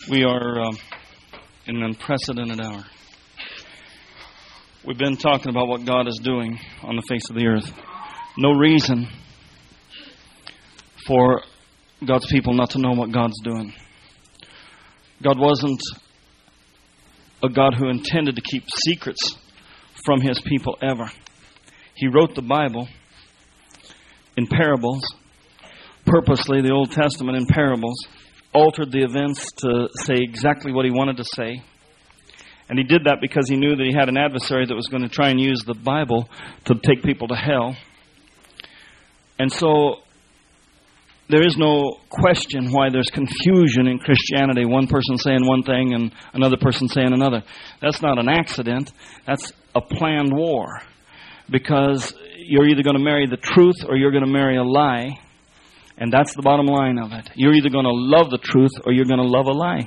We are in an unprecedented hour. We've been talking about what God is doing on the face of the earth. No reason for God's people not to know what God's doing. God wasn't a God who intended to keep secrets from His people ever. He wrote the Bible in parables. Purposely, the Old Testament in parables. Altered the events to say exactly what He wanted to say. And He did that because He knew that He had an adversary that was going to try and use the Bible to take people to hell. And so there is no question why there's confusion in Christianity. One person saying one thing and another person saying another. That's not an accident. That's a planned war. Because you're either going to marry the truth or you're going to marry a lie. And that's the bottom line of it. You're either going to love the truth or you're going to love a lie.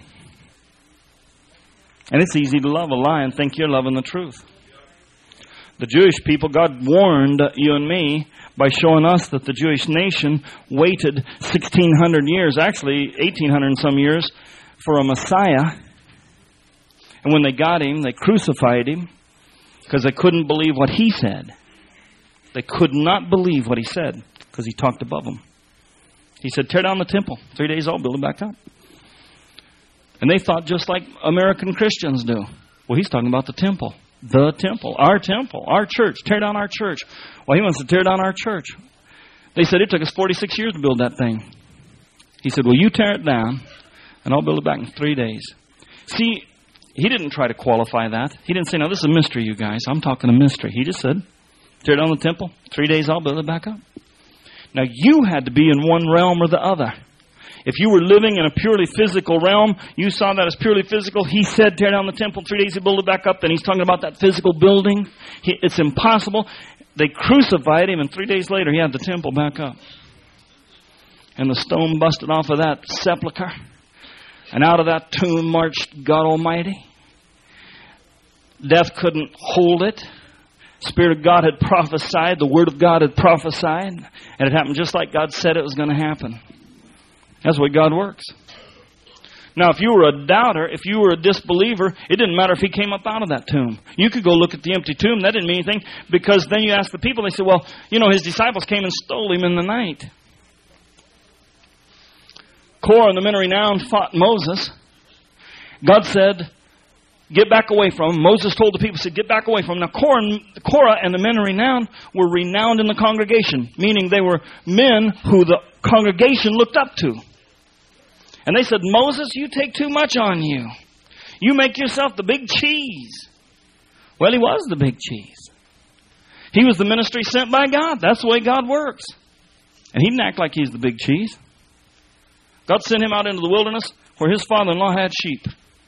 And it's easy to love a lie and think you're loving the truth. The Jewish people, God warned you and me by showing us that the Jewish nation waited 1,600 years, actually 1,800 and some years, for a Messiah. And when they got Him, they crucified Him because they couldn't believe what He said. They could not believe what He said because He talked above them. He said, tear down the temple. 3 days, I'll build it back up. And they thought just like American Christians do. Well, He's talking about the temple. The temple. Our church. Tear down our church. Well, He wants to tear down our church. They said, it took us 46 years to build that thing. He said, well, you tear it down, and I'll build it back in 3 days. See, He didn't try to qualify that. He didn't say, now, this is a mystery, you guys. I'm talking a mystery. He just said, tear down the temple. 3 days, I'll build it back up. Now, you had to be in one realm or the other. If you were living in a purely physical realm, you saw that as purely physical. He said, tear down the temple, 3 days, He'll build it back up. Then He's talking about that physical building. It's impossible. They crucified Him, and 3 days later, He had the temple back up. And the stone busted off of that sepulcher. And out of that tomb marched God Almighty. Death couldn't hold it. Spirit of God had prophesied. The Word of God had prophesied. And it happened just like God said it was going to happen. That's the way God works. Now, if you were a doubter, if you were a disbeliever, it didn't matter if He came up out of that tomb. You could go look at the empty tomb. That didn't mean anything. Because then you ask the people, they say, well, you know, His disciples came and stole Him in the night. Korah and the men of renown fought Moses. God said, get back away from him. Moses told the people, said, get back away from him. Now, Korah and the men of renown were renowned in the congregation, meaning they were men who the congregation looked up to. And they said, Moses, you take too much on you. You make yourself the big cheese. Well, he was the big cheese. He was the ministry sent by God. That's the way God works. And he didn't act like he's the big cheese. God sent him out into the wilderness where his father-in-law had sheep.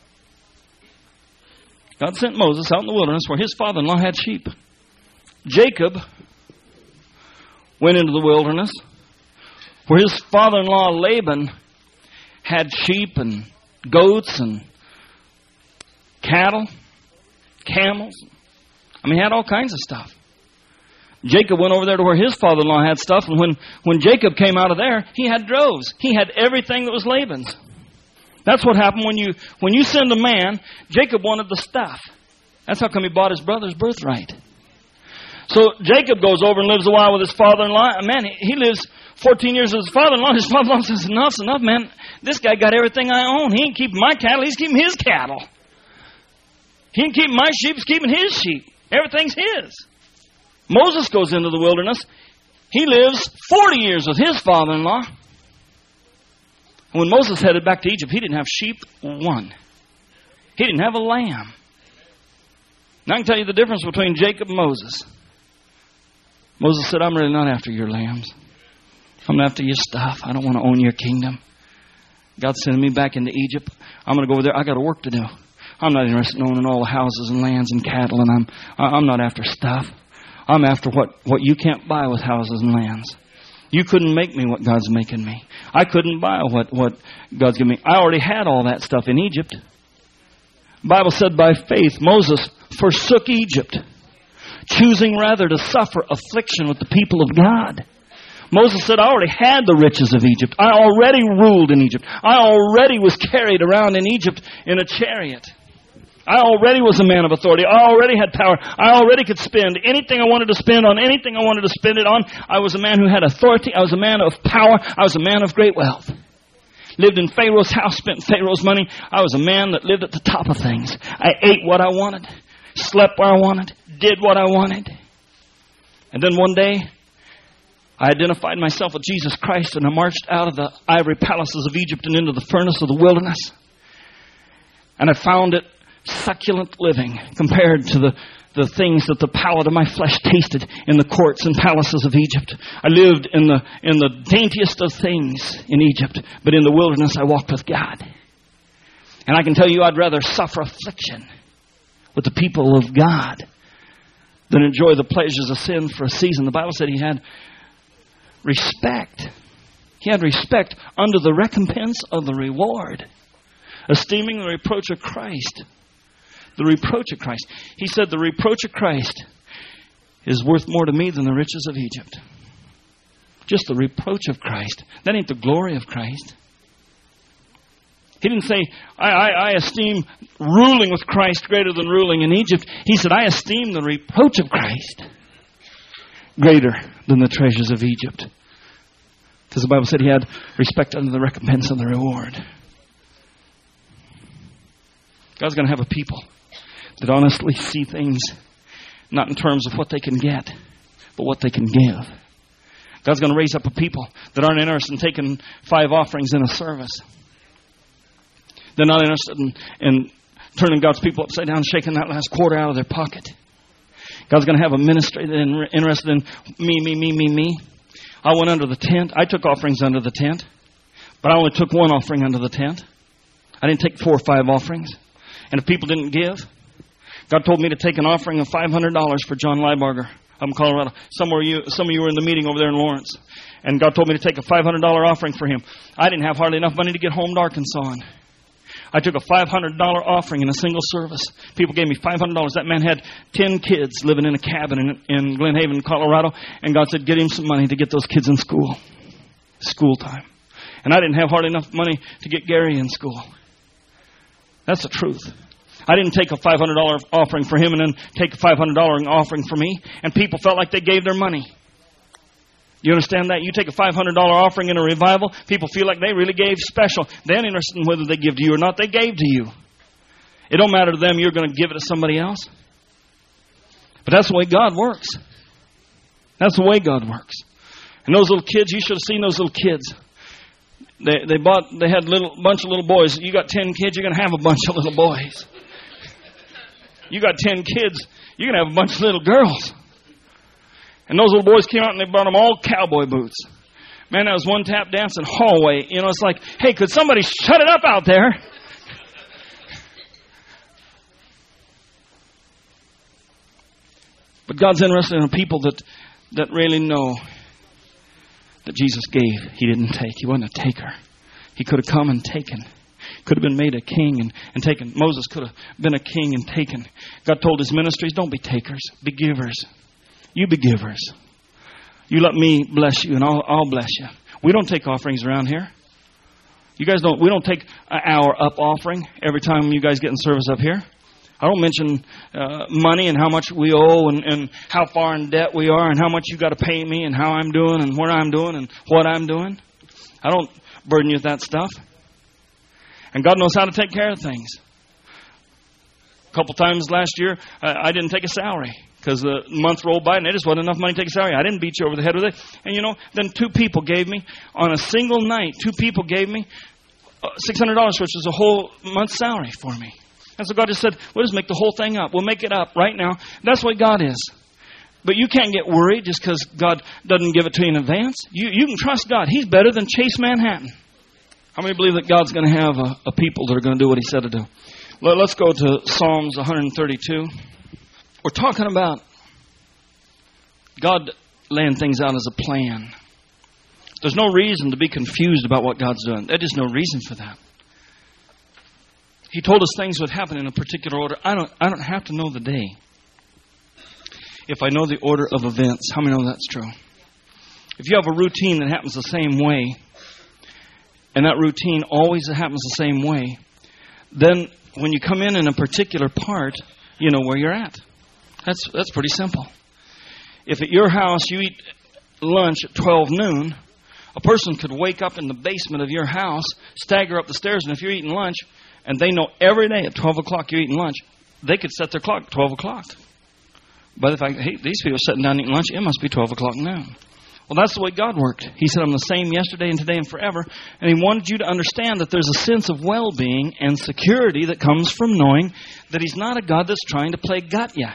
God sent Moses out in the wilderness where his father-in-law had sheep. Jacob went into the wilderness where his father-in-law Laban had sheep and goats and cattle, camels. I mean, he had all kinds of stuff. Jacob went over there to where his father-in-law had stuff, and when Jacob came out of there, he had droves. He had everything that was Laban's. That's what happened when you send a man. Jacob wanted the stuff. That's how come he bought his brother's birthright. So Jacob goes over and lives a while with his father-in-law. Man, he lives 14 years with his father-in-law. His father-in-law says, enough's enough, man. This guy got everything I own. He ain't keeping my cattle. He's keeping his cattle. He ain't keeping my sheep. He's keeping his sheep. Everything's his. Moses goes into the wilderness. He lives 40 years with his father-in-law. When Moses headed back to Egypt, he didn't have sheep one. He didn't have a lamb. Now I can tell you the difference between Jacob and Moses. Moses said, I'm really not after your lambs. I'm after your stuff. I don't want to own your kingdom. God's sending me back into Egypt. I'm going to go over there. I got a work to do. I'm not interested in owning all the houses and lands and cattle, and I'm not after stuff. I'm after what you can't buy with houses and lands. You couldn't make me what God's making me. I couldn't buy what God's giving me. I already had all that stuff in Egypt. The Bible said by faith, Moses forsook Egypt, choosing rather to suffer affliction with the people of God. Moses said, I already had the riches of Egypt. I already ruled in Egypt. I already was carried around in Egypt in a chariot. I already was a man of authority. I already had power. I already could spend anything I wanted to spend on anything I wanted to spend it on. I was a man who had authority. I was a man of power. I was a man of great wealth. Lived in Pharaoh's house, spent Pharaoh's money. I was a man that lived at the top of things. I ate what I wanted, slept where I wanted, did what I wanted. And then one day, I identified myself with Jesus Christ, and I marched out of the ivory palaces of Egypt and into the furnace of the wilderness. And I found it succulent living compared to the things that the palate of my flesh tasted in the courts and palaces of Egypt. I lived in the daintiest of things in Egypt, but in the wilderness I walked with God. And I can tell you, I'd rather suffer affliction with the people of God than enjoy the pleasures of sin for a season. The Bible said he had respect. He had respect under the recompense of the reward, esteeming the reproach of Christ. The reproach of Christ. He said the reproach of Christ is worth more to me than the riches of Egypt. Just the reproach of Christ. That ain't the glory of Christ. He didn't say, I esteem ruling with Christ greater than ruling in Egypt. He said, I esteem the reproach of Christ greater than the treasures of Egypt. Because the Bible said he had respect under the recompense of the reward. God's going to have a people that honestly see things not in terms of what they can get, but what they can give. God's going to raise up a people that aren't interested in taking 5 offerings in a service. They're not interested in turning God's people upside down and shaking that last quarter out of their pocket. God's going to have a ministry that's interested in me. I went under the tent. I took offerings under the tent, but I only took 1 offering under the tent. I didn't take 4 or 5 offerings. And if people didn't give, God told me to take an offering of $500 for John Liebarger up in Colorado. Some of you were in the meeting over there in Lawrence. And God told me to take a $500 offering for him. I didn't have hardly enough money to get home to Arkansas on. I took a $500 offering in a single service. People gave me $500. That man had 10 kids living in a cabin in Glen Haven, Colorado. And God said, get him some money to get those kids in school. School time. And I didn't have hardly enough money to get Gary in school. That's the truth. I didn't take a $500 offering for him and then take a $500 offering for me. And people felt like they gave their money. You understand that? You take a $500 offering in a revival, people feel like they really gave special. They ain't interested in whether they give to you or not. They gave to you. It don't matter to them. You're going to give it to somebody else. But that's the way God works. That's the way God works. And those little kids, you should have seen those little kids. They had a bunch of little boys. You got 10 kids, you're going to have a bunch of little boys. You got 10 kids, you're going to have a bunch of little girls. And those little boys came out and they brought them all cowboy boots. Man, that was one tap dancing hallway. You know, it's like, hey, could somebody shut it up out there? But God's interested in a people that really know that Jesus gave. He didn't take. He wasn't a taker. He could have come and taken. Could have been made a king and taken. Moses could have been a king and taken. God told his ministries, don't be takers, be givers. You be givers. You let me bless you and I'll bless you. We don't take offerings around here. You guys don't. We don't take an hour up offering every time you guys get in service up here. I don't mention money and how much we owe and how far in debt we are and how much you got to pay me and how I'm doing and what I'm doing and what I'm doing. I don't burden you with that stuff. And God knows how to take care of things. A couple times last year, I didn't take a salary because the month rolled by and there just wasn't enough money to take a salary. I didn't beat you over the head with it. And you know, then 2 people gave me, on a single night, 2 people gave me $600, which is a whole month's salary for me. And so God just said, we'll just make the whole thing up. We'll make it up right now. That's what God is. But you can't get worried just because God doesn't give it to you in advance. You can trust God. He's better than Chase Manhattan. How many believe that God's going to have a people that are going to do what he said to do? Let's go to Psalms 132. We're talking about God laying things out as a plan. There's no reason to be confused about what God's doing. There's just no reason for that. He told us things would happen in a particular order. I don't have to know the day. If I know the order of events, how many know that's true? If you have a routine that happens the same way, and that routine always happens the same way, then when you come in a particular part, you know where you're at. That's pretty simple. If at your house you eat lunch at 12 noon, a person could wake up in the basement of your house, stagger up the stairs, and if you're eating lunch, and they know every day at 12 o'clock you're eating lunch, they could set their clock at 12 o'clock. By the fact, hey, these people are sitting down eating lunch, it must be 12 o'clock noon. Well, that's the way God worked. He said, I'm the same yesterday and today and forever. And He wanted you to understand that there's a sense of well-being and security that comes from knowing that He's not a God that's trying to play gut ya.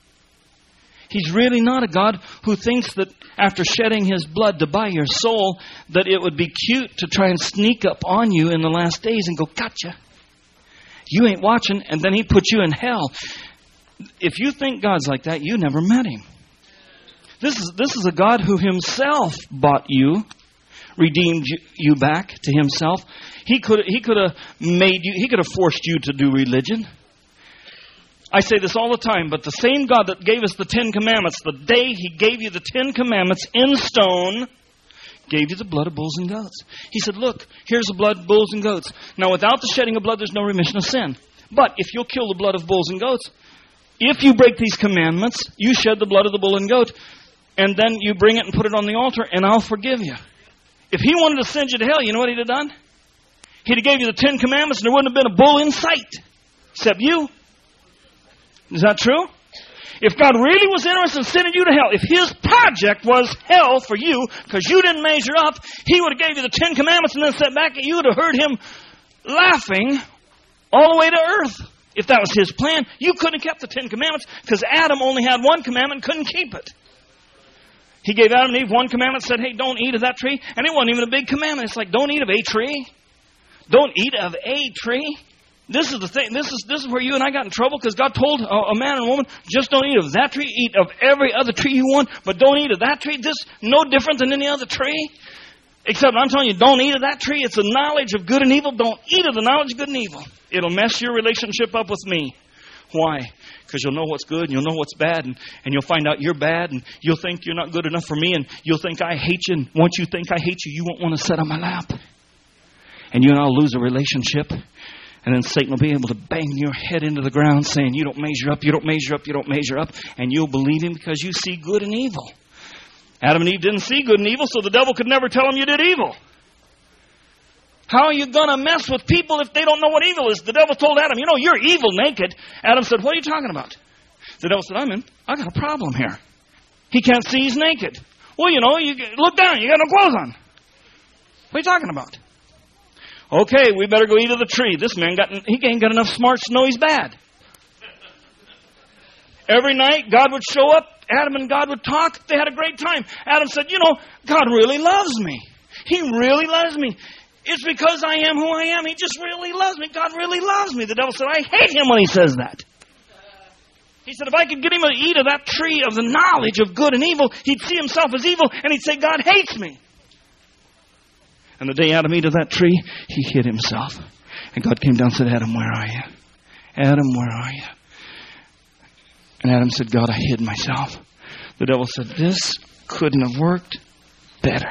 He's really not a God who thinks that after shedding His blood to buy your soul, that it would be cute to try and sneak up on you in the last days and go, gotcha. You ain't watching, and then He put you in hell. If you think God's like that, you never met Him. This is a God who Himself bought you, redeemed you back to Himself. He could have made you. He could have forced you to do religion. I say this all the time, but the same God that gave us the 10 Commandments, the day He gave you the 10 Commandments in stone, gave you the blood of bulls and goats. He said, look, here's the blood of bulls and goats. Now, without the shedding of blood, there's no remission of sin. But if you'll kill the blood of bulls and goats, if you break these commandments, you shed the blood of the bull and goat, and then you bring it and put it on the altar, and I'll forgive you. If He wanted to send you to hell, you know what He'd have done? He'd have gave you the 10 Commandments, and there wouldn't have been a bull in sight, except you. Is that true? If God really was interested in sending you to hell, if His project was hell for you, because you didn't measure up, He would have gave you the 10 Commandments and then sat back, and you would have heard Him laughing all the way to earth. If that was His plan, you couldn't have kept the 10 Commandments, because Adam only had one commandment and couldn't keep it. He gave Adam and Eve one commandment, said, hey, don't eat of that tree. And it wasn't even a big commandment. It's like, don't eat of a tree. Don't eat of a tree. This is the thing. This is where you and I got in trouble, because God told a man and a woman, just don't eat of that tree. Eat of every other tree you want, but don't eat of that tree. This no different than any other tree. Except I'm telling you, don't eat of that tree. It's the knowledge of good and evil. Don't eat of the knowledge of good and evil. It'll mess your relationship up with me. Why? Because you'll know what's good and you'll know what's bad, and you'll find out you're bad, and you'll think you're not good enough for me, and you'll think I hate you. And once you think I hate you, you won't want to sit on my lap. And you and I'll lose a relationship. And then Satan will be able to bang your head into the ground saying, you don't measure up, you don't measure up, you don't measure up. And you'll believe him because you see good and evil. Adam and Eve didn't see good and evil, so the devil could never tell them you did evil. How are you going to mess with people if they don't know what evil is? The devil told Adam, you know, you're evil naked. Adam said, what are you talking about? The devil said, I got a problem here. He can't see he's naked. Well, you know, you look down, you got no clothes on. What are you talking about? Okay, we better go eat of the tree. This man he ain't got enough smarts to know he's bad. Every night, God would show up. Adam and God would talk. They had a great time. Adam said, you know, God really loves me. He really loves me. It's because I am who I am. He just really loves me. God really loves me. The devil said, I hate him when he says that. He said, if I could get him to eat of that tree of the knowledge of good and evil, he'd see himself as evil, and he'd say, God hates me. And the day Adam ate of that tree, he hid himself. And God came down and said, Adam, where are you? Adam, where are you? And Adam said, God, I hid myself. The devil said, this couldn't have worked better.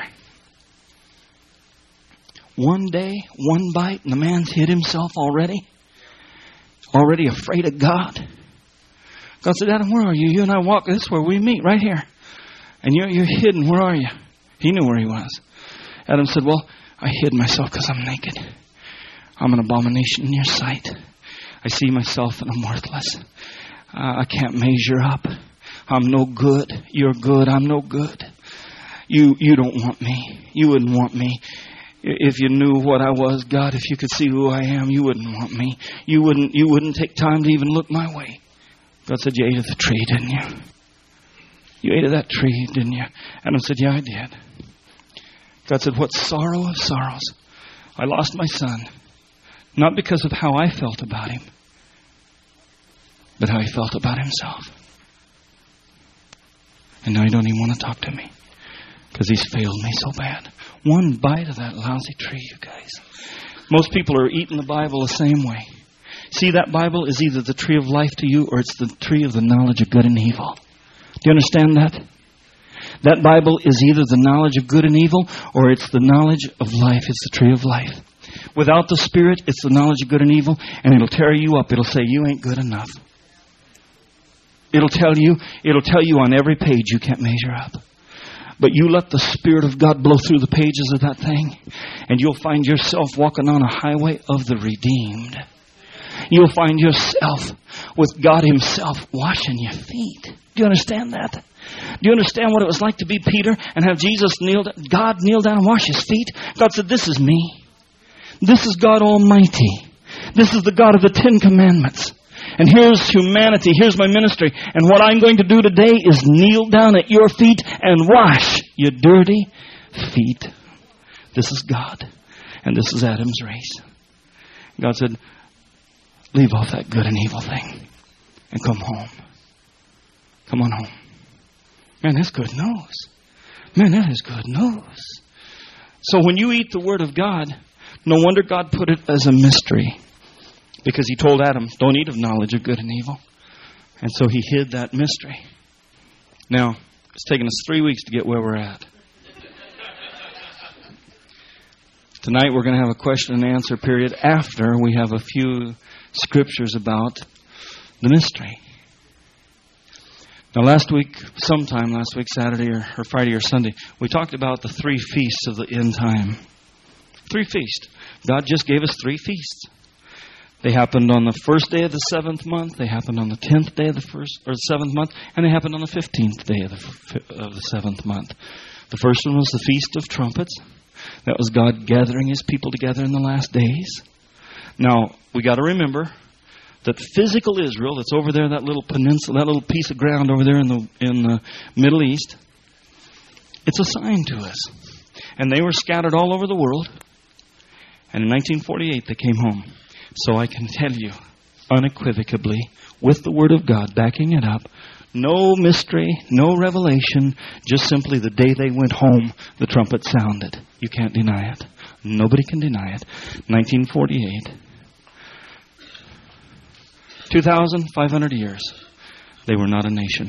One day, one bite, and the man's hid himself already. Already afraid of God. God said, Adam, where are you? You and I walk, this is where we meet, right here. And you're hidden, where are you? He knew where he was. Adam said, well, I hid myself because I'm naked. I'm an abomination in your sight. I see myself and I'm worthless. I can't measure up. I'm no good. You're good. I'm no good. You don't want me. You wouldn't want me. If you knew what I was, God, if you could see who I am, you wouldn't want me. You wouldn't take time to even look my way. God said, you ate of the tree, didn't you? You ate of that tree, didn't you? Adam said, yeah, I did. God said, what sorrow of sorrows. I lost my son. Not because of how I felt about him, but how he felt about himself. And now he don't even want to talk to me because he's failed me so bad. One bite of that lousy tree, you guys. Most people are eating the Bible the same way. See, that Bible is either the tree of life to you or it's the tree of the knowledge of good and evil. Do you understand that? That Bible is either the knowledge of good and evil, or it's the knowledge of life. It's the tree of life. Without the Spirit, it's the knowledge of good and evil, and it'll tear you up. It'll say, you ain't good enough. It'll tell you on every page you can't measure up. But you let the Spirit of God blow through the pages of that thing, and you'll find yourself walking on a highway of the redeemed. You'll find yourself with God Himself washing your feet. Do you understand that? Do you understand what it was like to be Peter and have God kneel down and wash his feet? God said, this is me. This is God Almighty. This is the God of the 10 Commandments. And here's humanity. Here's my ministry. And what I'm going to do today is kneel down at your feet and wash your dirty feet. This is God. And this is Adam's race. God said, leave off that good and evil thing and come home. Come on home. Man, that's good news. Man, that is good news. So when you eat the Word of God, no wonder God put it as a mystery. Because He told Adam, don't eat of knowledge of good and evil. And so He hid that mystery. Now, it's taken us 3 weeks to get where we're at. Tonight we're going to have a question and answer period after we have a few scriptures about the mystery. Now sometime last week, Saturday or Friday or Sunday, we talked about the 3 feasts of the end time. 3 feasts. God just gave us 3 feasts. They happened on the first day of the 7th month. They happened on the 10th day of the 7th month. And they happened on the 15th day of the 7th month. The first one was the Feast of Trumpets. That was God gathering His people together in the last days. Now, we got to remember that physical Israel, that's over there, that little peninsula, that little piece of ground over there in the Middle East, it's a sign to us. And they were scattered all over the world. And in 1948, they came home. So I can tell you unequivocally, with the Word of God backing it up, no mystery, no revelation, just simply the day they went home, the trumpet sounded. You can't deny it. Nobody can deny it. 1948. 2,500 years, they were not a nation.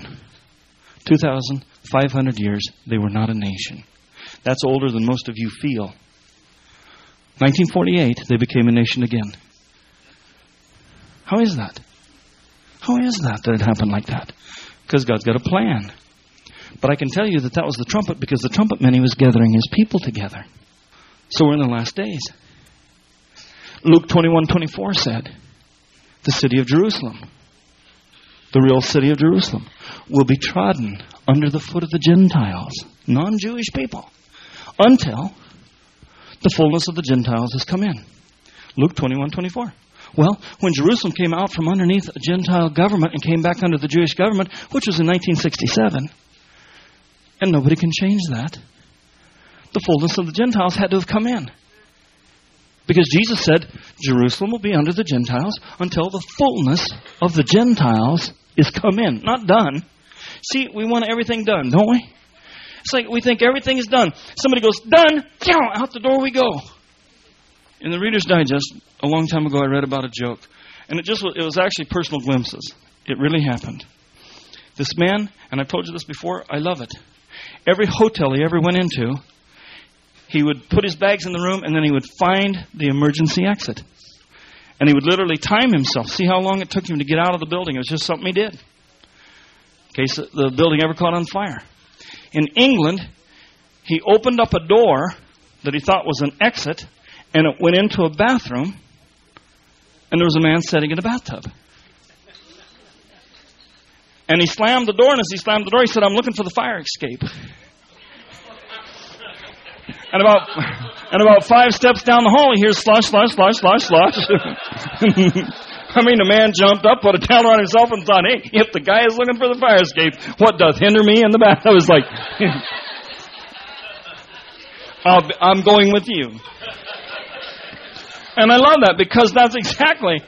2,500 years, they were not a nation. That's older than most of you feel. 1948, they became a nation again. How is that? How is that it happened like that? Because God's got a plan. But I can tell you that was the trumpet, because the trumpet meant He was gathering His people together. So we're in the last days. Luke 21:24 said, the city of Jerusalem, the real city of Jerusalem, will be trodden under the foot of the Gentiles, non-Jewish people, until the fullness of the Gentiles has come in. Luke 21:24. Well, when Jerusalem came out from underneath a Gentile government and came back under the Jewish government, which was in 1967, and nobody can change that, the fullness of the Gentiles had to have come in. Because Jesus said, Jerusalem will be under the Gentiles until the fullness of the Gentiles is come in. Not done. See, we want everything done, don't we? It's like we think everything is done. Somebody goes, done, out the door we go. In the Reader's Digest, a long time ago, I read about a joke. And it was actually personal glimpses. It really happened. This man, and I've told you this before, I love it. Every hotel he ever went into, he would put his bags in the room and then he would find the emergency exit. And he would literally time himself. See how long it took him to get out of the building. It was just something he did. In case the building ever caught on fire. In England, he opened up a door that he thought was an exit, and it went into a bathroom, and there was a man sitting in a bathtub. And he slammed the door, and as he slammed the door, he said, I'm looking for the fire escape. And about 5 steps down the hall, he hears slosh, slosh, slosh, slosh, slosh. I mean, the man jumped up, put a towel on himself, and thought, hey, if the guy is looking for the fire escape, what doth hinder me in the bath? I was like, I'm going with you. And I love that, because that's exactly.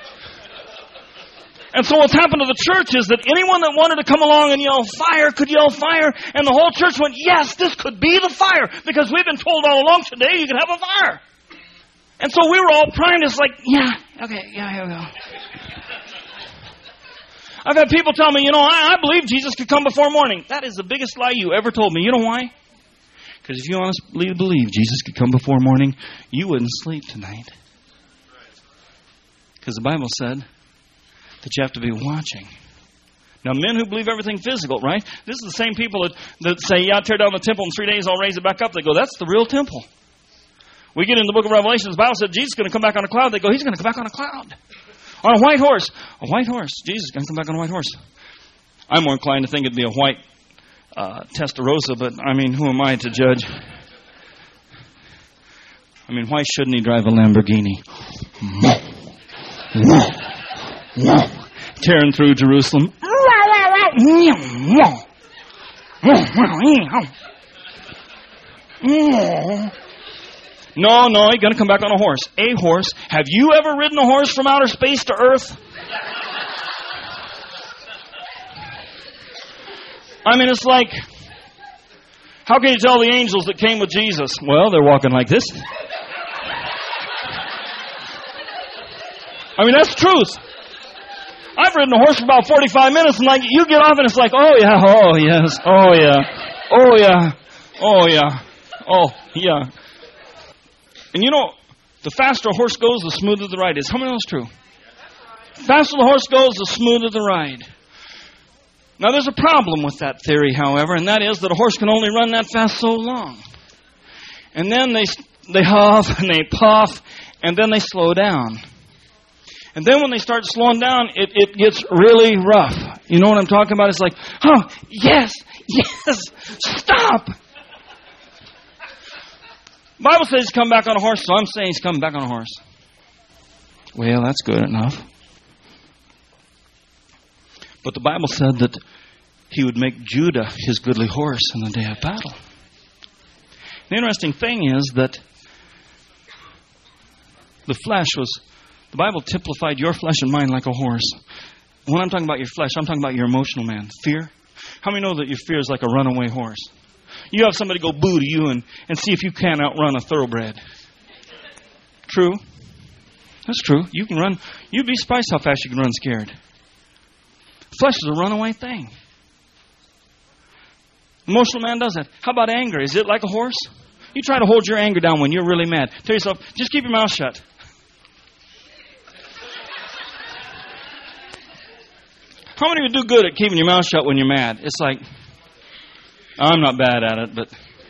And so what's happened to the church is that anyone that wanted to come along and yell fire could yell fire, and the whole church went, yes, this could be the fire, because we've been told all along today you can have a fire. And so we were all primed. It's like, yeah, okay, yeah, here we go. I've had people tell me, I believe Jesus could come before morning. That is the biggest lie you ever told me. You know why? Because if you honestly believe Jesus could come before morning, you wouldn't sleep tonight. Because the Bible said that you have to be watching. Now, men who believe everything physical, right? This is the same people that say, tear down the temple in 3 days, I'll raise it back up. They go, that's the real temple. We get in the book of Revelation, the Bible said Jesus is going to come back on a cloud. They go, he's going to come back on a cloud. On a white horse. A white horse. Jesus is going to come back on a white horse. I'm more inclined to think it'd be a white Testarossa, but who am I to judge? Why shouldn't he drive a Lamborghini? Tearing through Jerusalem. No, he's going to come back on a horse. A horse. Have you ever ridden a horse from outer space to earth? It's like, how can you tell the angels that came with Jesus? Well, they're walking like this. That's truth. I've ridden a horse for about 45 minutes, and you get off, and it's like, oh yeah, oh yes, oh yeah, oh yeah, oh yeah, oh yeah. And the faster a horse goes, the smoother the ride is. How many of those true? The faster the horse goes, the smoother the ride. Now, there's a problem with that theory, however, and that is that a horse can only run that fast so long. And then they huff and they puff, and then they slow down. And then when they start slowing down, it gets really rough. You know what I'm talking about? It's like, oh, yes, stop. The Bible says he's come back on a horse, so I'm saying he's coming back on a horse. Well, that's good enough. But the Bible said that he would make Judah his goodly horse in the day of battle. The interesting thing is that the Bible typified your flesh and mind like a horse. When I'm talking about your flesh, I'm talking about your emotional man. Fear. How many know that your fear is like a runaway horse? You have somebody go boo to you and see if you can't outrun a thoroughbred. True. That's true. You can run. You'd be surprised how fast you can run scared. Flesh is a runaway thing. Emotional man does that. How about anger? Is it like a horse? You try to hold your anger down when you're really mad. Tell yourself, just keep your mouth shut. How many of you do good at keeping your mouth shut when you're mad? It's like, I'm not bad at it, but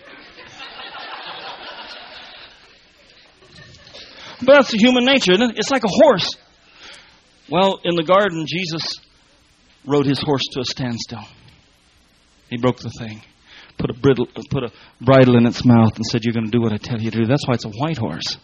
that's the human nature, isn't it? It's like a horse. Well, in the garden, Jesus rode his horse to a standstill. He broke the thing, put a bridle in its mouth and said, you're going to do what I tell you to do. That's why it's a white horse.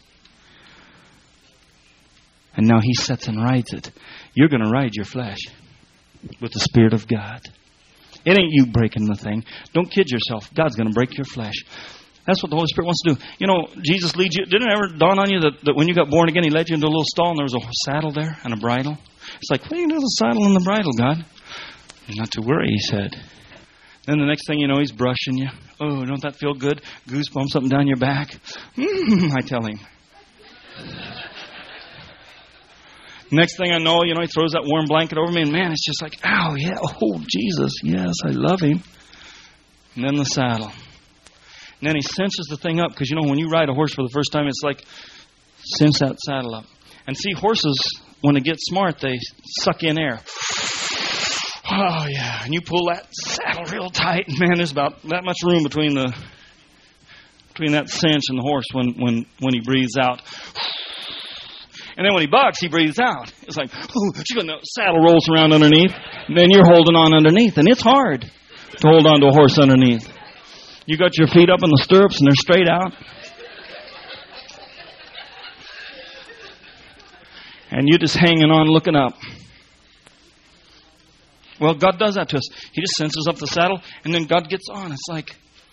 And now he sets and rides it. You're going to ride your flesh with the Spirit of God. It ain't you breaking the thing. Don't kid yourself. God's going to break your flesh. That's what the Holy Spirit wants to do. Jesus leads you. Didn't it ever dawn on you that when you got born again, he led you into a little stall and there was a saddle there and a bridle? It's like, what do you do with the saddle and the bridle, God? Not to worry, he said. Then the next thing you know, he's brushing you. Oh, don't that feel good? Goosebumps up and down your back. I tell him. Next thing I know, he throws that warm blanket over me, and man, it's just like, ow, yeah, oh, Jesus, yes, I love him. And then the saddle. And then he cinches the thing up, because, when you ride a horse for the first time, it's like, cinch that saddle up. And see, horses, when they get smart, they suck in air. Oh, yeah, and you pull that saddle real tight, and man, there's about that much room between that cinch and the horse when he breathes out. And then when he bucks, he breathes out. It's like, oh, the saddle rolls around underneath. And then you're holding on underneath. And it's hard to hold on to a horse underneath. You got your feet up in the stirrups and they're straight out. And you're just hanging on looking up. Well, God does that to us. He just cinches up the saddle and then God gets on. It's like,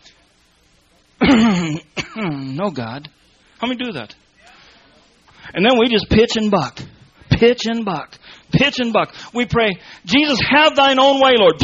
no, God. How many do that? And then we just pitch and buck. Pitch and buck. Pitch and buck. We pray, Jesus, have thine own way, Lord.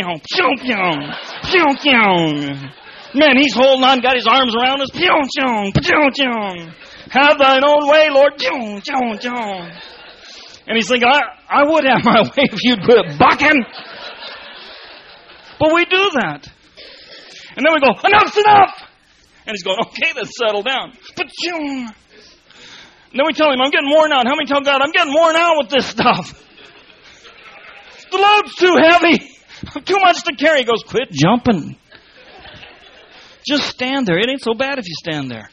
Man, he's holding on, got his arms around us. Have thine own way, Lord. And he's thinking, I would have my way if you'd quit bucking. But we do that. And then we go, enough's enough! And he's going, okay, then settle down. But and then we tell him, I'm getting worn out. How many tell God, I'm getting worn out with this stuff? The load's too heavy. Too much to carry. He goes, quit jumping. Just stand there. It ain't so bad if you stand there.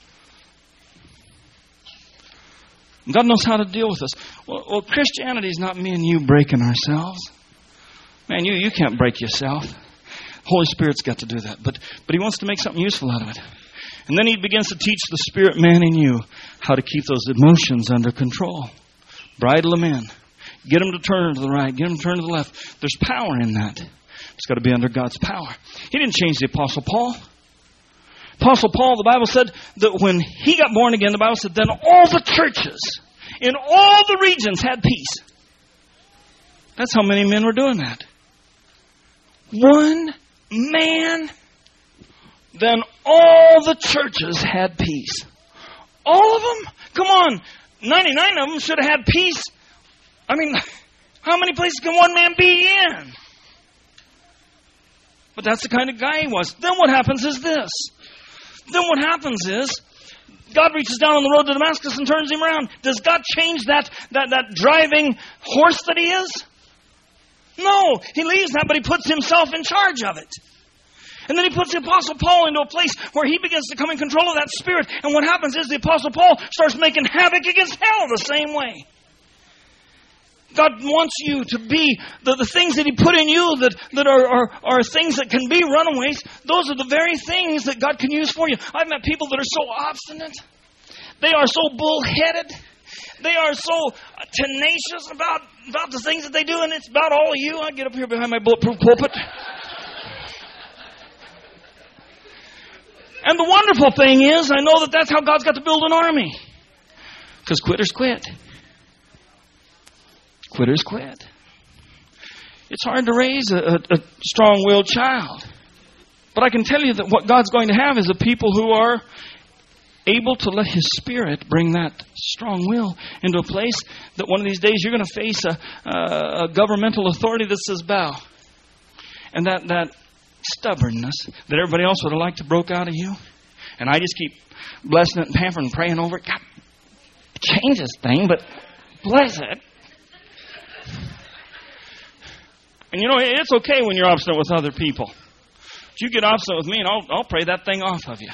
God knows how to deal with us. Well, Christianity is not me and you breaking ourselves. Man, you can't break yourself. Holy Spirit's got to do that. But He wants to make something useful out of it. And then He begins to teach the spirit man in you how to keep those emotions under control. Bridle them in. Get them to turn to the right. Get them to turn to the left. There's power in that. It's got to be under God's power. He didn't change the Apostle Paul. Apostle Paul, the Bible said that when he got born again, the Bible said, then all the churches in all the regions had peace. That's how many men were doing that. One man, then all the churches had peace. All of them? Come on. 99 of them should have had peace. I mean, how many places can one man be in? But that's the kind of guy he was. Then what happens is this. Then what happens is, God reaches down on the road to Damascus and turns him around. Does God change that driving horse that he is? No, He leaves that, but He puts Himself in charge of it. And then He puts the Apostle Paul into a place where he begins to come in control of that spirit. And what happens is the Apostle Paul starts making havoc against hell the same way. God wants you to be the things that He put in you that are things that can be runaways. Those are the very things that God can use for you. I've met people that are so obstinate. They are so bullheaded. They are so tenacious about the things that they do, and it's about all you. I get up here behind my bulletproof pulpit. And the wonderful thing is, I know that that's how God's got to build an army. Because quitters quit. Quitters quit. It's hard to raise a strong-willed child. But I can tell you that what God's going to have is a people who are able to let His Spirit bring that strong will into a place that one of these days you're going to face a governmental authority that says bow. And that stubbornness that everybody else would have liked to broke out of you. And I just keep blessing it and pampering and praying over it. God, change this thing, but bless it. And you know, it's okay when you're obstinate with other people. But you get obstinate with me and I'll pray that thing off of you.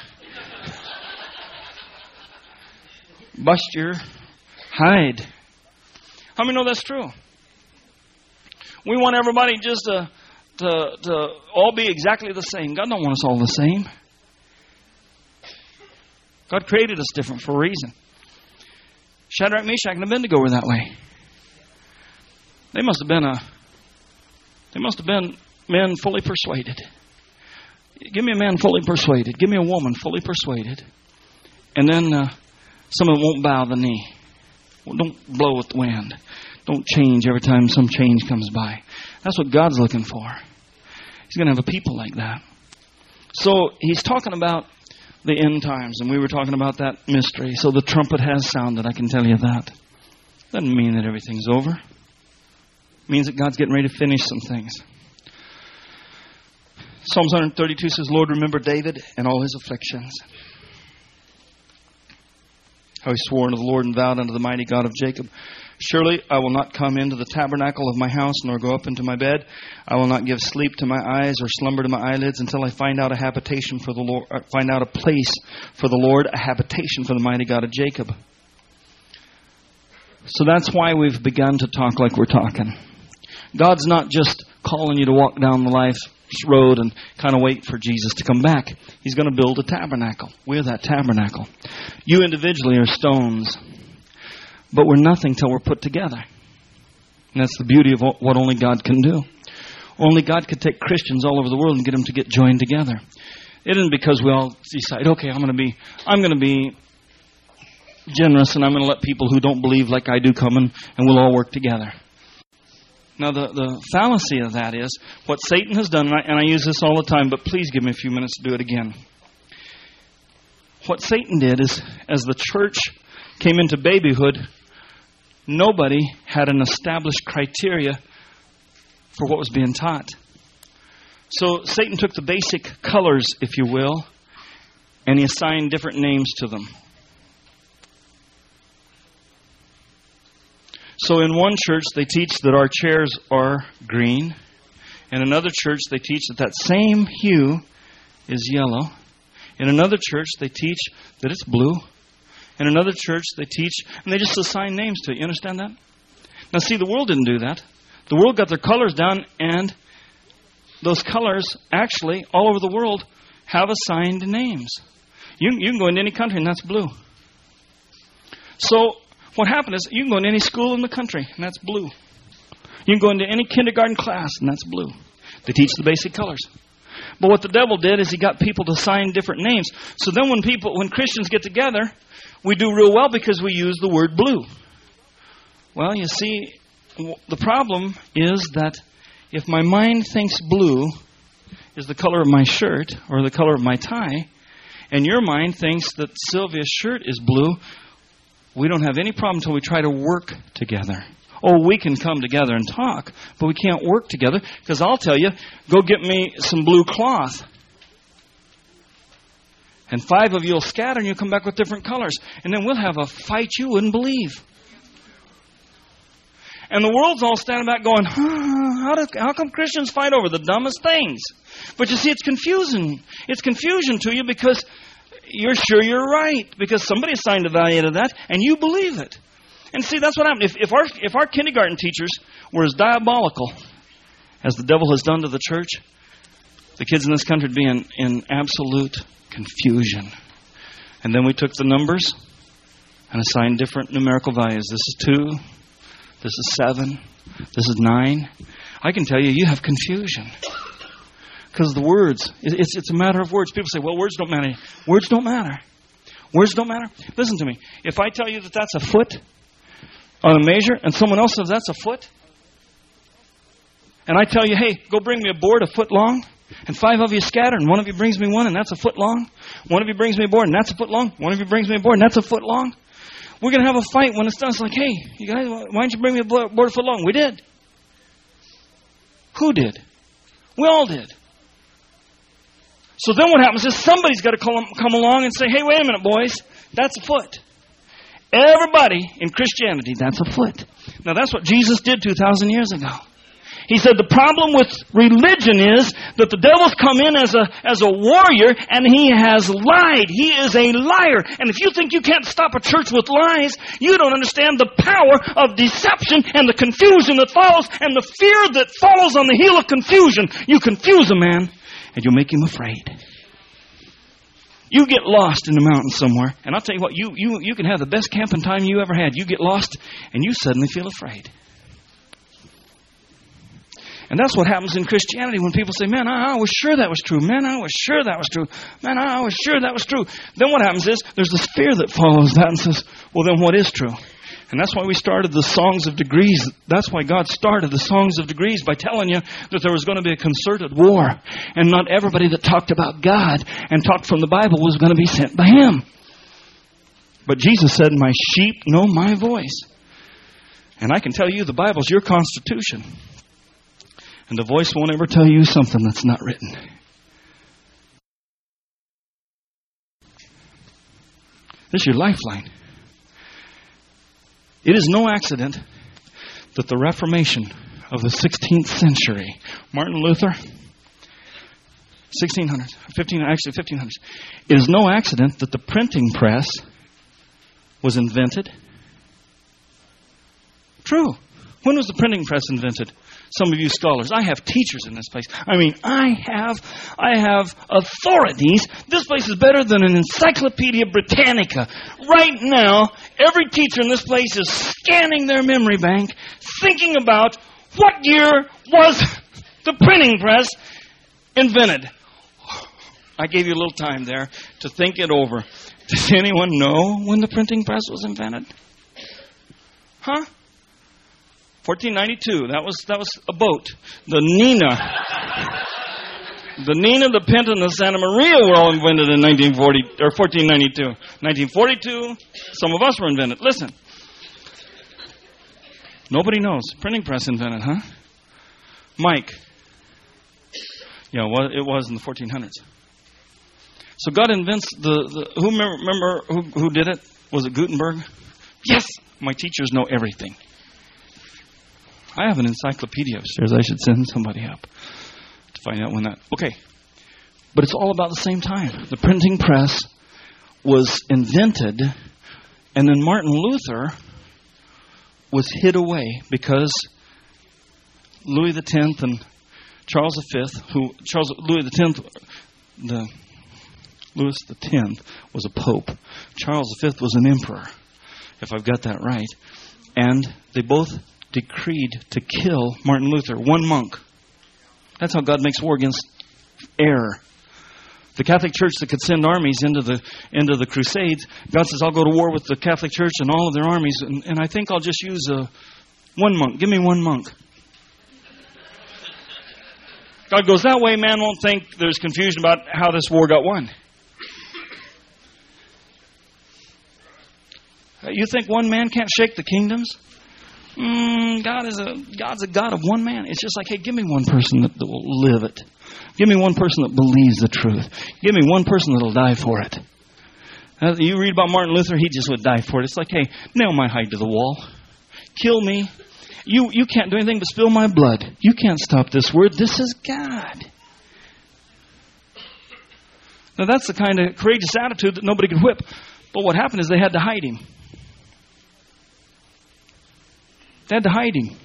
Bust your hide. How many know that's true? We want everybody just to all be exactly the same. God don't want us all the same. God created us different for a reason. Shadrach, Meshach, and Abednego were that way. They must have been men fully persuaded. Give me a man fully persuaded. Give me a woman fully persuaded. And then someone won't bow the knee. Well, don't blow with the wind. Don't change every time some change comes by. That's what God's looking for. He's going to have a people like that. So He's talking about the end times, and we were talking about that mystery. So the trumpet has sounded, I can tell you that. Doesn't mean that everything's over. It means that God's getting ready to finish some things. Psalms 132 says, Lord, remember David and all his afflictions. How he swore unto the Lord and vowed unto the mighty God of Jacob. Surely I will not come into the tabernacle of my house, nor go up into my bed. I will not give sleep to my eyes or slumber to my eyelids until I find out a habitation for the Lord, find out a place for the Lord, a habitation for the mighty God of Jacob. So that's why we've begun to talk like we're talking. God's not just calling you to walk down the life road and kind of wait for Jesus to come back. He's going to build a tabernacle. We're that tabernacle. You individually are stones, but we're nothing till we're put together. And that's the beauty of what only God can do. Only God could take Christians all over the world and get them to get joined together. It isn't because we all decide, okay, I'm going to be generous and I'm going to let people who don't believe like I do come and we'll all work together. Now, the fallacy of that is what Satan has done, and I use this all the time, but please give me a few minutes to do it again. What Satan did is, as the church came into babyhood, nobody had an established criteria for what was being taught. So Satan took the basic colors, if you will, and he assigned different names to them. So in one church, they teach that our chairs are green. In another church, they teach that that same hue is yellow. In another church, they teach that it's blue. In another church, they teach, and they just assign names to it. You understand that? Now see, the world didn't do that. The world got their colors down, and those colors actually, all over the world, have assigned names. You can go into any country, and that's blue. So what happened is, you can go into any school in the country, and that's blue. You can go into any kindergarten class, and that's blue. They teach the basic colors. But what the devil did is he got people to sign different names. So then when Christians get together, we do real well because we use the word blue. Well, you see, the problem is that if my mind thinks blue is the color of my shirt or the color of my tie, and your mind thinks that Sylvia's shirt is blue, we don't have any problem until we try to work together. Oh, we can come together and talk, but we can't work together because I'll tell you, go get me some blue cloth. And 5 of you will scatter and you'll come back with different colors. And then we'll have a fight you wouldn't believe. And the world's all standing back going, how come Christians fight over the dumbest things? But you see, it's confusing. It's confusion to you because you're sure you're right. Because somebody assigned a value to that and you believe it. And see, that's what happened. If our kindergarten teachers were as diabolical as the devil has done to the church, the kids in this country would be in absolute confusion. And then we took the numbers and assigned different numerical values. This is 2. This is 7. This is 9. I can tell you, you have confusion. Because the words, it's a matter of words. People say, well, words don't matter. Words don't matter. Words don't matter. Listen to me. If I tell you that that's a foot on a measure, and someone else says that's a foot, and I tell you, hey, go bring me a board a foot long, and 5 of you scatter, and one of you brings me one, and that's a foot long. One of you brings me a board, and that's a foot long. One of you brings me a board, and that's a foot long. We're going to have a fight when it's done. It's like, hey, you guys, why didn't you bring me a board a foot long? We did. Who did? We all did. So then what happens is somebody's got to come along and say, hey, wait a minute, boys, that's a foot. Everybody in Christianity, that's a foot. Now, that's what Jesus did 2,000 years ago. He said the problem with religion is that the devil's come in as a warrior and he has lied. He is a liar. And if you think you can't stop a church with lies, you don't understand the power of deception and the confusion that follows and the fear that follows on the heel of confusion. You confuse a man and you'll make him afraid. You get lost in the mountains somewhere, and I'll tell you what, you can have the best camping time you ever had. You get lost and you suddenly feel afraid. And that's what happens in Christianity when people say, man, I was sure that was true. Man, I was sure that was true. Man, I was sure that was true. Then what happens is there's this fear that follows that and says, well, then what is true? And that's why we started the Songs of Degrees. That's why God started the Songs of Degrees by telling you that there was going to be a concerted war. And not everybody that talked about God and talked from the Bible was going to be sent by Him. But Jesus said, my sheep know my voice. And I can tell you the Bible's your constitution. And the voice won't ever tell you something that's not written. This is your lifeline. It is no accident that the Reformation of the 16th century, Martin Luther, 1500s. It is no accident that the printing press was invented. True. When was the printing press invented? Some of you scholars, I have teachers in this place. I mean, I have authorities. This place is better than an Encyclopedia Britannica. Right now, every teacher in this place is scanning their memory bank, thinking about what year was the printing press invented. I gave you a little time there to think it over. Does anyone know when the printing press was invented? Huh? 1492. That was a boat. The Nina, the Pinta, and the Santa Maria were all invented in 1940 or 1492. 1942, some of us were invented. Listen. Nobody knows. Printing press invented, huh? Mike. Yeah, well, it was in the 1400s. So God invents who remember who did it? Was it Gutenberg? Yes! My teachers know everything. I have an encyclopedia upstairs. I should send somebody up to find out when that... Okay. But it's all about the same time. The printing press was invented, and then Martin Luther was hid away because Louis X and Charles V, Louis X was a pope. Charles V was an emperor, if I've got that right. And they both decreed to kill Martin Luther, one monk. That's how God makes war against error. The Catholic Church that could send armies into the Crusades, God says, I'll go to war with the Catholic Church and all of their armies, and I think I'll just use one monk. Give me one monk. God goes, that way man won't think there's confusion about how this war got won. You think one man can't shake the kingdoms? God's a God of one man. It's just like, hey, give me one person that will live it. Give me one person that believes the truth. Give me one person that will die for it. You read about Martin Luther, he just would die for it. It's like, hey, nail my hide to the wall. Kill me. You can't do anything but spill my blood. You can't stop this word. This is God. Now that's the kind of courageous attitude that nobody could whip. But what happened is they had to hide him. They had to hide him.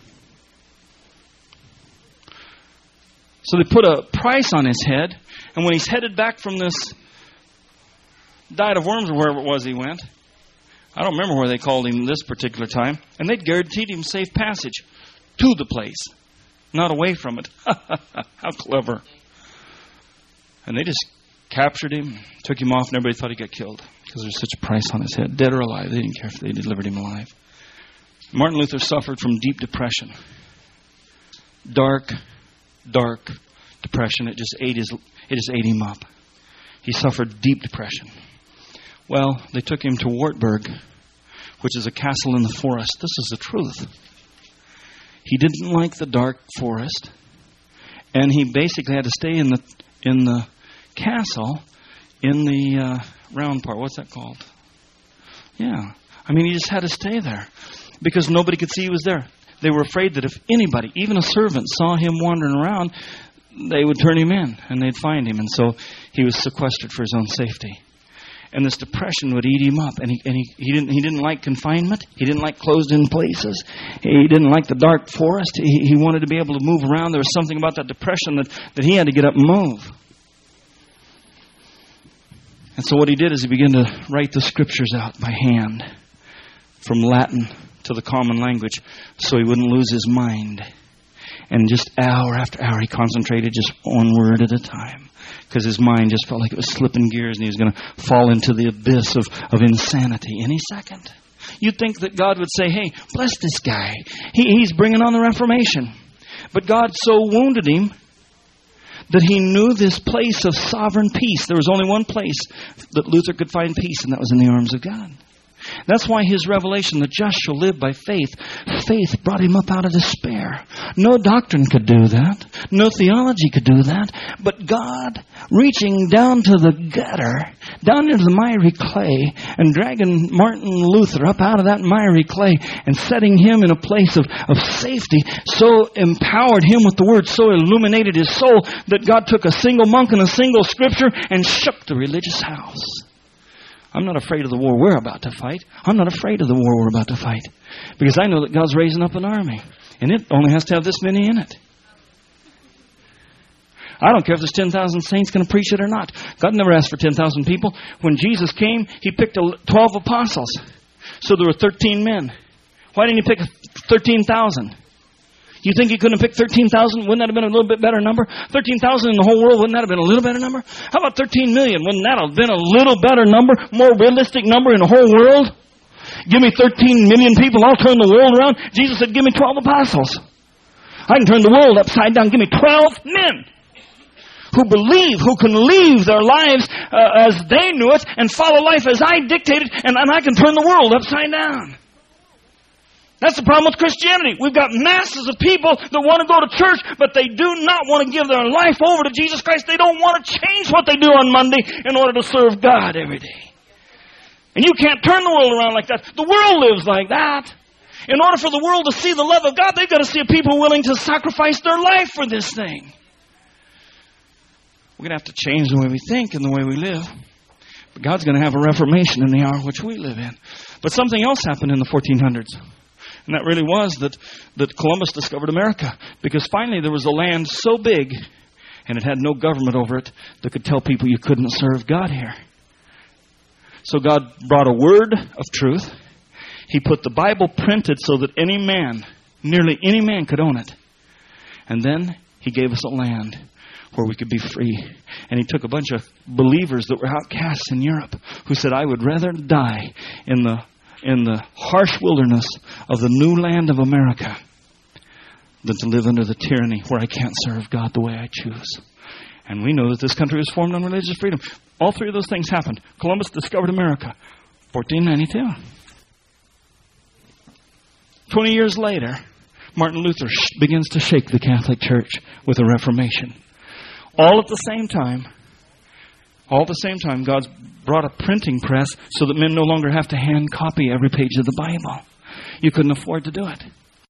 So they put a price on his head, and when he's headed back from this diet of worms or wherever it was he went, I don't remember where they called him this particular time, and they'd guaranteed him safe passage to the place, not away from it. How clever. And they just captured him, took him off, and everybody thought he got killed because there's such a price on his head. Dead or alive, they didn't care if they delivered him alive. Martin Luther suffered from deep depression. Dark depression. It just ate him up. He suffered deep depression. Well, they took him to Wartburg, which is a castle in the forest. This is the truth. He didn't like the dark forest, and he basically had to stay in the castle in the round part. What's that called? Yeah. I mean, he just had to stay there because nobody could see he was there. They were afraid that if anybody, even a servant, saw him wandering around, they would turn him in and they'd find him. And so he was sequestered for his own safety. And this depression would eat him up. And he didn't like confinement. He didn't like closed-in places. He didn't like the dark forest. He wanted to be able to move around. There was something about that depression that he had to get up and move. And so what he did is he began to write the scriptures out by hand from Latin to the common language so he wouldn't lose his mind. And just hour after hour he concentrated just one word at a time because his mind just felt like it was slipping gears and he was going to fall into the abyss of insanity any second. You'd think that God would say, hey, bless this guy. He's bringing on the Reformation. But God so wounded him that he knew this place of sovereign peace. There was only one place that Luther could find peace, and that was in the arms of God. That's why his revelation, the just shall live by faith. Faith brought him up out of despair. No doctrine could do that. No theology could do that. But God reaching down to the gutter, down into the miry clay, and dragging Martin Luther up out of that miry clay and setting him in a place of safety, so empowered him with the word, so illuminated his soul that God took a single monk and a single scripture and shook the religious house. I'm not afraid of the war we're about to fight. I'm not afraid of the war we're about to fight. Because I know that God's raising up an army. And it only has to have this many in it. I don't care if there's 10,000 saints going to preach it or not. God never asked for 10,000 people. When Jesus came, He picked 12 apostles. So there were 13 men. Why didn't He pick 13,000? You think He couldn't have picked 13,000? Wouldn't that have been a little bit better number? 13,000 in the whole world, wouldn't that have been a little better number? How about 13 million? Wouldn't that have been a little better number? More realistic number in the whole world? Give me 13 million people, I'll turn the world around. Jesus said, give me 12 apostles. I can turn the world upside down. Give me 12 men who believe, who can leave their lives as they knew it and follow life as I dictated, and I can turn the world upside down. That's the problem with Christianity. We've got masses of people that want to go to church, but they do not want to give their life over to Jesus Christ. They don't want to change what they do on Monday in order to serve God every day. And you can't turn the world around like that. The world lives like that. In order for the world to see the love of God, they've got to see people willing to sacrifice their life for this thing. We're going to have to change the way we think and the way we live. But God's going to have a reformation in the hour which we live in. But something else happened in the 1400s. And that really was that Columbus discovered America. Because finally there was a land so big, and it had no government over it, that could tell people you couldn't serve God here. So God brought a word of truth. He put the Bible printed so that any man, nearly any man, could own it. And then He gave us a land where we could be free. And He took a bunch of believers that were outcasts in Europe who said, I would rather die in the harsh wilderness of the new land of America than to live under the tyranny where I can't serve God the way I choose. And we know that this country was formed on religious freedom. All three of those things happened. Columbus discovered America, 1492. 20 years later, Martin Luther begins to shake the Catholic Church with a Reformation. All at the same time, God's brought a printing press so that men no longer have to hand copy every page of the Bible. You couldn't afford to do it.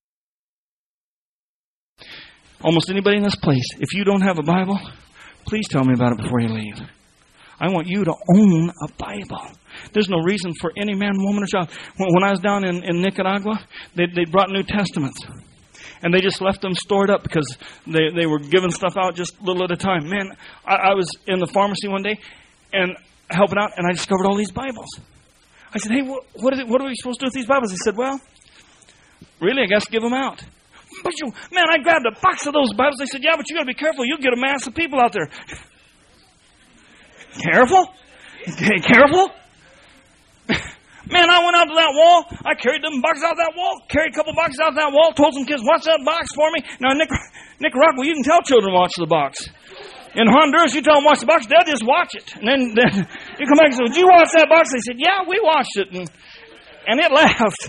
Almost anybody in this place, if you don't have a Bible, please tell me about it before you leave. I want you to own a Bible. There's no reason for any man, woman, or child. When I was down in Nicaragua, they brought New Testaments. And they just left them stored up because they were giving stuff out just a little at a time. Man, I was in the pharmacy one day and helping out, and I discovered all these Bibles. I said, hey, what are we supposed to do with these Bibles? He said, well, really, I guess give them out. But I grabbed a box of those Bibles. They said, yeah, but you got to be careful. You'll get a mass of people out there. Careful? Careful? Man, I went out to that wall. I carried them boxes out that wall. Carried a couple boxes out that wall. Told some kids, watch that box for me. Now, in Nicaragua, you can tell children to watch the box. In Honduras, you tell them watch the box. They'll just watch it. And then you come back and say, did you watch that box? They said, yeah, we watched it. And it laughed.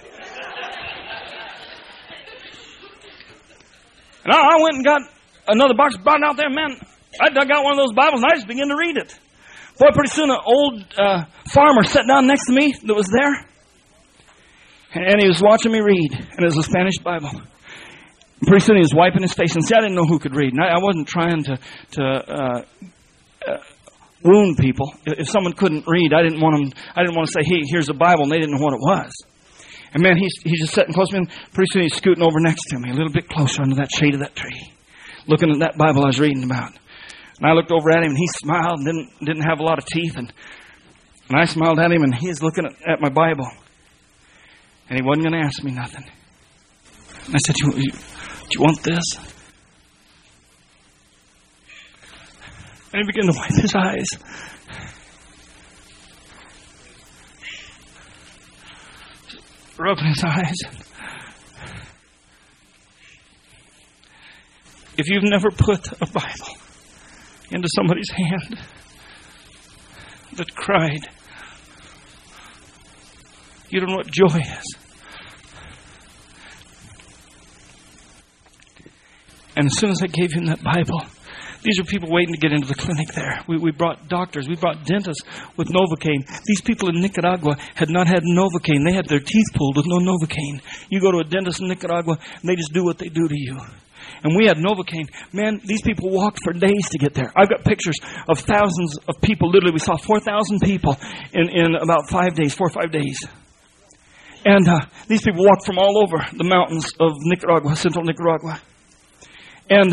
And I went and got another box, brought it out there. Man, I dug out one of those Bibles and I just began to read it. Boy, pretty soon an old farmer sat down next to me that was there. And he was watching me read. And it was a Spanish Bible. And pretty soon he was wiping his face. And see, I didn't know who could read. And I wasn't trying to wound people. If someone couldn't read, I didn't want to say, hey, here's a Bible. And they didn't know what it was. And man, he's just sitting close to me. And pretty soon he's scooting over next to me, a little bit closer under that shade of that tree, looking at that Bible I was reading about. And I looked over at him, and he smiled, and didn't have a lot of teeth. And I smiled at him, and he was looking at my Bible. And he wasn't going to ask me nothing. And I said, do you want this? And he began to wipe his eyes. Rubbing his eyes. If you've never put a Bible into somebody's hand that cried, you don't know what joy is. And as soon as I gave him that Bible, these are people waiting to get into the clinic there. We brought doctors. We brought dentists with Novocaine. These people in Nicaragua had not had Novocaine. They had their teeth pulled with no Novocaine. You go to a dentist in Nicaragua, and they just do what they do to you. And we had Novocaine. Man, these people walked for days to get there. I've got pictures of thousands of people. Literally, we saw 4,000 people in about 5 days, 4 or 5 days. And these people walked from all over the mountains of Nicaragua, central Nicaragua. And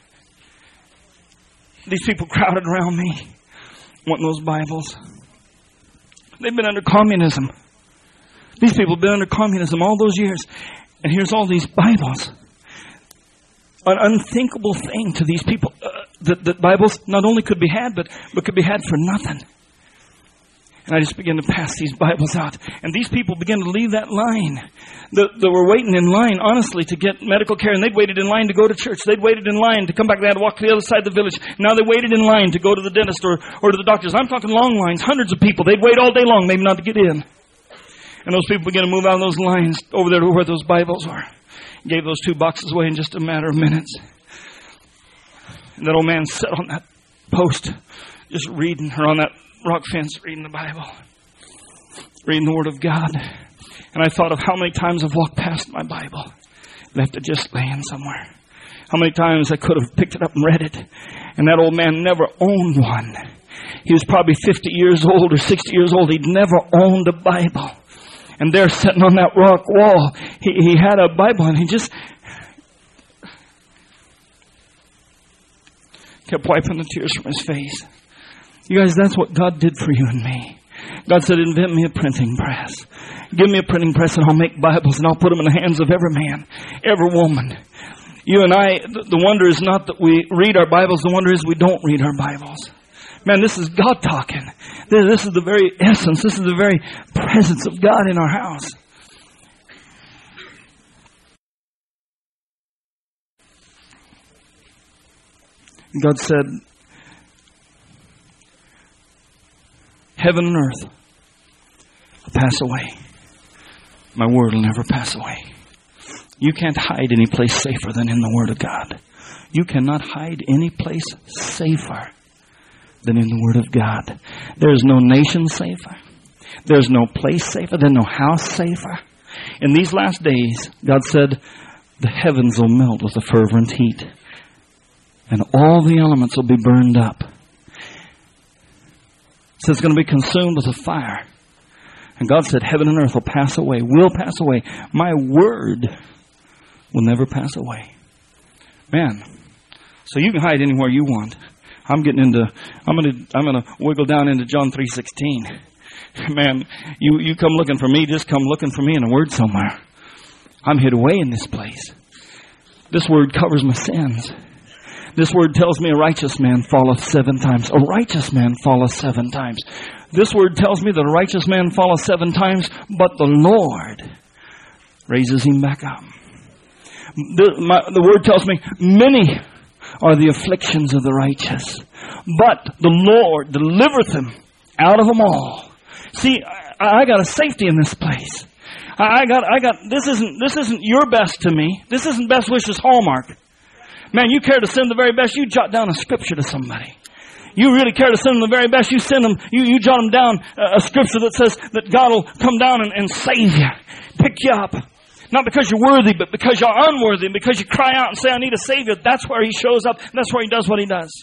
these people crowded around me, wanting those Bibles. They've been under communism. These people have been under communism all those years. And here's all these Bibles. An unthinkable thing to these people. That Bibles not only could be had, but could be had for nothing. And I just began to pass these Bibles out. And these people began to leave that line. They were waiting in line, honestly, to get medical care. And they'd waited in line to go to church. They'd waited in line to come back. They had to walk to the other side of the village. Now they waited in line to go to the dentist or to the doctors. I'm talking long lines, hundreds of people. They'd wait all day long, maybe not to get in. And those people began to move out of those lines over there to where those Bibles were. Gave those 2 boxes away in just a matter of minutes. And that old man sat on that post, just reading, or on that rock fence, reading the Bible. Reading the Word of God. And I thought of how many times I've walked past my Bible, left it just laying somewhere. How many times I could have picked it up and read it. And that old man never owned one. He was probably 50 years old or 60 years old. He'd never owned a Bible. And there sitting on that rock wall, he had a Bible and he just kept wiping the tears from his face. You guys, that's what God did for you and me. God said, invent me a printing press. Give me a printing press and I'll make Bibles and I'll put them in the hands of every man, every woman. You and I, the wonder is not that we read our Bibles. The wonder is we don't read our Bibles. Man, this is God talking. This is the very essence. This is the very presence of God in our house. God said, heaven and earth will pass away. My word will never pass away. You can't hide any place safer than in the Word of God. You cannot hide any place safer than in the Word of God. There's no nation safer. There's no place safer. There's no house safer. In these last days, God said, the heavens will melt with a fervent heat. And all the elements will be burned up. So it's going to be consumed with a fire. And God said, heaven and earth will pass away, will pass away. My word will never pass away. Man, so you can hide anywhere you want. I'm gonna wiggle down into John 3:16. Man, you come looking for me, just come looking for me in a word somewhere. I'm hid away in this place. This word covers my sins. This word tells me a righteous man falleth 7 times. A righteous man falleth 7 times. This word tells me that a righteous man falleth 7 times, but the Lord raises him back up. The word tells me, many are the afflictions of the righteous, but the Lord delivereth him out of them all. See, I got a safety in this place. I got. This isn't your best to me. This isn't Best Wishes Hallmark. Man, you care to send the very best, you jot down a scripture to somebody. You really care to send them the very best, you send them, you jot them down a scripture that says that God will come down and save you, pick you up. Not because you're worthy, but because you're unworthy, and because you cry out and say, I need a Savior. That's where He shows up, and that's where He does what He does.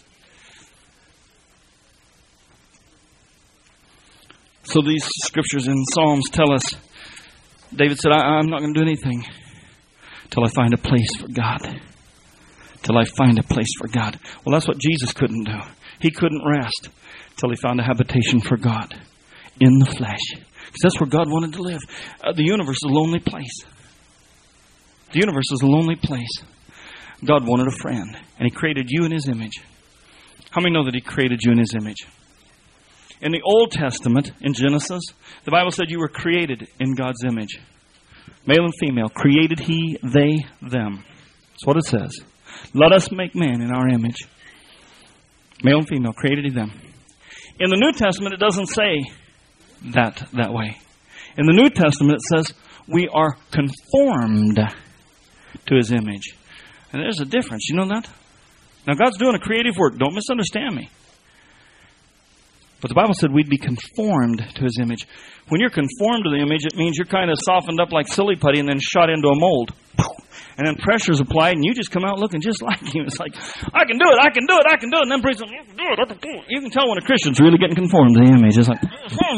So these scriptures in Psalms tell us, David said, I'm not going to do anything till I find a place for God. Till I find a place for God. Well, that's what Jesus couldn't do. He couldn't rest till He found a habitation for God in the flesh. Because that's where God wanted to live. The universe is a lonely place. The universe is a lonely place. God wanted a friend. And He created you in His image. How many know that He created you in His image? In the Old Testament, in Genesis, the Bible said you were created in God's image. Male and female, created He, they, them. That's what it says. Let us make man in our image. Male and female, created He, them. In the New Testament, it doesn't say that way. In the New Testament, it says we are conformed to His image. And there's a difference. You know that? Now, God's doing a creative work. Don't misunderstand me. But the Bible said we'd be conformed to His image. When you're conformed to the image, it means you're kind of softened up like silly putty and then shot into a mold. And then pressure's applied and you just come out looking just like Him. It's like, I can do it, I can do it, I can do it. And then pretty soon, I can do it, I can do it. You can tell when a Christian's really getting conformed to the image. It's like,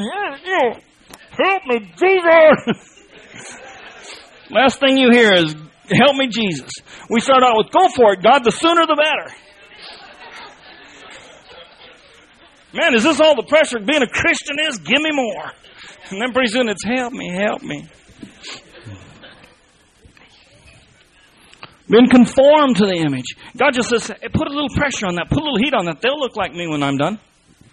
help me, Jesus. Last thing you hear is, help me, Jesus. We start out with, go for it, God, the sooner the better. Man, is this all the pressure of being a Christian is? Give me more. And then pretty soon it's, help me, help me. Been conformed to the image. God just says, hey, put a little pressure on that. Put a little heat on that. They'll look like me when I'm done.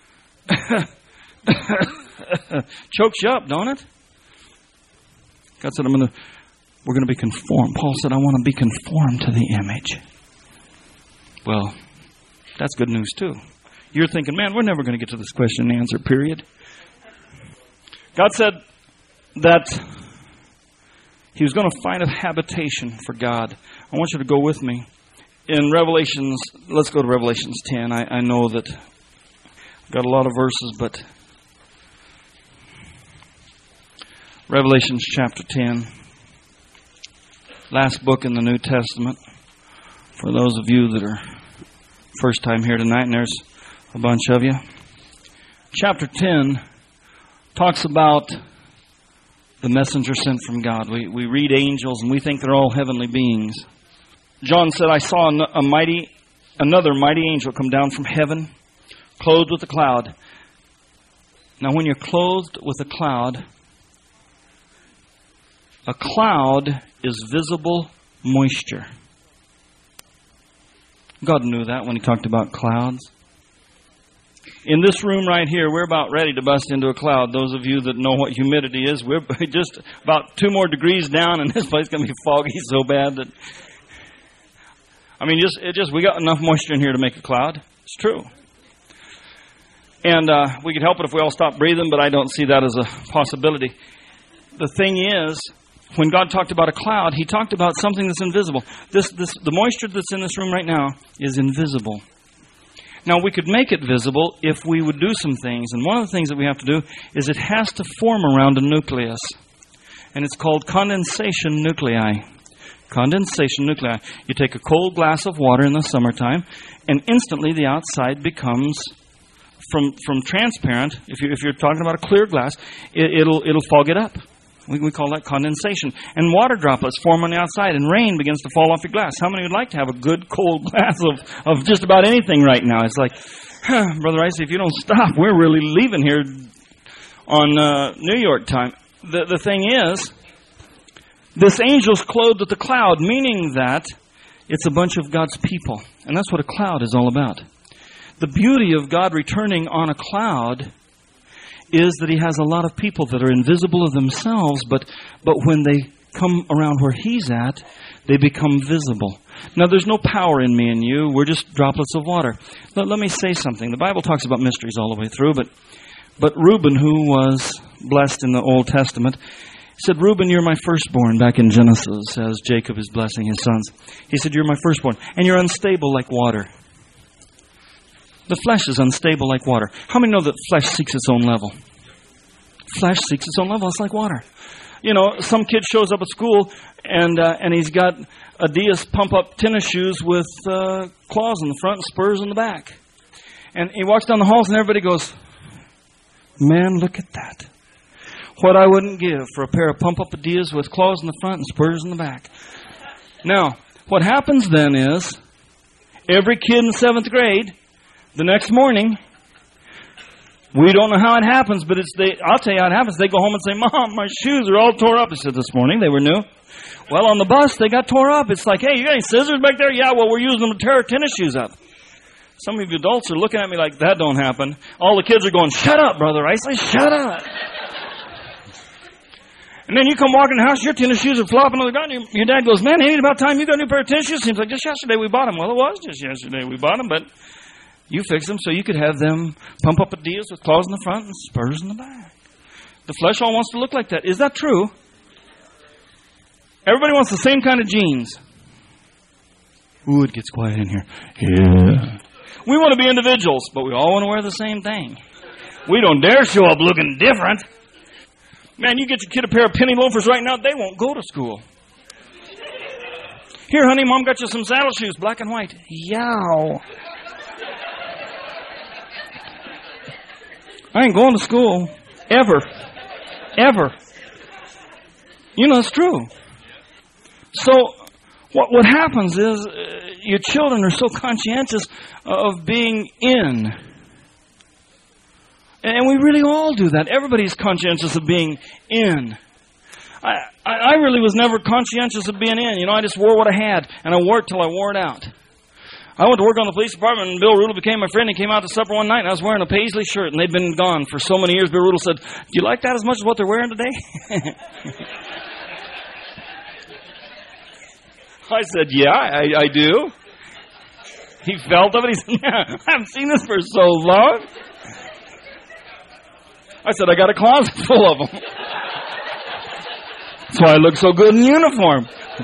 Chokes you up, don't it? God said, we're going to be conformed. Paul said, I want to be conformed to the image. Well, that's good news too. You're thinking, man, we're never going to get to this question and answer, period. God said, that he was going to find a habitation for God. I want you to go with me. In Revelations, let's go to Revelations 10. I know that I've got a lot of verses, but Revelations chapter 10, last book in the New Testament. For those of you that are first time here tonight, and there's a bunch of you. Chapter 10 talks about the messenger sent from God. We read angels and we think they're all heavenly beings. John said, I saw another mighty angel come down from heaven, clothed with a cloud. Now when you're clothed with a cloud is visible moisture. God knew that when He talked about clouds. In this room right here, we're about ready to bust into a cloud. Those of you that know what humidity is, we're just about 2 more degrees down, and this place is going to be foggy so bad that... we got enough moisture in here to make a cloud. It's true. And we could help it if we all stopped breathing, but I don't see that as a possibility. The thing is, when God talked about a cloud, He talked about something that's invisible. The moisture that's in this room right now is invisible. Now, we could make it visible if we would do some things. And one of the things that we have to do is it has to form around a nucleus. And it's called condensation nuclei. Condensation nuclei. You take a cold glass of water in the summertime, and instantly the outside becomes, from transparent, if you're talking about a clear glass, it'll fog it up. We call that condensation. And water droplets form on the outside, and rain begins to fall off your glass. How many would like to have a good cold glass of just about anything right now? It's like, Brother Icy, if you don't stop, we're really leaving here on New York time. The thing is, this angel's clothed with a cloud, meaning that it's a bunch of God's people. And that's what a cloud is all about. The beauty of God returning on a cloud is that He has a lot of people that are invisible of themselves, but when they come around where He's at, they become visible. Now, there's no power in me and you. We're just droplets of water. Let me say something. The Bible talks about mysteries all the way through, but Reuben, who was blessed in the Old Testament, said, Reuben, you're my firstborn, back in Genesis, as Jacob is blessing his sons. He said, you're my firstborn, and you're unstable like water. The flesh is unstable like water. How many know that flesh seeks its own level? Flesh seeks its own level. It's like water. You know, some kid shows up at school and he's got Adidas pump-up tennis shoes with claws in the front and spurs in the back. And he walks down the halls and everybody goes, man, look at that. What I wouldn't give for a pair of pump-up Adidas with claws in the front and spurs in the back. Now, what happens then is every kid in 7th grade, the next morning, we don't know how it happens, but I'll tell you how it happens. They go home and say, Mom, my shoes are all tore up. I said, this morning they were new. Well, on the bus, they got tore up. It's like, hey, you got any scissors back there? Yeah, well, we're using them to tear our tennis shoes up. Some of you adults are looking at me like, that don't happen. All the kids are going, shut up, Brother Isley, shut up. And then you come walking in the house, your tennis shoes are flopping on the ground. Your dad goes, man, ain't it about time you got a new pair of tennis shoes? Seems like just yesterday we bought them. Well, it was just yesterday we bought them, but you fix them so you could have them pump up Adidas with claws in the front and spurs in the back. The flesh all wants to look like that. Is that true? Everybody wants the same kind of jeans. Ooh, it gets quiet in here. Yeah. We want to be individuals, but we all want to wear the same thing. We don't dare show up looking different. Man, you get your kid a pair of penny loafers right now, they won't go to school. Here, honey, Mom got you some saddle shoes, black and white. Yow. I ain't going to school. Ever. Ever. You know, it's true. So, what happens is your children are so conscientious of being in. And we really all do that. Everybody's conscientious of being in. I really was never conscientious of being in. You know, I just wore what I had, and I wore it till I wore it out. I went to work on the police department, and Bill Rudel became my friend. He came out to supper one night, and I was wearing a paisley shirt, and they'd been gone for so many years. Bill Rudel said, do you like that as much as what they're wearing today? I said, yeah, I do. He felt of it. He said, yeah, I haven't seen this for so long. I said, I got a closet full of them. That's why I look so good in uniform.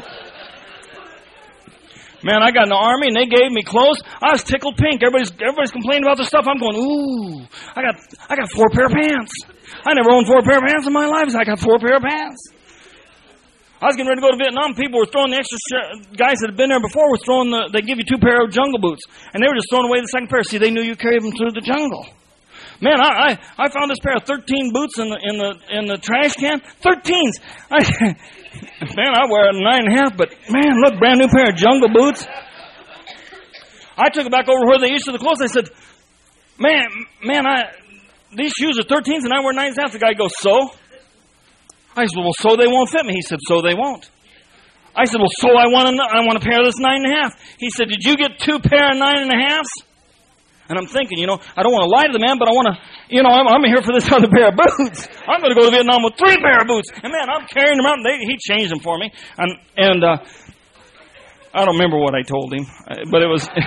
Man, I got in the Army and they gave me clothes. I was tickled pink. Everybody's complaining about their stuff. I'm going, ooh, I got 4 pair of pants. I never owned 4 pair of pants in my life. I got 4 pair of pants. I was getting ready to go to Vietnam. People were throwing the extra guys that had been there before were throwing they give you 2 pair of jungle boots. And they were just throwing away the second pair. See, they knew you carried them through the jungle. Man, I found this pair of 13 boots in the trash can. 13s. Man, I wear a 9.5, but man, look, brand new pair of jungle boots. I took it back over where they used to the clothes. I said, man, these shoes are 13s and I wear 9.5. The guy goes, so? I said, well, so they won't fit me. He said, so they won't. I said, well, so I want a pair of this 9.5. He said, did you get 2 pair of 9.5s? And I'm thinking, I don't want to lie to the man, but I want to, I'm here for this other pair of boots. I'm going to go to Vietnam with 3 pair of boots. And man, I'm carrying them out, and he changed them for me. And I don't remember what I told him, but it was,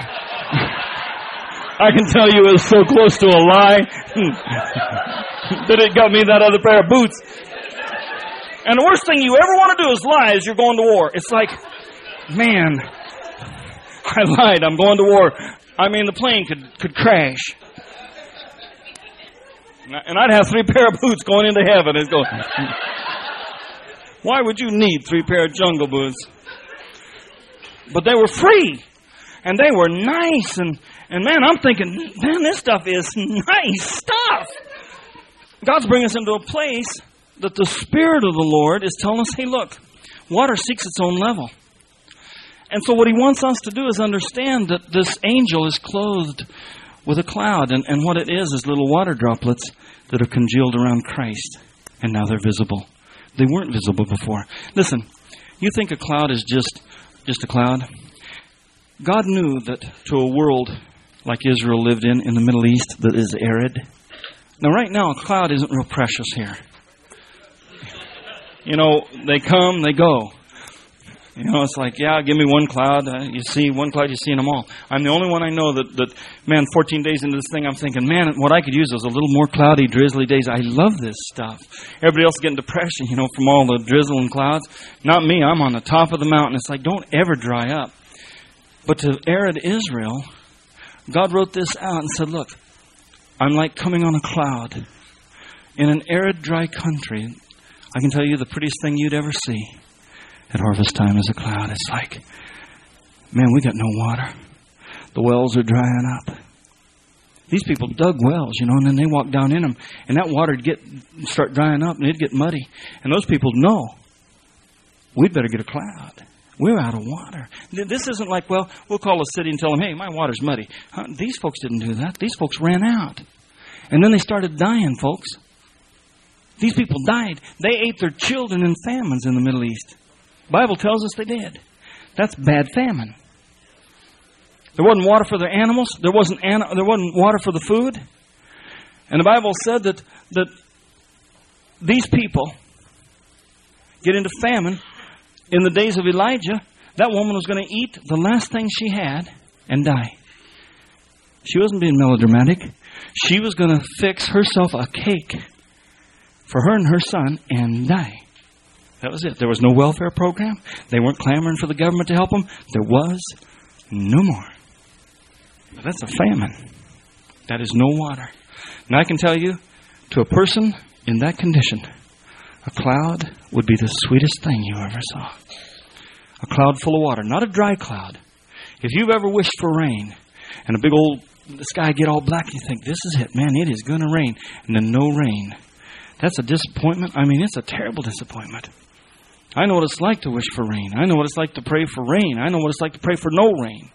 I can tell you it was so close to a lie that it got me that other pair of boots. And the worst thing you ever want to do is lie as you're going to war. It's like, man, I lied, I'm going to war. I mean, the plane could crash. And I'd have 3 pair of boots going into heaven. It's going, why would you need 3 pair of jungle boots? But they were free. And they were nice. And man, I'm thinking, man, this stuff is nice stuff. God's bringing us into a place that the Spirit of the Lord is telling us, hey, look, water seeks its own level. And so what he wants us to do is understand that this angel is clothed with a cloud. And what it is little water droplets that are congealed around Christ. And now they're visible. They weren't visible before. Listen, you think a cloud is just a cloud? God knew that to a world like Israel lived in the Middle East that is arid. Now right now a cloud isn't real precious here. They come, they go. It's like, yeah, give me one cloud. You see one cloud, you see them all. I'm the only one I know that, man, 14 days into this thing, I'm thinking, man, what I could use is a little more cloudy, drizzly days. I love this stuff. Everybody else is getting depression, from all the drizzle and clouds. Not me. I'm on the top of the mountain. It's like, don't ever dry up. But to arid Israel, God wrote this out and said, look, I'm like coming on a cloud. In an arid, dry country, I can tell you the prettiest thing you'd ever see at harvest time is a cloud. It's like, man, we got no water. The wells are drying up. These people dug wells, and then they walked down in them. And that water would start drying up and it'd get muddy. And those people know, we'd better get a cloud. We're out of water. This isn't like, well, we'll call a city and tell them, hey, my water's muddy. These folks didn't do that. These folks ran out. And then they started dying, folks. These people died. They ate their children in famines in the Middle East. The Bible tells us they did. That's bad famine. There wasn't water for their animals. There wasn't water for the food. And the Bible said that these people get into famine. In the days of Elijah, that woman was going to eat the last thing she had and die. She wasn't being melodramatic. She was going to fix herself a cake for her and her son and die. That was it. There was no welfare program. They weren't clamoring for the government to help them. There was no more. But that's a famine. That is no water. Now I can tell you, to a person in that condition, a cloud would be the sweetest thing you ever saw. A cloud full of water, not a dry cloud. If you've ever wished for rain, and a big old sky get all black, you think, this is it, man, it is going to rain. And then no rain. That's a disappointment. I mean, it's a terrible disappointment. I know what it's like to wish for rain. I know what it's like to pray for rain. I know what it's like to pray for no rain.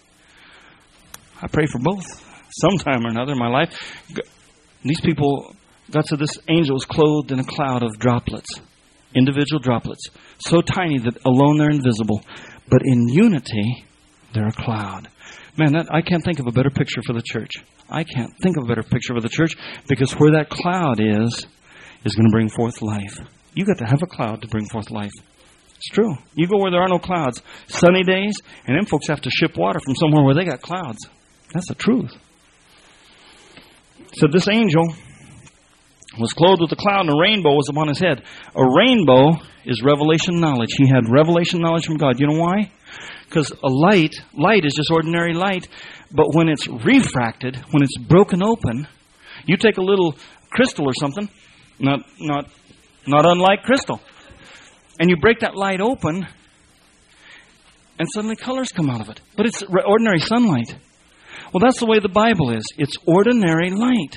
I pray for both sometime or another in my life. These people, God said this angel was clothed in a cloud of droplets, individual droplets, so tiny that alone they're invisible. But in unity, they're a cloud. Man, I can't think of a better picture for the church. I can't think of a better picture for the church, because where that cloud is going to bring forth life. You got to have a cloud to bring forth life. It's true. You go where there are no clouds, sunny days, and them folks have to ship water from somewhere where they got clouds. That's the truth. So this angel was clothed with a cloud, and a rainbow was upon his head. A rainbow is revelation knowledge. He had revelation knowledge from God. You know why? Because a light is just ordinary light, but when it's refracted, when it's broken open, you take a little crystal or something, not unlike crystal, and you break that light open, and suddenly colors come out of it. But it's ordinary sunlight. Well, that's the way the Bible is. It's ordinary light.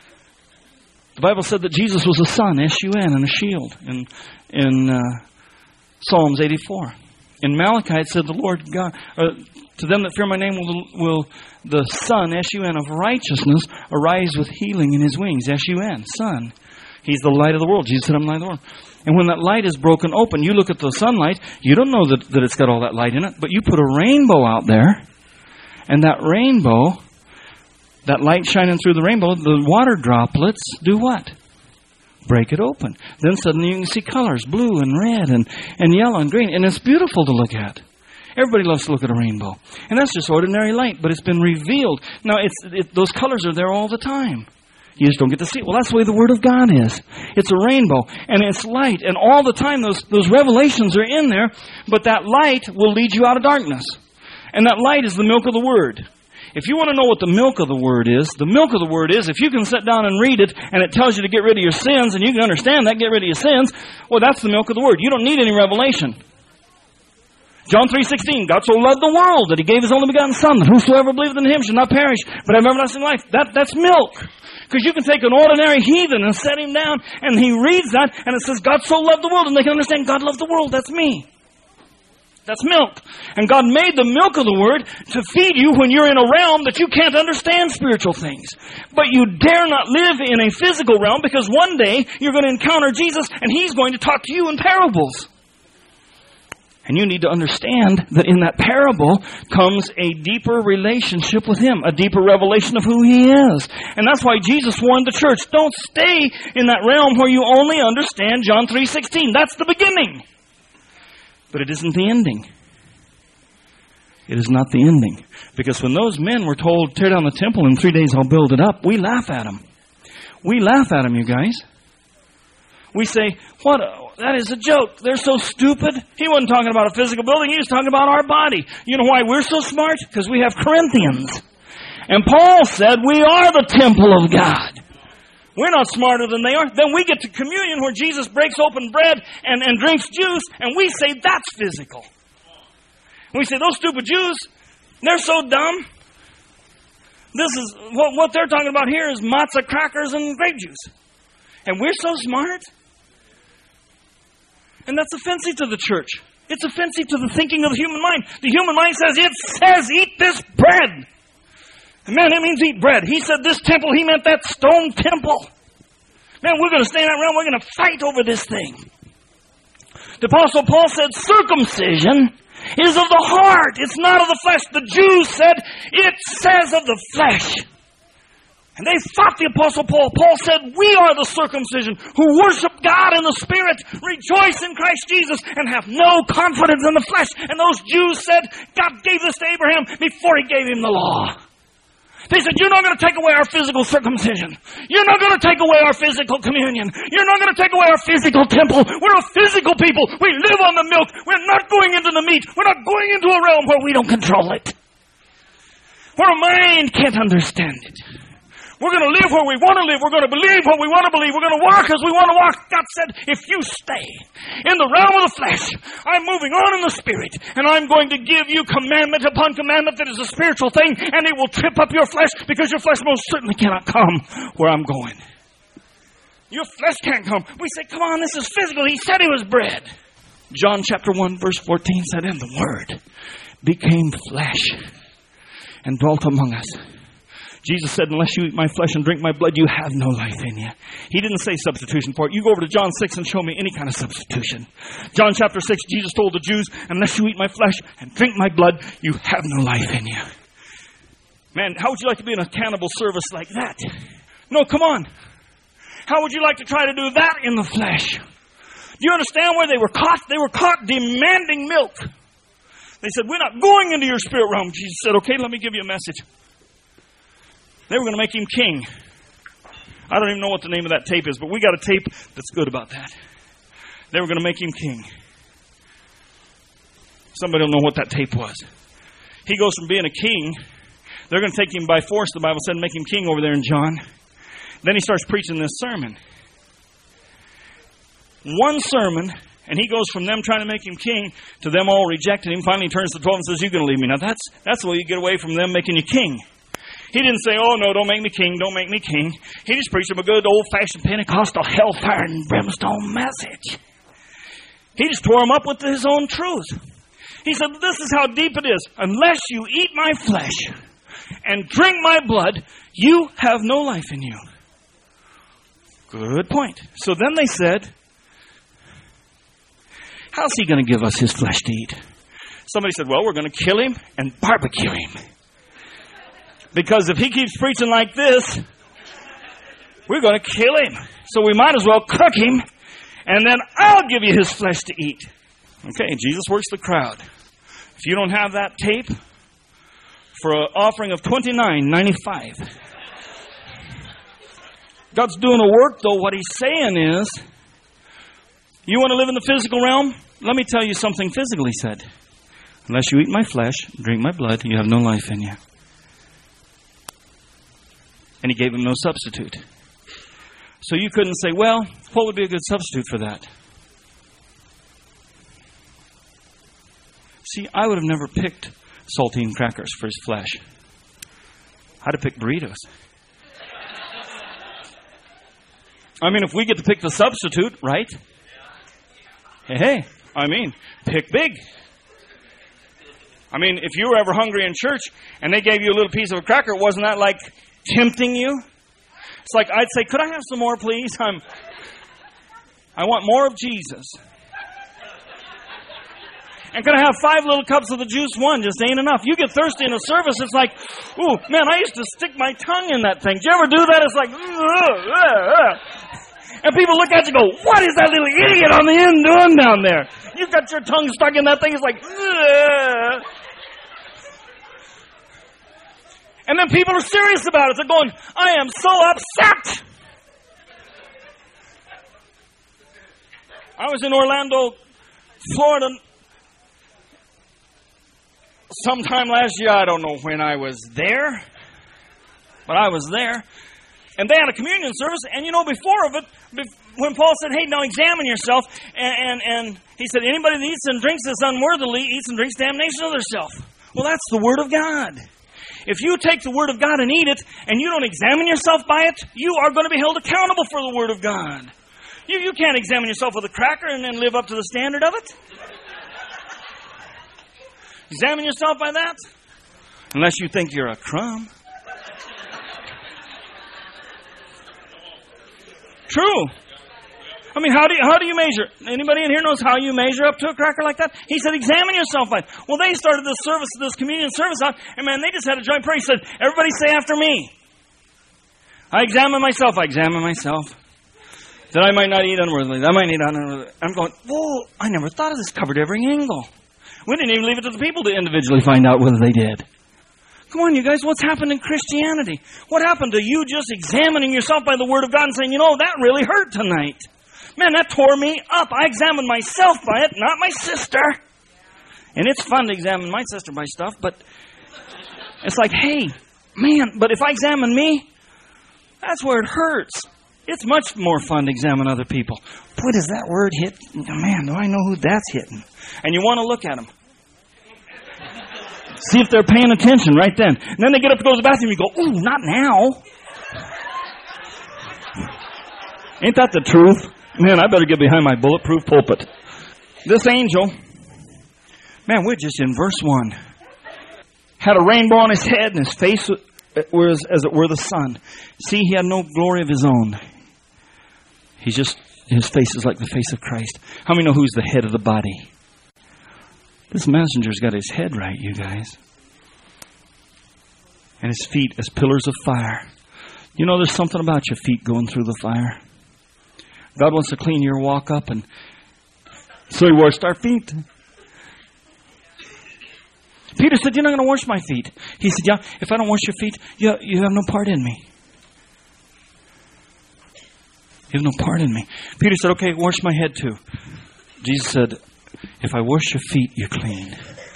The Bible said that Jesus was a sun, S-U-N, and a shield in Psalms 84. In Malachi, it said, the Lord God, to them that fear my name will the sun, S-U-N, of righteousness arise with healing in his wings, S-U-N, sun. He's the light of the world. Jesus said, I'm the light of the world. And when that light is broken open, you look at the sunlight, you don't know that it's got all that light in it, but you put a rainbow out there, and that rainbow, that light shining through the rainbow, the water droplets do what? Break it open. Then suddenly you can see colors, blue and red and yellow and green. And it's beautiful to look at. Everybody loves to look at a rainbow. And that's just ordinary light, but it's been revealed. Now, those colors are there all the time. You just don't get to see it. Well, that's the way the Word of God is. It's a rainbow, and it's light. And all the time those revelations are in there, but that light will lead you out of darkness. And that light is the milk of the Word. If you want to know what the milk of the Word is, the milk of the Word is, if you can sit down and read it, and it tells you to get rid of your sins, and you can understand that, get rid of your sins, well, that's the milk of the Word. You don't need any revelation. John 3:16, God so loved the world that He gave His only begotten Son, that whosoever believeth in Him should not perish, but have everlasting life. That's milk. Because you can take an ordinary heathen and set him down, and he reads that, and it says, God so loved the world, and they can understand God loved the world. That's me. That's milk. And God made the milk of the Word to feed you when you're in a realm that you can't understand spiritual things. But you dare not live in a physical realm, because one day you're going to encounter Jesus and He's going to talk to you in parables. And you need to understand that in that parable comes a deeper relationship with Him, a deeper revelation of who He is. And that's why Jesus warned the church, don't stay in that realm where you only understand John 3:16. That's the beginning. But it isn't the ending. It is not the ending. Because when those men were told, tear down the temple, in 3 days I'll build it up, we laugh at them. We laugh at them, you guys. We say, what? That is a joke. They're so stupid. He wasn't talking about a physical building. He was talking about our body. You know why we're so smart? Because we have Corinthians. And Paul said we are the temple of God. We're not smarter than they are. Then we get to communion where Jesus breaks open bread and drinks juice, and we say that's physical. And we say, those stupid Jews, they're so dumb. This is what they're talking about here is matzah crackers and grape juice. And we're so smart. And that's offensive to the church. It's offensive to the thinking of the human mind. The human mind says, eat this bread. And man, it means eat bread. He said this temple, he meant that stone temple. Man, we're going to stay in that realm. We're going to fight over this thing. The Apostle Paul said circumcision is of the heart. It's not of the flesh. The Jews said it says of the flesh. And they fought the Apostle Paul. Paul said, we are the circumcision who worship God in the Spirit, rejoice in Christ Jesus, and have no confidence in the flesh. And those Jews said, God gave this to Abraham before He gave him the law. They said, you're not going to take away our physical circumcision. You're not going to take away our physical communion. You're not going to take away our physical temple. We're a physical people. We live on the milk. We're not going into the meat. We're not going into a realm where we don't control it. Where a mind can't understand it. We're going to live where we want to live. We're going to believe what we want to believe. We're going to walk as we want to walk. God said, if you stay in the realm of the flesh, I'm moving on in the Spirit, and I'm going to give you commandment upon commandment that is a spiritual thing, and it will trip up your flesh, because your flesh most certainly cannot come where I'm going. Your flesh can't come. We say, come on, this is physical. He said He was bread. John chapter 1 verse 14 said, and the Word became flesh and dwelt among us. Jesus said, unless you eat my flesh and drink my blood, you have no life in you. He didn't say substitution for it. You go over to John 6 and show me any kind of substitution. John chapter 6, Jesus told the Jews, unless you eat my flesh and drink my blood, you have no life in you. Man, how would you like to be in a cannibal service like that? No, come on. How would you like to try to do that in the flesh? Do you understand where they were caught? They were caught demanding milk. They said, we're not going into your spirit realm. Jesus said, okay, let me give you a message. They were going to make Him king. I don't even know what the name of that tape is, but we got a tape that's good about that. They were going to make him king. Somebody will know what that tape was. He goes from being a king. They're going to take him by force, the Bible said, and make him king over there in John. Then he starts preaching this sermon. One sermon, and he goes from them trying to make him king to them all rejecting him. Finally, he turns to 12 and says, "You're going to leave me." Now, that's the way you get away from them making you king. He didn't say, "Oh, no, don't make me king, don't make me king." He just preached them a good old-fashioned Pentecostal hellfire and brimstone message. He just tore them up with his own truth. He said, "This is how deep it is. Unless you eat my flesh and drink my blood, you have no life in you." Good point. So then they said, "How's he going to give us his flesh to eat?" Somebody said, "Well, we're going to kill him and barbecue him. Because if he keeps preaching like this, we're going to kill him. So we might as well cook him, and then I'll give you his flesh to eat." Okay, Jesus works the crowd. If you don't have that tape, for an offering of $29.95. God's doing a work, though. What he's saying is, you want to live in the physical realm? Let me tell you something physical, he said. Unless you eat my flesh, drink my blood, you have no life in you. And he gave him no substitute. So you couldn't say, well, what would be a good substitute for that? See, I would have never picked saltine crackers for his flesh. I'd have picked burritos. I mean, if we get to pick the substitute, right? Hey, pick big. I mean, if you were ever hungry in church and they gave you a little piece of a cracker, wasn't that like tempting you? It's like I'd say, "Could I have some more, please? I want more of Jesus. And could I have 5 little cups of the juice? One just ain't enough." You get thirsty in a service, it's like, "Ooh, man, I used to stick my tongue in that thing." Did you ever do that? It's like, and people look at you and go, "What is that little idiot on the end doing down there? You've got your tongue stuck in that thing." It's like, ugh. And then people are serious about it. They're going, "I am so upset." I was in Orlando, Florida, sometime last year. I don't know when I was there, but I was there. And they had a communion service, and before of it, when Paul said, "Hey, now examine yourself," and he said, "Anybody that eats and drinks this unworthily eats and drinks damnation of theirself." Well, that's the Word of God. If you take the Word of God and eat it, and you don't examine yourself by it, you are going to be held accountable for the Word of God. You can't examine yourself with a cracker and then live up to the standard of it. Examine yourself by that. Unless you think you're a crumb. True. I mean, how do you measure? Anybody in here knows how you measure up to a cracker like that? He said, examine yourself by it. Well, they started this communion service out, and man, they just had a joint prayer. He said, "Everybody say after me. I examine myself, that I might not eat unworthily, that I might eat unworthily." I'm going, whoa, I never thought of this. Covered every angle. We didn't even leave it to the people to individually find out whether they did. Come on, you guys, what's happened in Christianity? What happened to you just examining yourself by the Word of God and saying, that really hurt tonight? Man, that tore me up. I examined myself by it, not my sister. And it's fun to examine my sister by stuff, but it's like, hey, man, but if I examine me, that's where it hurts. It's much more fun to examine other people. Boy, does that word hit? Man, do I know who that's hitting? And you want to look at them. See if they're paying attention right then. And then they get up to go to the bathroom. You go, ooh, not now. Ain't that the truth? Man, I better get behind my bulletproof pulpit. This angel, man, we're just in verse 1. Had a rainbow on his head, and his face was as it were the sun. See, he had no glory of his own. His face is like the face of Christ. How many know who's the head of the body? This messenger's got his head right, you guys. And his feet as pillars of fire. There's something about your feet going through the fire. God wants to clean your walk up, and so he washed our feet. Peter said, "You're not going to wash my feet." He said, "Yeah, if I don't wash your feet, you have no part in me." You have no part in me. Peter said, okay, wash my head too. Jesus said, if I wash your feet, you're clean.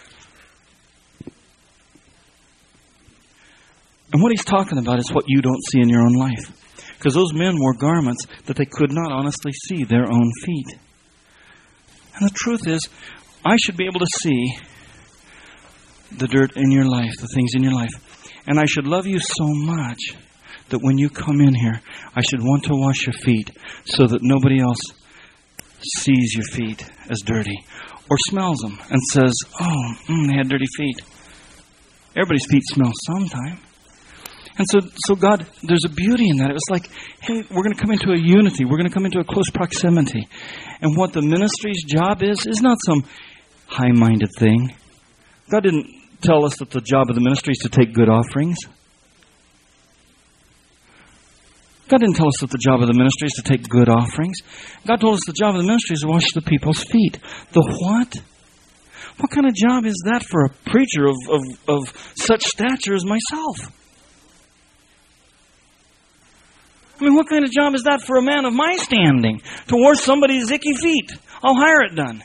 And what he's talking about is what you don't see in your own life. Because those men wore garments that they could not honestly see their own feet. And the truth is, I should be able to see the dirt in your life, the things in your life. And I should love you so much that when you come in here, I should want to wash your feet so that nobody else sees your feet as dirty or smells them and says, oh, they had dirty feet. Everybody's feet smell sometime. And so God, there's a beauty in that. It was like, hey, we're going to come into a unity. We're going to come into a close proximity. And what the ministry's job is not some high-minded thing. God didn't tell us that the job of the ministry is to take good offerings. God didn't tell us that the job of the ministry is to take good offerings. God told us the job of the ministry is to wash the people's feet. The what? What kind of job is that for a preacher of such stature as myself? I mean, what kind of job is that for a man of my standing? To wash somebody's icky feet? I'll hire it done.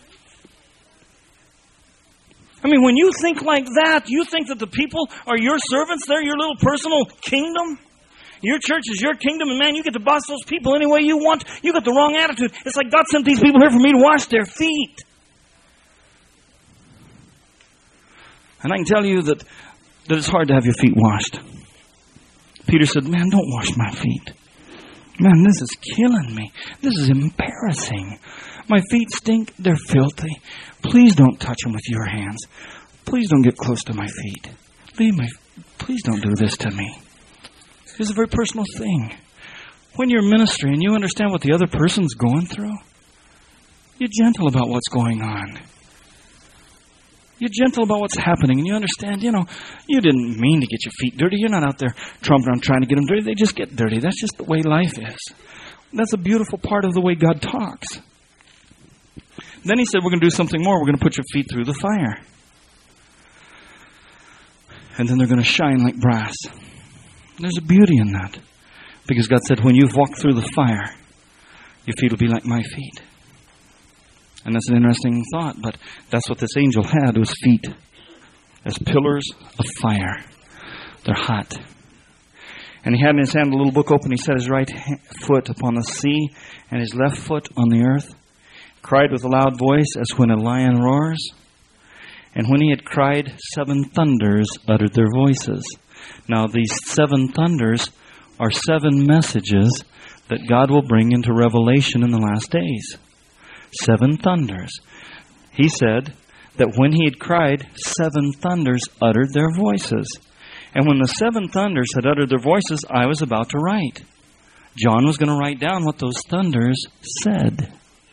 I mean, when you think like that, you think that the people are your servants, they're your little personal kingdom? Your church is your kingdom, and man, you get to boss those people any way you want. You got the wrong attitude. It's like God sent these people here for me to wash their feet. And I can tell you that it's hard to have your feet washed. Peter said, man, don't wash my feet. Man, this is killing me. This is embarrassing. My feet stink. They're filthy. Please don't touch them with your hands. Please don't get close to my feet. Please don't do this to me. It's a very personal thing. When you're ministering and you understand what the other person's going through, you're gentle about what's going on. You're gentle about what's happening, and you understand, you didn't mean to get your feet dirty. You're not out there tromping around trying to get them dirty. They just get dirty. That's just the way life is. That's a beautiful part of the way God talks. Then he said, we're going to do something more. We're going to put your feet through the fire. And then they're going to shine like brass. There's a beauty in that. Because God said, when you've walked through the fire, your feet will be like my feet. And that's an interesting thought, but that's what this angel had, was feet as pillars of fire. They're hot. And he had in his hand a little book open. He set his right foot upon the sea and his left foot on the earth. Cried with a loud voice as when a lion roars. And when he had cried, 7 thunders uttered their voices. Now these 7 thunders are 7 messages that God will bring into revelation in the last days. 7 thunders. He said that when he had cried, 7 thunders uttered their voices. And when the 7 thunders had uttered their voices, I was about to write. John was going to write down what those thunders said.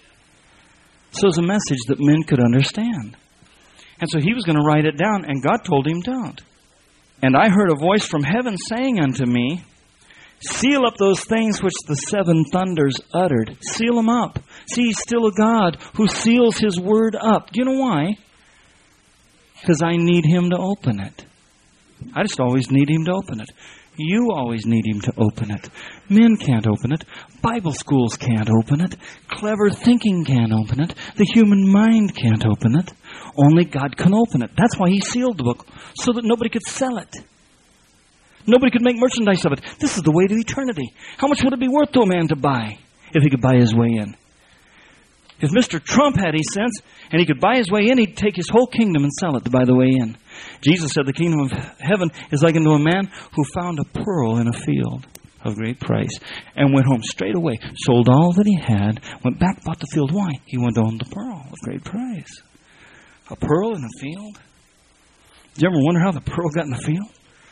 So it was a message that men could understand. And so he was going to write it down, and God told him, don't. And I heard a voice from heaven saying unto me, seal up those things which the 7 thunders uttered. Seal them up. See, he's still a God who seals his word up. Do you know why? Because I need him to open it. I just always need him to open it. You always need him to open it. Men can't open it. Bible schools can't open it. Clever thinking can't open it. The human mind can't open it. Only God can open it. That's why he sealed the book, so that nobody could sell it. Nobody could make merchandise of it. This is the way to eternity. How much would it be worth to a man to buy if he could buy his way in? If Mr. Trump had his sense and he could buy his way in, he'd take his whole kingdom and sell it to buy the way in. Jesus said the kingdom of heaven is like unto a man who found a pearl in a field of great price and went home straight away, sold all that he had, went back, bought the field. Why? He went on the pearl of great price. A pearl in a field? Do you ever wonder how the pearl got in the field?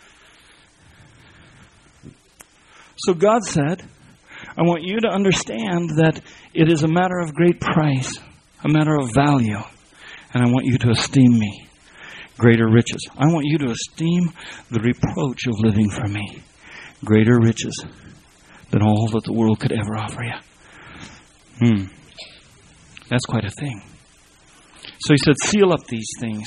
So God said, I want you to understand that it is a matter of great price, a matter of value, and I want you to esteem me greater riches. I want you to esteem the reproach of living for me greater riches than all that the world could ever offer you. That's quite a thing. So he said, seal up these things.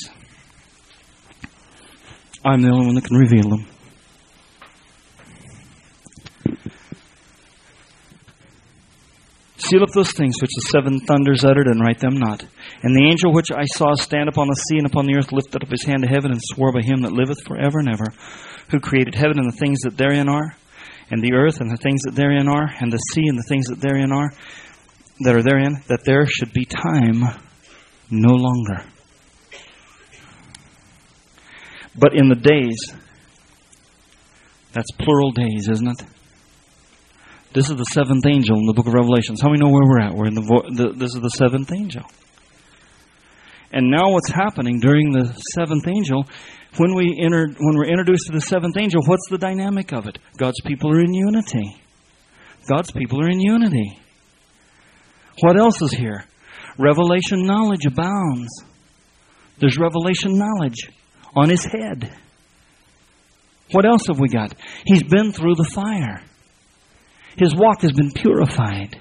I'm the only one that can reveal them. Seal up those things which the seven thunders uttered, and write them not. And the angel which I saw stand upon the sea and upon the earth lifted up his hand to heaven, and swore by him that liveth forever and ever, who created heaven and the things that therein are, and the earth and the things that therein are, and the sea and the things that therein are, that are therein, that there should be time no longer. But in the days, that's plural days, isn't it? This is the seventh angel in the book of Revelations. How many know where we're at? We're in this is the seventh angel. And now what's happening during the seventh angel, when we're introduced to the seventh angel, what's the dynamic of it? God's people are in unity. God's people are in unity. What else is here? Revelation knowledge abounds. There's revelation knowledge on his head. What else have we got? He's been through the fire. His walk has been purified.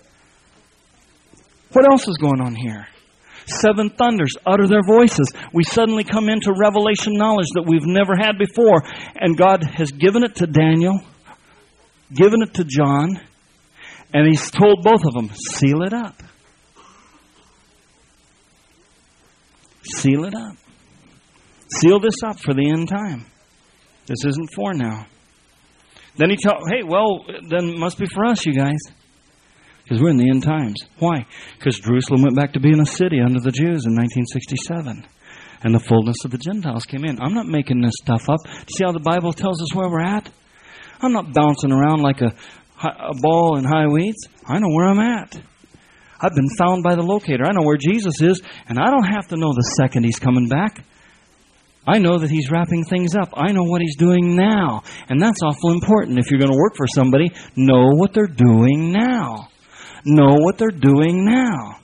What else is going on here? Seven thunders utter their voices. We suddenly come into revelation knowledge that we've never had before. And God has given it to Daniel, given it to John, and He's told both of them, seal it up. Seal it up. Seal this up for the end time. This isn't for now. Then he tells, hey, well, then it must be for us, you guys. Because we're in the end times. Why? Because Jerusalem went back to being a city under the Jews in 1967. And the fullness of the Gentiles came in. I'm not making this stuff up. Do you see how the Bible tells us where we're at? I'm not bouncing around like a ball in high weeds. I know where I'm at. I've been found by the locator. I know where Jesus is. And I don't have to know the second He's coming back. I know that He's wrapping things up. I know what He's doing now. And that's awful important. If you're going to work for somebody, know what they're doing now. Know what they're doing now.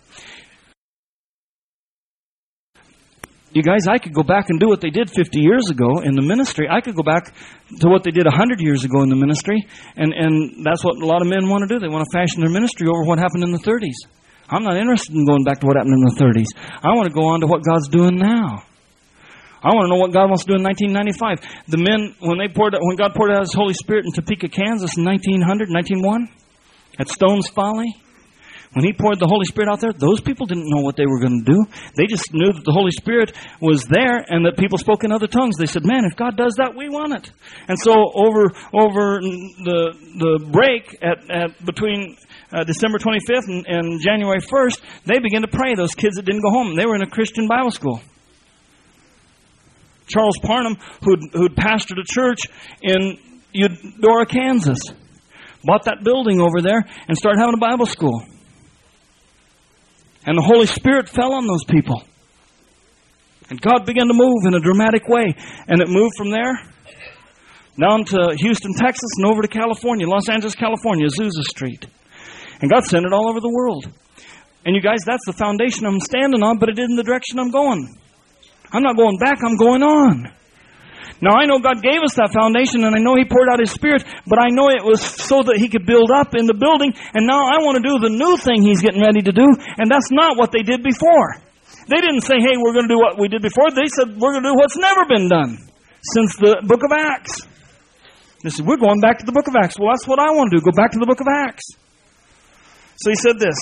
You guys, I could go back and do what they did 50 years ago in the ministry. I could go back to what they did 100 years ago in the ministry. And that's what a lot of men want to do. They want to fashion their ministry over what happened in the 30s. I'm not interested in going back to what happened in the 30s. I want to go on to what God's doing now. I want to know what God wants to do in 1995. The men, when God poured out His Holy Spirit in Topeka, Kansas in 1901, at Stone's Folly, when He poured the Holy Spirit out there, those people didn't know what they were going to do. They just knew that the Holy Spirit was there and that people spoke in other tongues. They said, man, if God does that, we want it. And so over the break between December 25th and January 1st, they began to pray, those kids that didn't go home. They were in a Christian Bible school. Charles Parham, who'd pastored a church in Eudora, Kansas, bought that building over there and started having a Bible school. And the Holy Spirit fell on those people. And God began to move in a dramatic way. And it moved from there down to Houston, Texas, and over to California, Los Angeles, California, Azusa Street. And God sent it all over the world. And you guys, that's the foundation I'm standing on, but it isn't the direction I'm going. I'm not going back, I'm going on. Now, I know God gave us that foundation, and I know He poured out His Spirit, but I know it was so that He could build up in the building, and now I want to do the new thing He's getting ready to do, and that's not what they did before. They didn't say, hey, we're going to do what we did before. They said, we're going to do what's never been done since the book of Acts. They said, we're going back to the book of Acts. Well, that's what I want to do, go back to the book of Acts. So He said this,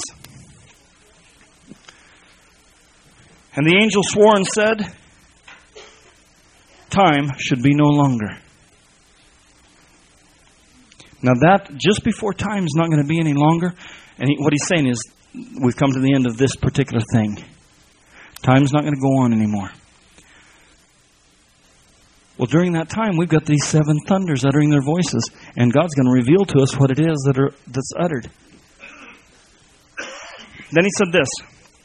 and the angel swore and said, time should be no longer. Now that, just before time is not going to be any longer, and what he's saying is, we've come to the end of this particular thing. Time's not going to go on anymore. Well, during that time, we've got these seven thunders uttering their voices, and God's going to reveal to us what it is that's uttered. Then he said this,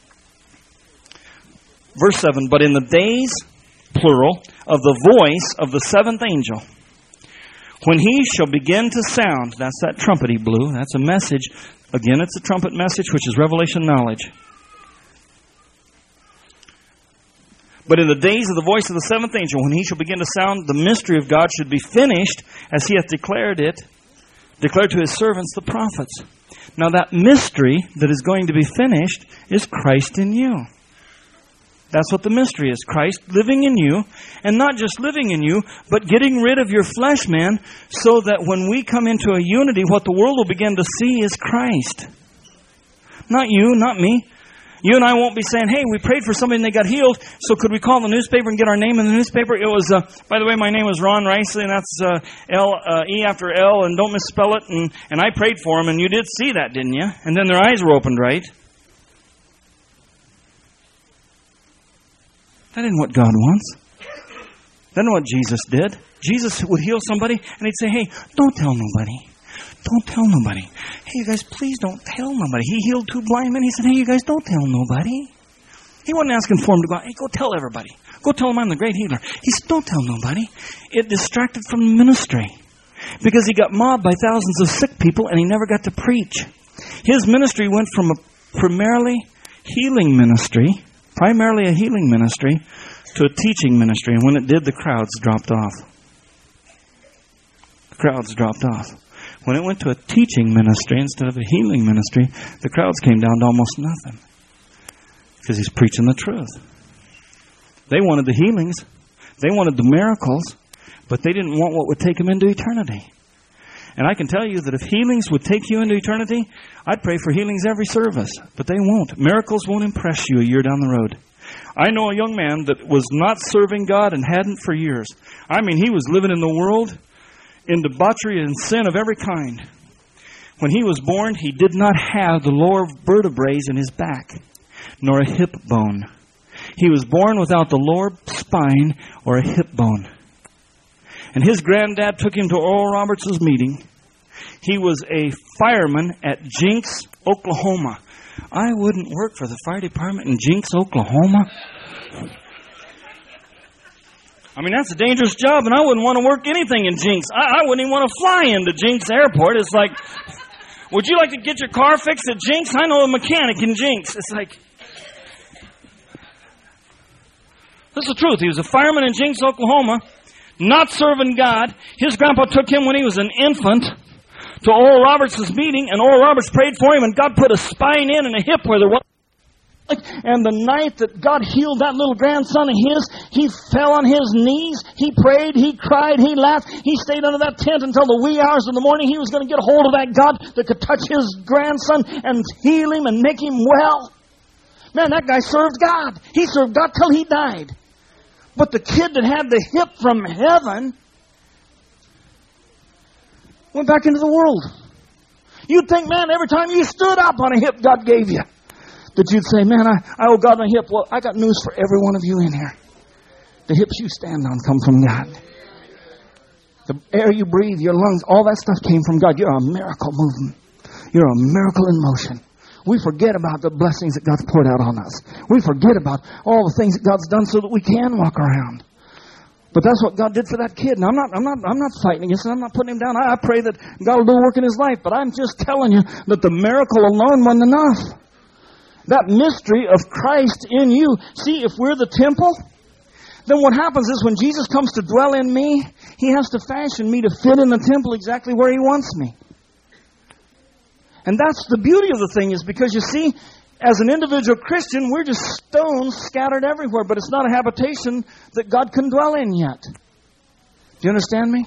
verse 7, but in the days, plural, of the voice of the seventh angel, when he shall begin to sound, that's that trumpet he blew, that's a message. Again, it's a trumpet message, which is revelation knowledge. But in the days of the voice of the seventh angel, when he shall begin to sound, the mystery of God should be finished, as He hath declared to His servants, the prophets. Now that mystery that is going to be finished is Christ in you. That's what the mystery is. Christ living in you, and not just living in you, but getting rid of your flesh man, so that when we come into a unity, what the world will begin to see is Christ. Not you, not me. You and I won't be saying, hey, we prayed for somebody and they got healed, so could we call the newspaper and get our name in the newspaper? It was, by the way, my name is Ron Rice, and that's E after L, and don't misspell it. And I prayed for him, and you did see that, didn't you? And then their eyes were opened, right? That isn't what God wants. That isn't what Jesus did. Jesus would heal somebody, and he'd say, hey, don't tell nobody. Don't tell nobody. Hey, you guys, please don't tell nobody. He healed 2 blind men. He said, hey, you guys, don't tell nobody. He wasn't asking for them to go, hey, go tell everybody. Go tell them I'm the great healer. He said, don't tell nobody. It distracted from the ministry because he got mobbed by thousands of sick people and he never got to preach. His ministry went from a primarily a healing ministry to a teaching ministry. And when it did, the crowds dropped off. The crowds dropped off. When it went to a teaching ministry instead of a healing ministry, the crowds came down to almost nothing. Because he's preaching the truth. They wanted the healings. They wanted the miracles. But they didn't want what would take them into eternity. And I can tell you that if healings would take you into eternity, I'd pray for healings every service. But they won't. Miracles won't impress you a year down the road. I know a young man that was not serving God and hadn't for years. I mean, he was living in the world in debauchery and sin of every kind. When he was born, he did not have the lower vertebrae in his back, nor a hip bone. He was born without the lower spine or a hip bone. And his granddad took him to Oral Roberts' meeting. He was a fireman at Jinx, Oklahoma. I wouldn't work for the fire department in Jinx, Oklahoma. I mean, that's a dangerous job, and I wouldn't want to work anything in Jinx. I wouldn't even want to fly into Jinx Airport. It's like, would you like to get your car fixed at Jinx? I know a mechanic in Jinx. It's like, this is the truth. He was a fireman in Jinx, Oklahoma, not serving God. His grandpa took him when he was an infant to Oral Roberts' meeting, and Oral Roberts prayed for him, and God put a spine in and a hip where there was. And the night that God healed that little grandson of his, he fell on his knees, he prayed, he cried, he laughed, he stayed under that tent until the wee hours of the morning. He was going to get a hold of that God that could touch his grandson and heal him and make him well. Man, that guy served God. He served God till he died. But the kid that had the hip from heaven went back into the world. You'd think, man, every time you stood up on a hip God gave you, that you'd say, man, I owe God my hip. Well, I got news for every one of you in here. The hips you stand on come from God. The air you breathe, your lungs, all that stuff came from God. You're a miracle moving. You're a miracle in motion. We forget about the blessings that God's poured out on us. We forget about all the things that God's done so that we can walk around. But that's what God did for that kid. And I'm not fighting against it. I'm not putting him down. I pray that God will do work in his life. But I'm just telling you that the miracle alone wasn't enough. That mystery of Christ in you. See, if we're the temple, then what happens is when Jesus comes to dwell in me, He has to fashion me to fit in the temple exactly where He wants me. And that's the beauty of the thing, is because you see, as an individual Christian, we're just stones scattered everywhere, but it's not a habitation that God can dwell in yet. Do you understand me?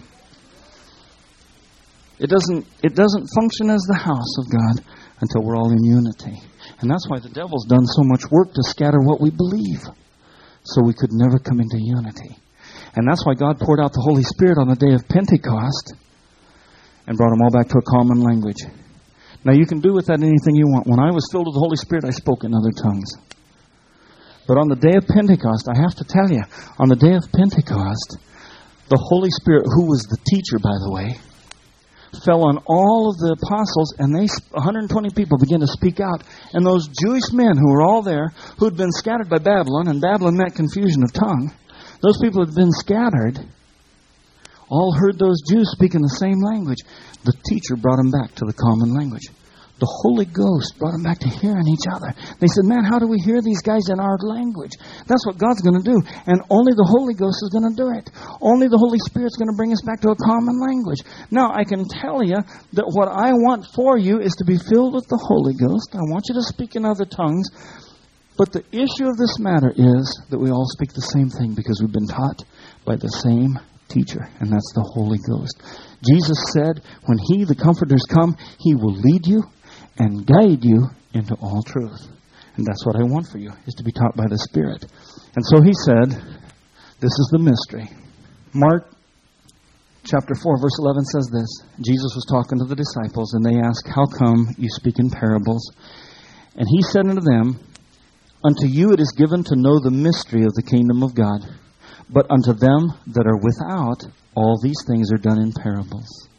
It doesn't function as the house of God until we're all in unity. And that's why the devil's done so much work to scatter what we believe, so we could never come into unity. And that's why God poured out the Holy Spirit on the day of Pentecost and brought them all back to a common language. Now you can do with that anything you want. When I was filled with the Holy Spirit, I spoke in other tongues. But on the day of Pentecost, I have to tell you, on the day of Pentecost, the Holy Spirit, who was the teacher, by the way, fell on all of the apostles, and 120 people began to speak out. And those Jewish men who were all there, who had been scattered by Babylon, and Babylon meant confusion of tongue, those people who had been scattered all heard those Jews speaking the same language. The teacher brought them back to the common language. The Holy Ghost brought them back to hearing each other. They said, man, how do we hear these guys in our language? That's what God's going to do. And only the Holy Ghost is going to do it. Only the Holy Spirit's going to bring us back to a common language. Now, I can tell you that what I want for you is to be filled with the Holy Ghost. I want you to speak in other tongues. But the issue of this matter is that we all speak the same thing because we've been taught by the same teacher, and that's the Holy Ghost. Jesus said, when He, the Comforter, come, He will lead you and guide you into all truth. And that's what I want for you, is to be taught by the Spirit. And so he said, this is the mystery. Mark chapter 4, verse 11 says this. Jesus was talking to the disciples, and they asked, how come you speak in parables? And he said unto them, unto you it is given to know the mystery of the kingdom of God, but unto them that are without, all these things are done in parables.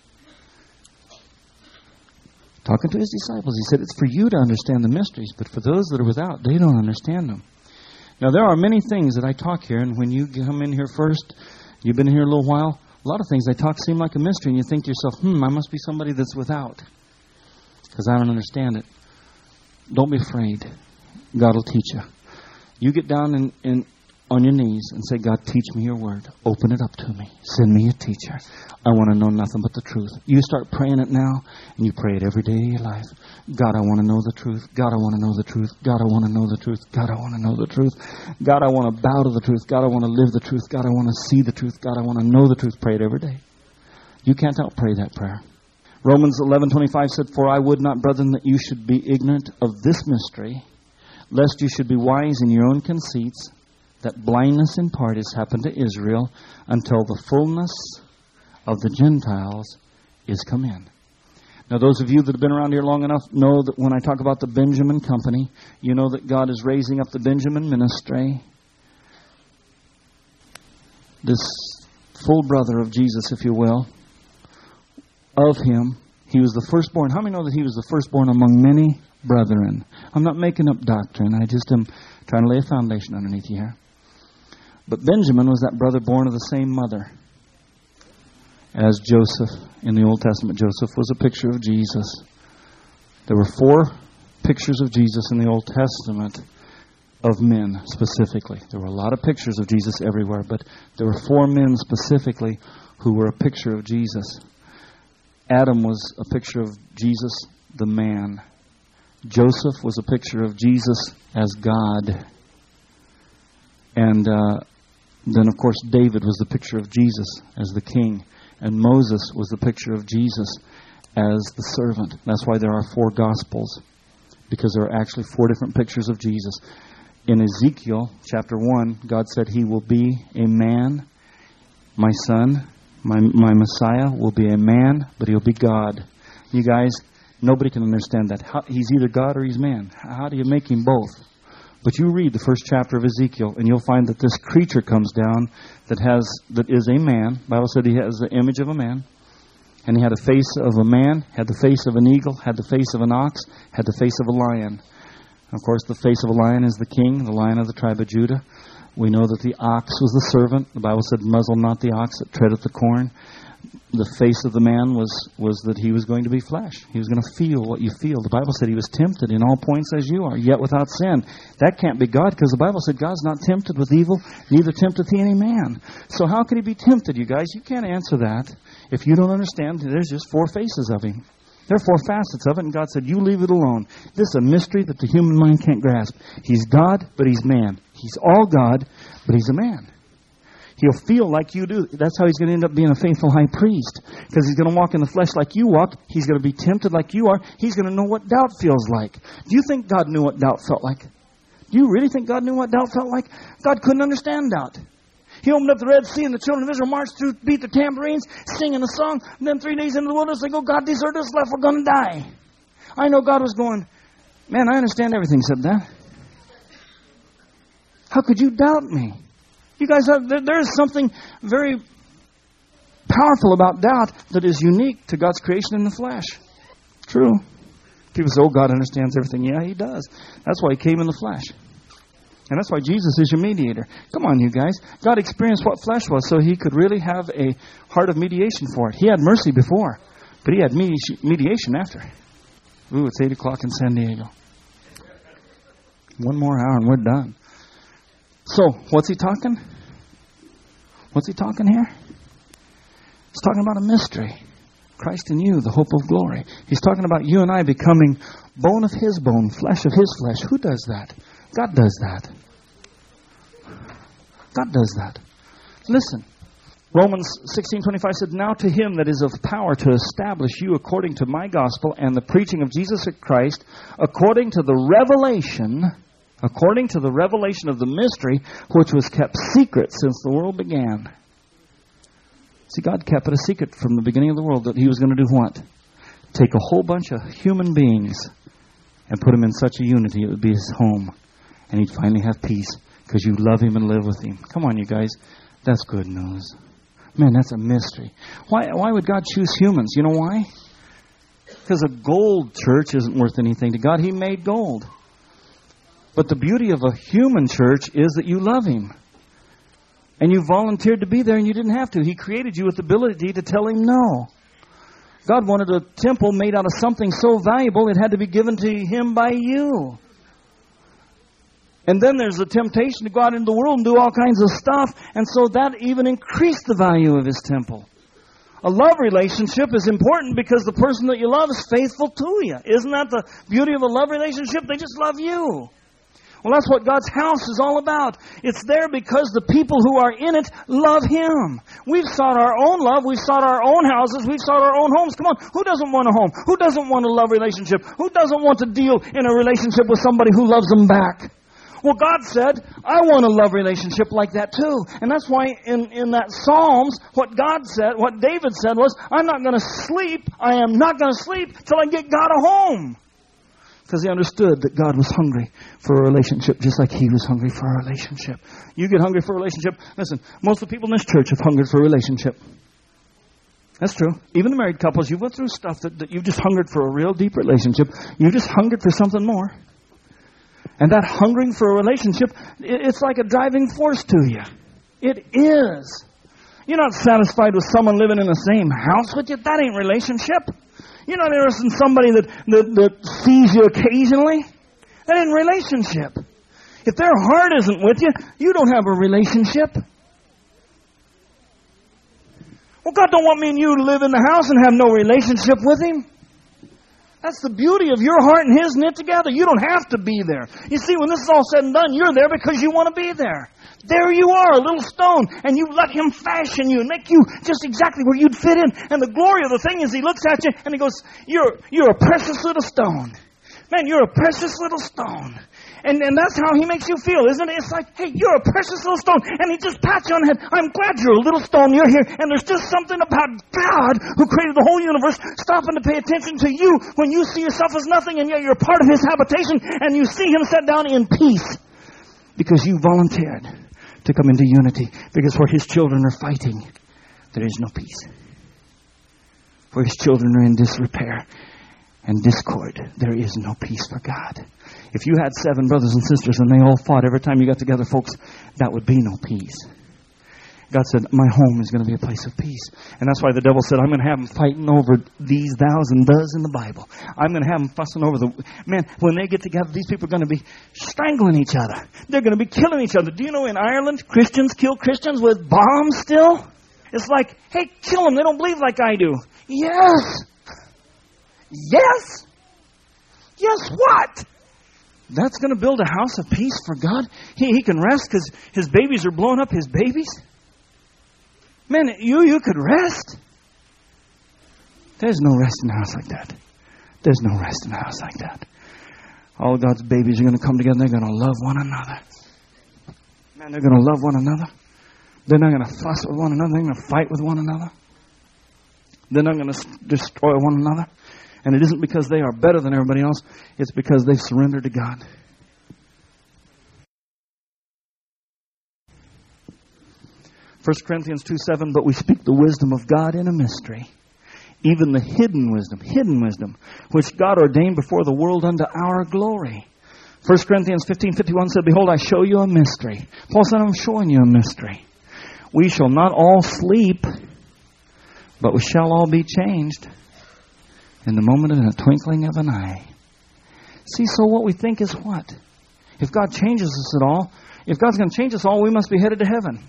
Talking to his disciples, he said, it's for you to understand the mysteries, but for those that are without, they don't understand them. Now, there are many things that I talk here, and when you come in here first, you've been here a little while, a lot of things I talk seem like a mystery, and you think to yourself, I must be somebody that's without, because I don't understand it. Don't be afraid. God will teach you. You get down on your knees and say, God, teach me your word. Open it up to me. Send me a teacher. I want to know nothing but the truth. You start praying it now, and you pray it every day of your life. God, I want to know the truth. God, I want to know the truth. God, I want to know the truth. God, I want to know the truth. God, I want to bow to the truth. God, I want to live the truth. God, I want to see the truth. God, I want to know the truth. Pray it every day. You can't out-pray that prayer. Romans 11:25 said, for I would not, brethren, that you should be ignorant of this mystery, lest you should be wise in your own conceits, that blindness in part has happened to Israel until the fullness of the Gentiles is come in. Now, those of you that have been around here long enough know that when I talk about the Benjamin Company, you know that God is raising up the Benjamin ministry. This full brother of Jesus, if you will, of him, he was the firstborn. How many know that he was the firstborn among many brethren? I'm not making up doctrine. I just am trying to lay a foundation underneath you here. But Benjamin was that brother born of the same mother as Joseph. In the Old Testament, Joseph was a picture of Jesus. There were 4 pictures of Jesus in the Old Testament of men specifically. There were a lot of pictures of Jesus everywhere, but there were 4 men specifically who were a picture of Jesus. Adam was a picture of Jesus, the man. Joseph was a picture of Jesus as God. And then, of course, David was the picture of Jesus as the king. And Moses was the picture of Jesus as the servant. That's why there are 4 Gospels, because there are actually 4 different pictures of Jesus. In Ezekiel chapter 1, God said, he will be a man, my son, my Messiah will be a man, but he'll be God. You guys, nobody can understand that. He's either God or he's man. How do you make him both? But you read the first chapter of Ezekiel, and you'll find that this creature comes down that is a man. The Bible said he has the image of a man. And he had a face of a man, had the face of an eagle, had the face of an ox, had the face of a lion. Of course, the face of a lion is the king, the lion of the tribe of Judah. We know that the ox was the servant. The Bible said, muzzle not the ox that treadeth the corn. The face of the man was that he was going to be flesh. He was going to feel what you feel. The Bible said he was tempted in all points as you are, yet without sin. That can't be God, because the Bible said God's not tempted with evil, neither tempteth he any man. So how could he be tempted, you guys? You can't answer that if you don't understand. There's just 4 faces of him. There are 4 facets of it, and God said, you leave it alone. This is a mystery that the human mind can't grasp. He's God, but he's man. He's all God, but he's a man. He'll feel like you do. That's how he's going to end up being a faithful high priest, because he's going to walk in the flesh like you walk. He's going to be tempted like you are. He's going to know what doubt feels like. Do you think God knew what doubt felt like? Do you really think God knew what doubt felt like? God couldn't understand doubt. He opened up the Red Sea, and the children of Israel marched through, beat their tambourines, singing a song. And then 3 days into the wilderness, they go, God deserted us, left, we're going to die. I know God was going, man, I understand everything except that. How could you doubt me? You guys, there is something very powerful about doubt that is unique to God's creation in the flesh. True. People say, oh, God understands everything. Yeah, he does. That's why he came in the flesh. And that's why Jesus is your mediator. Come on, you guys. God experienced what flesh was so he could really have a heart of mediation for it. He had mercy before, but he had mediation after. Ooh, it's 8 o'clock in San Diego. 1 more hour and we're done. So, what's he talking? What's he talking here? He's talking about a mystery. Christ in you, the hope of glory. He's talking about you and I becoming bone of his bone, flesh of his flesh. Who does that? God does that. God does that. Listen, Romans 16:25 said, "Now to him that is of power to establish you according to my gospel and the preaching of Jesus Christ, according to the revelation of the mystery which was kept secret since the world began." See, God kept it a secret from the beginning of the world that He was going to do what? Take a whole bunch of human beings and put them in such a unity it would be His home. And He'd finally have peace because you love Him and live with Him. Come on, you guys. That's good news. Man, that's a mystery. Why would God choose humans? You know why? Because a gold church isn't worth anything to God. He made gold. But the beauty of a human church is that you love Him. And you volunteered to be there and you didn't have to. He created you with the ability to tell Him no. God wanted a temple made out of something so valuable it had to be given to Him by you. And then there's the temptation to go out into the world and do all kinds of stuff. And so that even increased the value of His temple. A love relationship is important because the person that you love is faithful to you. Isn't that the beauty of a love relationship? They just love you. Well, that's what God's house is all about. It's there because the people who are in it love Him. We've sought our own love. We've sought our own houses. We've sought our own homes. Come on, who doesn't want a home? Who doesn't want a love relationship? Who doesn't want to deal in a relationship with somebody who loves them back? Well, God said, I want a love relationship like that too. And that's why in that Psalms, what David said was, I'm not going to sleep. I am not going to sleep till I get God a home. Because he understood that God was hungry for a relationship just like He was hungry for a relationship. You get hungry for a relationship. Listen, most of the people in this church have hungered for a relationship. That's true. Even the married couples, you went through stuff that you just hungered for a real deep relationship. You just hungered for something more. And that hungering for a relationship, it's like a driving force to you. It is. You're not satisfied with someone living in the same house with you. That ain't relationship. You're not interested in somebody that sees you occasionally. That ain't relationship. If their heart isn't with you, you don't have a relationship. Well, God don't want me and you to live in the house and have no relationship with Him. That's the beauty of your heart and His knit together. You don't have to be there. You see, when this is all said and done, you're there because you want to be there. There you are, a little stone, and you let Him fashion you and make you just exactly where you'd fit in. And the glory of the thing is He looks at you and He goes, you're a precious little stone. Man, you're a precious little stone. And that's how He makes you feel, isn't it? It's like, hey, you're a precious little stone. And He just pats you on the head. I'm glad you're a little stone. You're here. And there's just something about God who created the whole universe stopping to pay attention to you when you see yourself as nothing and yet you're part of His habitation and you see Him set down in peace because you volunteered to come into unity. Because where His children are fighting, there is no peace. Where His children are in disrepair and discord, there is no peace for God. If you had 7 brothers and sisters and they all fought every time you got together, folks, that would be no peace. God said, my home is going to be a place of peace. And that's why the devil said, I'm going to have them fighting over these thous and does in the Bible. I'm going to have them fussing over man, when they get together, these people are going to be strangling each other. They're going to be killing each other. Do you know in Ireland, Christians kill Christians with bombs still? It's like, hey, kill them. They don't believe like I do. Yes. Yes? Yes what? That's going to build a house of peace for God? He can rest because his babies are blowing up his babies? Man, you could rest. There's no rest in a house like that. There's no rest in a house like that. All God's babies are going to come together and they're going to love one another. Man, they're going to love one another. They're not going to fuss with one another. They're going to fight with one another. They're not going to destroy one another. And it isn't because they are better than everybody else. It's because they've surrendered to God. 1 Corinthians 2:7, but we speak the wisdom of God in a mystery, even the hidden wisdom, which God ordained before the world unto our glory. 1 Corinthians 15:51 said, behold, I show you a mystery. Paul said, I'm showing you a mystery. We shall not all sleep, but we shall all be changed in the moment and a twinkling of an eye. See, so what we think is what? If God changes us at all, if God's going to change us all, we must be headed to heaven.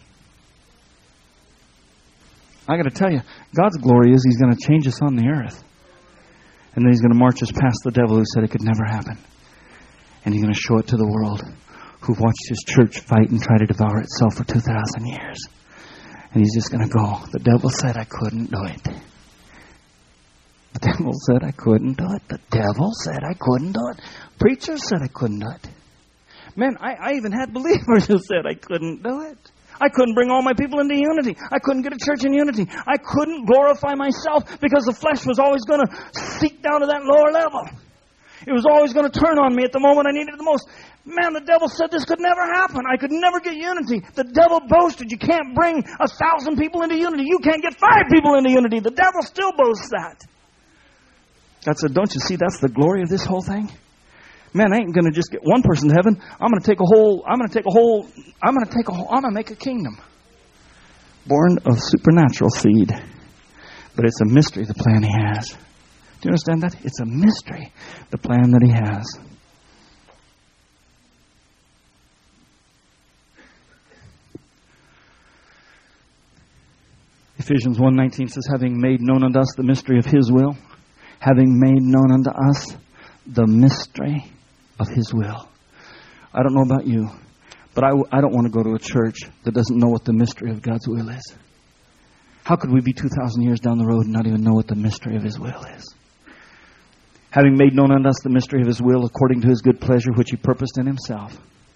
I got to tell you, God's glory is He's going to change us on the earth. And then He's going to march us past the devil who said it could never happen. And He's going to show it to the world who watched His church fight and try to devour itself for 2,000 years. And he's just going to go, the devil said I couldn't do it. The devil said I couldn't do it. The devil said I couldn't do it. Preachers said I couldn't do it. Man, I even had believers who said I couldn't do it. I couldn't bring all my people into unity. I couldn't get a church in unity. I couldn't glorify myself because the flesh was always going to seek down to that lower level. It was always going to turn on me at the moment I needed it the most. Man, the devil said this could never happen. I could never get unity. The devil boasted you can't bring 1,000 people into unity. You can't get 5 people into unity. The devil still boasts that. God said, don't you see that's the glory of this whole thing? Man, I ain't going to just get one person to heaven. I'm going to make a kingdom. Born of supernatural seed. But it's a mystery, the plan he has. Do you understand that? It's a mystery, the plan that he has. Ephesians 1:19 says, having made known unto us the mystery of his will. Having made known unto us the mystery of his will. I don't know about you, but I don't want to go to a church that doesn't know what the mystery of God's will is. How could we be 2,000 years down the road and not even know what the mystery of his will is? Having made known unto us the mystery of his will according to his good pleasure which he purposed in himself.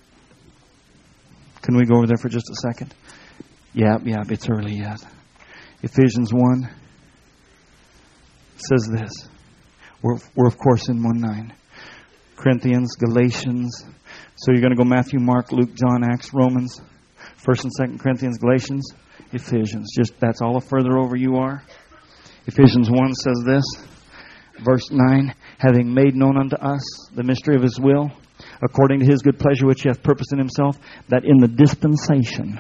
Can we go over there for just a second? Yeah, it's early yet. Ephesians 1 says this. We're of course in 1:9. Corinthians, Galatians. So you're going to go Matthew, Mark, Luke, John, Acts, Romans, 1st and 2nd Corinthians, Galatians, Ephesians. Just that's all the further over you are. Ephesians 1 says this, verse 9, having made known unto us the mystery of his will, according to his good pleasure which he hath purposed in himself, that in the dispensation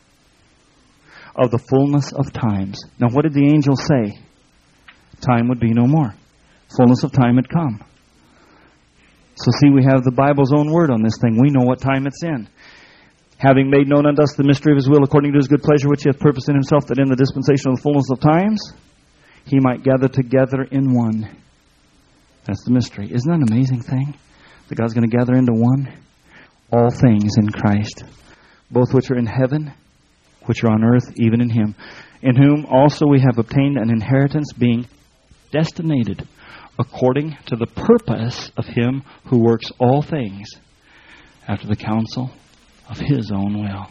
of the fullness of times. Now what did the angel say? Time would be no more. Fullness of time had come. So see, we have the Bible's own word on this thing. We know what time it's in. Having made known unto us the mystery of his will according to his good pleasure which he hath purposed in himself, that in the dispensation of the fullness of times he might gather together in one. That's the mystery. Isn't that an amazing thing? That God's going to gather into one? All things in Christ, both which are in heaven, which are on earth, even in him, in whom also we have obtained an inheritance, being destinated according to the purpose of him who works all things after the counsel of his own will.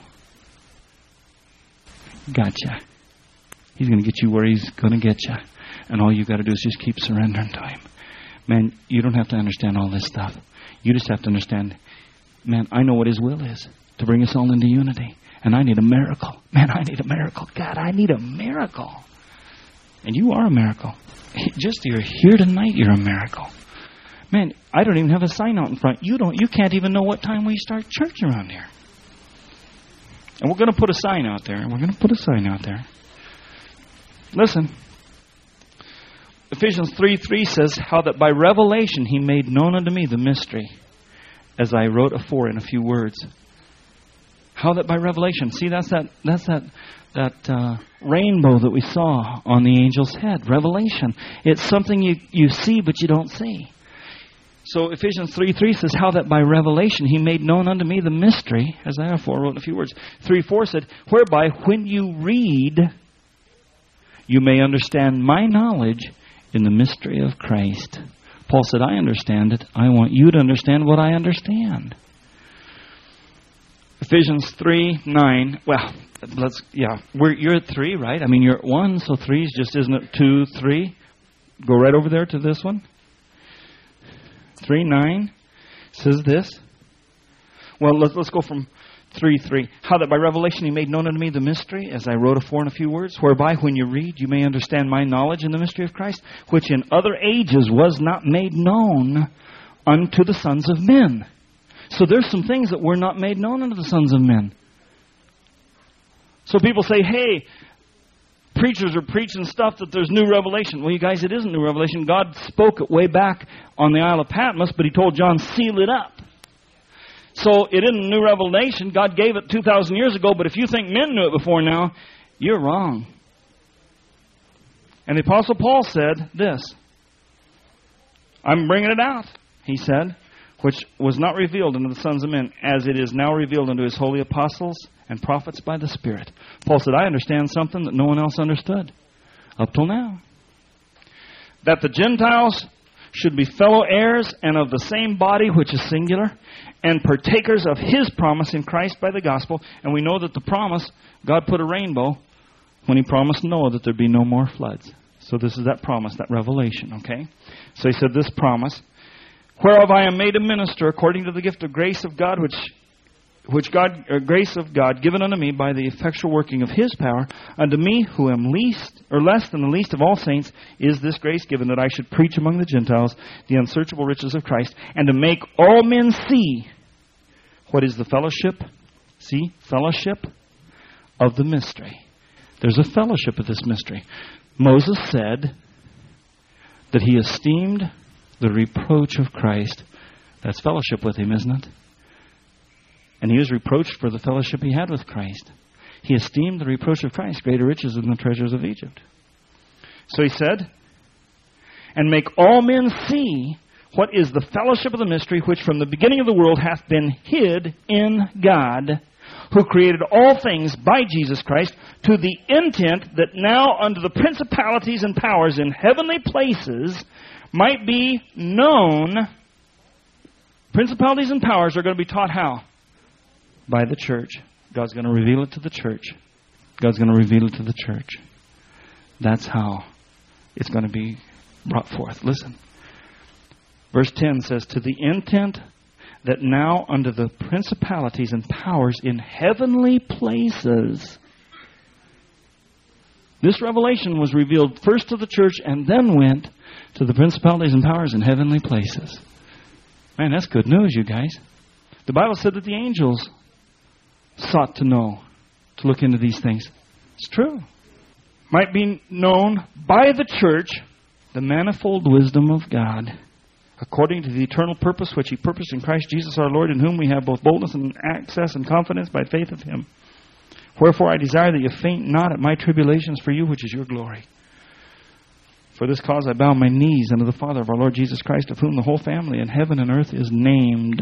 Gotcha. He's going to get you where he's going to get you. And all you've got to do is just keep surrendering to him. Man, you don't have to understand all this stuff. You just have to understand, man, I know what his will is. To bring us all into unity. And I need a miracle. Man, I need a miracle. God, I need a miracle. And you are a miracle. Just you're here tonight, you're a miracle. Man, I don't even have a sign out in front. You can't even know what time we start church around here. And we're going to put a sign out there. Listen. Ephesians 3:3 says, how that by revelation he made known unto me the mystery, as I wrote afore in a few words. How that by revelation. See, that's that rainbow that we saw on the angel's head. Revelation. It's something you see but you don't see. So Ephesians 3:3 says, how that by revelation he made known unto me the mystery, as I afore wrote in a few words. 3:4 said, whereby when you read, you may understand my knowledge in the mystery of Christ. Paul said, I understand it. I want you to understand what I understand. Ephesians 3:9. Well, you're at 3, right? I mean, you're at 1, so 3 is just, isn't it 2, 3? Go right over there to this one. 3:9 says this. Well, let's go from 3:3. How that by revelation he made known unto me the mystery, as I wrote afore in a few words, whereby when you read you may understand my knowledge in the mystery of Christ, which in other ages was not made known unto the sons of men. So there's some things that were not made known unto the sons of men. So people say, hey, preachers are preaching stuff that there's new revelation. Well, you guys, it isn't new revelation. God spoke it way back on the Isle of Patmos, but he told John, seal it up. So it isn't new revelation. God gave it 2,000 years ago, but if you think men knew it before now, you're wrong. And the Apostle Paul said this. I'm bringing it out. He said, which was not revealed unto the sons of men, as it is now revealed unto his holy apostles and prophets by the Spirit. Paul said, I understand something that no one else understood up till now. That the Gentiles should be fellow heirs and of the same body, which is singular, and partakers of his promise in Christ by the gospel. And we know that the promise, God put a rainbow when he promised Noah that there'd be no more floods. So this is that promise, that revelation, okay? So he said this promise, whereof I am made a minister according to the gift of grace of God, grace of God given unto me by the effectual working of his power. Unto me, who am least or less than the least of all saints, is this grace given, that I should preach among the Gentiles the unsearchable riches of Christ, and to make all men see what is the fellowship. See, fellowship of the mystery. There's a fellowship of this mystery. Moses said that he esteemed the reproach of Christ. That's fellowship with him, isn't it? And he was reproached for the fellowship he had with Christ. He esteemed the reproach of Christ greater riches than the treasures of Egypt. So he said, and make all men see what is the fellowship of the mystery, which from the beginning of the world hath been hid in God, who created all things by Jesus Christ, to the intent that now unto the principalities and powers in heavenly places might be known. Principalities and powers are going to be taught how? By the church. God's going to reveal it to the church. God's going to reveal it to the church. That's how it's going to be brought forth. Listen. Verse 10 says, to the intent that now unto the principalities and powers in heavenly places. This revelation was revealed first to the church and then went to the principalities and powers in heavenly places. Man, that's good news, you guys. The Bible said that the angels sought to know, to look into these things. It's true. Might be known by the church the manifold wisdom of God, according to the eternal purpose which he purposed in Christ Jesus our Lord, in whom we have both boldness and access and confidence by faith of him. Wherefore I desire that you faint not at my tribulations for you, which is your glory. For this cause I bow my knees unto the Father of our Lord Jesus Christ, of whom the whole family in heaven and earth is named.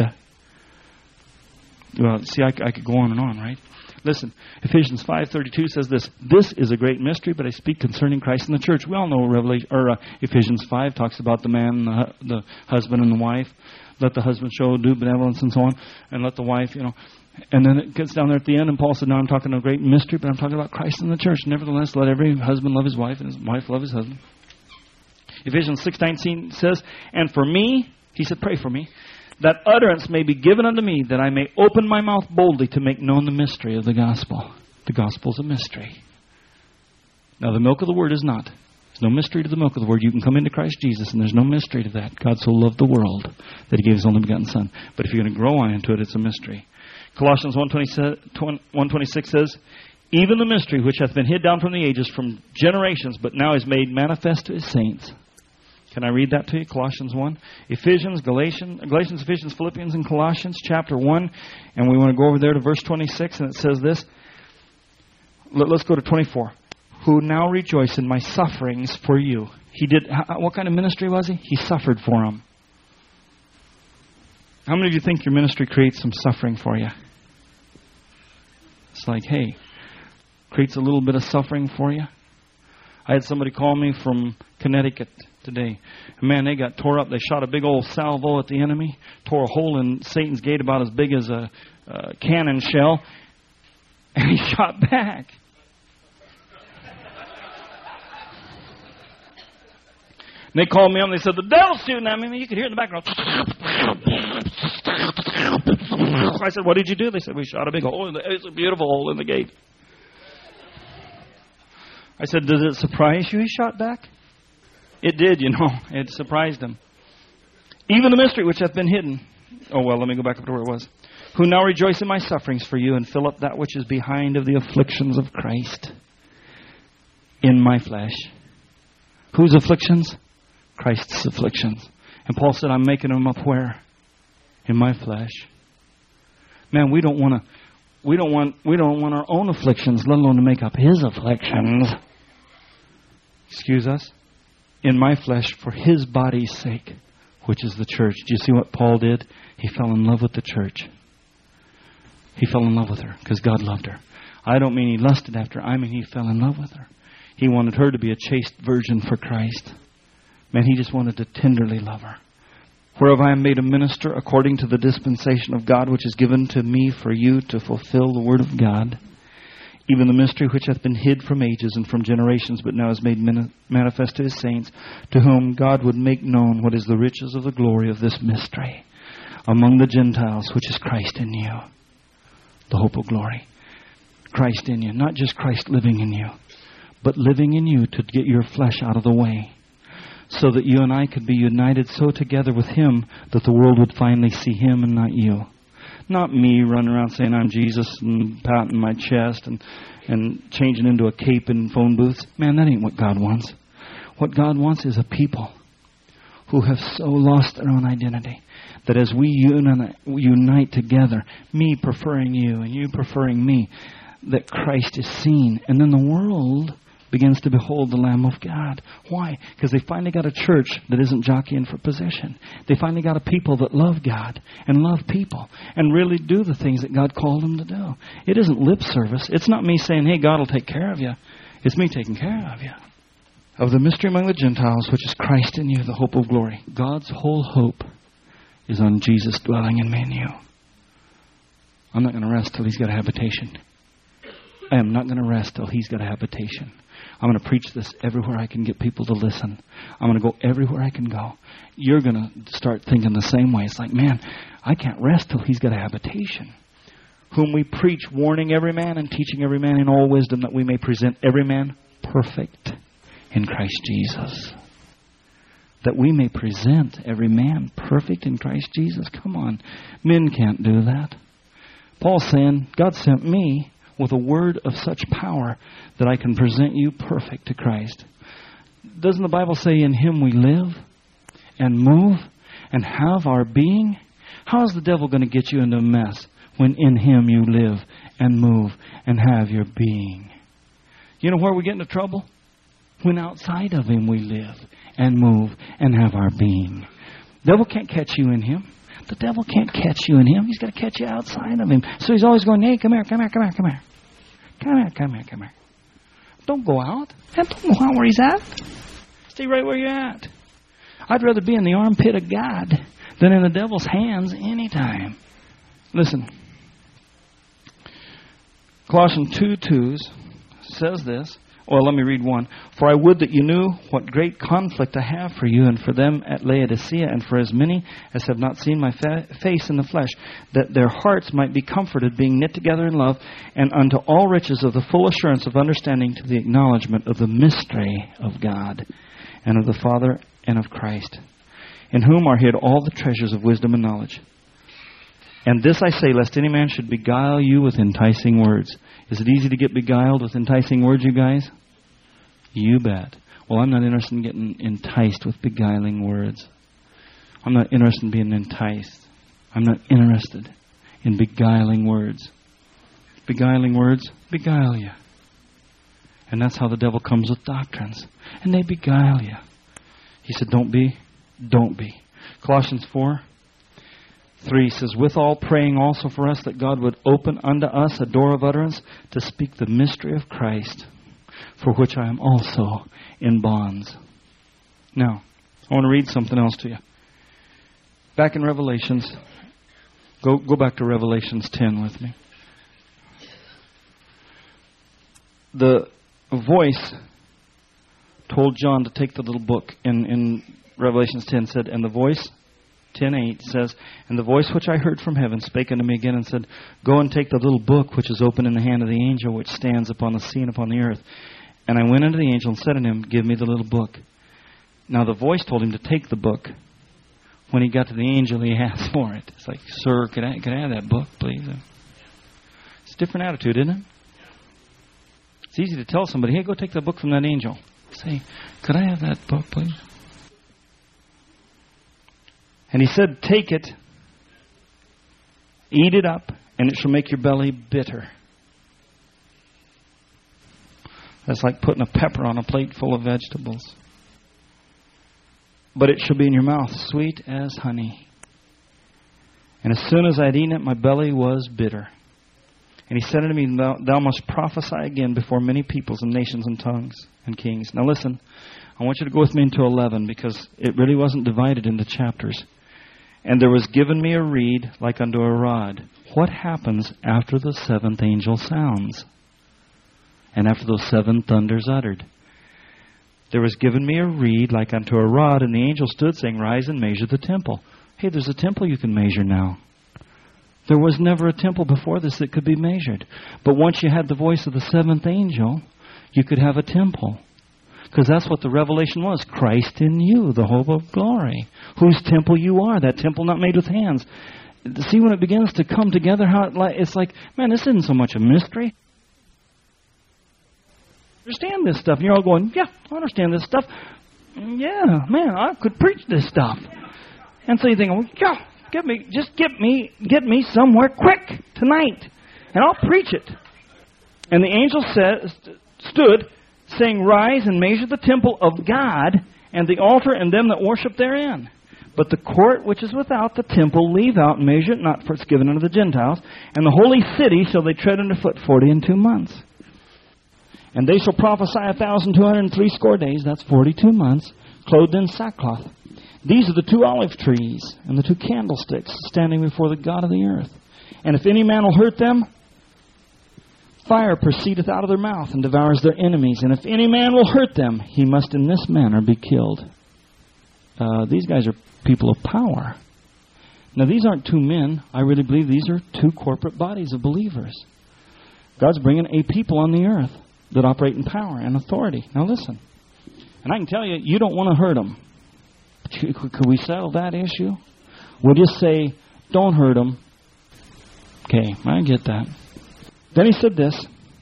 Well, see, I could go on and on, right? Listen, Ephesians 5:32 says this. This is a great mystery, but I speak concerning Christ and the church. We all know Ephesians 5 talks about the man, the husband and the wife. Let the husband show due benevolence and so on. And let the wife, And then it gets down there at the end, and Paul said, now I'm talking a great mystery, but I'm talking about Christ and the church. Nevertheless, let every husband love his wife, and his wife love his husband. Ephesians 6:19 says, and for me, he said, pray for me, that utterance may be given unto me, that I may open my mouth boldly to make known the mystery of the gospel. The gospel is a mystery. Now, the milk of the word is not. There's no mystery to the milk of the word. You can come into Christ Jesus, and there's no mystery to that. God so loved the world that he gave his only begotten Son. But if you're going to grow on into it, it's a mystery. Colossians 1:26 says, even the mystery which hath been hid down from the ages, from generations, but now is made manifest to his saints. Can I read that to you? Colossians 1. Galatians, Ephesians, Philippians, and Colossians chapter 1. And we want to go over there to verse 26, and it says this. Let's go to 24. Who now rejoice in my sufferings for you. He did. What kind of ministry was he? He suffered for them. How many of you think your ministry creates some suffering for you? It's like, hey, creates a little bit of suffering for you. I had somebody call me from Connecticut today. Man, they got tore up. They shot a big old salvo at the enemy, tore a hole in Satan's gate about as big as a cannon shell, and he shot back. And they called me up and they said, the devil's shooting at me. You could hear it in the background. I said, what did you do? They said, we shot a big hole. It's a beautiful hole in the gate. I said, does it surprise you he shot back? It did, It surprised him. Even the mystery which hath been hidden. Oh, well, let me go back up to where it was. Who now rejoice in my sufferings for you, and fill up that which is behind of the afflictions of Christ in my flesh. Whose afflictions? Christ's afflictions. And Paul said, I'm making them up where? In my flesh. Man, we don't want our own afflictions, let alone to make up his afflictions. Excuse us. In my flesh, for his body's sake. which is the church. Do you see what Paul did? He fell in love with the church. He fell in love with her because God loved her. I don't mean he lusted after her. I mean he fell in love with her. He wanted her to be a chaste virgin for Christ. Man, he just wanted to tenderly love her. Whereof I am made a minister according to the dispensation of God, which is given to me for you to fulfill the word of God, even the mystery which hath been hid from ages and from generations, but now is made manifest to His saints, to whom God would make known what is the riches of the glory of this mystery among the Gentiles, which is Christ in you, the hope of glory. Christ in you, not just Christ living in you, but living in you to get your flesh out of the way, so that you and I could be united so together with Him that the world would finally see Him and not you. Not me running around saying I'm Jesus and patting my chest and changing into a cape in phone booths. Man, that ain't what God wants. What God wants is a people who have so lost their own identity that as we unite together, me preferring you and you preferring me, that Christ is seen. And then the world begins to behold the Lamb of God. Why? Because they finally got a church that isn't jockeying for position. They finally got a people that love God and love people and really do the things that God called them to do. It isn't lip service. It's not me saying, hey, God will take care of you. It's me taking care of you. Of the mystery among the Gentiles, which is Christ in you, the hope of glory. God's whole hope is on Jesus dwelling in me and you. I'm not going to rest till He's got a habitation. I am not going to rest till He's got a habitation. I'm going to preach this everywhere I can get people to listen. I'm going to go everywhere I can go. You're going to start thinking the same way. It's like, man, I can't rest till He's got a habitation. Whom we preach, warning every man and teaching every man in all wisdom, that we may present every man perfect in Christ Jesus. That we may present every man perfect in Christ Jesus. Come on. Men can't do that. Paul's saying, God sent me with a word of such power that I can present you perfect to Christ. Doesn't the Bible say in Him we live and move and have our being? How is the devil going to get you into a mess when in Him you live and move and have your being? You know where we get into trouble? When outside of Him we live and move and have our being. The devil can't catch you in Him. The devil can't catch you in Him. He's got to catch you outside of Him. So he's always going, hey, come here, come here, come here, come here. Come here, come here, come here. Don't go out. Don't go out where He's at. Stay right where you're at. I'd rather be in the armpit of God than in the devil's hands anytime. Listen. Colossians 2:2 says this. Well, let me read one. For I would that you knew what great conflict I have for you and for them at Laodicea, and for as many as have not seen my face in the flesh, that their hearts might be comforted, being knit together in love, and unto all riches of the full assurance of understanding, to the acknowledgement of the mystery of God, and of the Father and of Christ, in whom are hid all the treasures of wisdom and knowledge. And this I say, lest any man should beguile you with enticing words. Is it easy to get beguiled with enticing words, you guys? You bet. Well, I'm not interested in getting enticed with beguiling words. I'm not interested in being enticed. I'm not interested in beguiling words. Beguiling words beguile you. And that's how the devil comes with doctrines. And they beguile you. He said, don't be. Don't be. Colossians 4:3 says, withal praying also for us that God would open unto us a door of utterance to speak the mystery of Christ, for which I am also in bonds. Now, I want to read something else to you. Back in Revelations, go back to Revelations 10 with me. The voice told John to take the little book in Revelations 10, said, and the voice 10:8 says, and the voice which I heard from heaven spake unto me again and said, go and take the little book which is open in the hand of the angel which stands upon the sea and upon the earth. And I went unto the angel and said unto him, give me the little book. Now the voice told him to take the book. When he got to the angel, he asked for it. It's like, sir, could I have that book, please? It's a different attitude, isn't it? It's easy to tell somebody, hey, go take the book from that angel. Say, could I have that book, please? And he said, take it, eat it up, and it shall make your belly bitter. That's like putting a pepper on a plate full of vegetables. but it shall be in your mouth, sweet as honey. And as soon as I had eaten it, my belly was bitter. And he said unto me, thou must prophesy again before many peoples and nations and tongues and kings. Now listen, I want you to go with me into 11, because it really wasn't divided into chapters. And there was given me a reed like unto a rod. What happens after the seventh angel sounds? And after those 7 thunders uttered? There was given me a reed like unto a rod, and the angel stood, saying, Rise and measure the temple. Hey, there's a temple you can measure now. There was never a temple before this that could be measured. But once you had the voice of the 7th angel, you could have a temple. Because that's what the revelation was. Christ in you, the hope of glory. Whose temple you are. That temple not made with hands. See, when it begins to come together, how it's like, man, this isn't so much a mystery. Understand this stuff. And you're all going, yeah, I understand this stuff. Yeah, man, I could preach this stuff. And so you think, well, yeah, get me somewhere quick tonight, and I'll preach it. And the angel stood, saying, Rise and measure the temple of God, and the altar, and them that worship therein. But the court which is without the temple leave out, and measure it not, for it's given unto the Gentiles. And the holy city shall they tread under foot 42 months. And they shall prophesy 1,260 days, that's 42 months, clothed in sackcloth. These are the 2 olive trees and the 2 candlesticks standing before the God of the earth. And if any man will hurt them, fire proceedeth out of their mouth and devours their enemies. And if any man will hurt them, he must in this manner be killed. These guys are people of power. Now, these aren't 2 men. I really believe these are 2 corporate bodies of believers. God's bringing a people on the earth that operate in power and authority. Now listen, and I can tell you, you don't want to hurt them. Could we settle that issue? We'll just say, don't hurt them. Okay, I get that. Then he said this.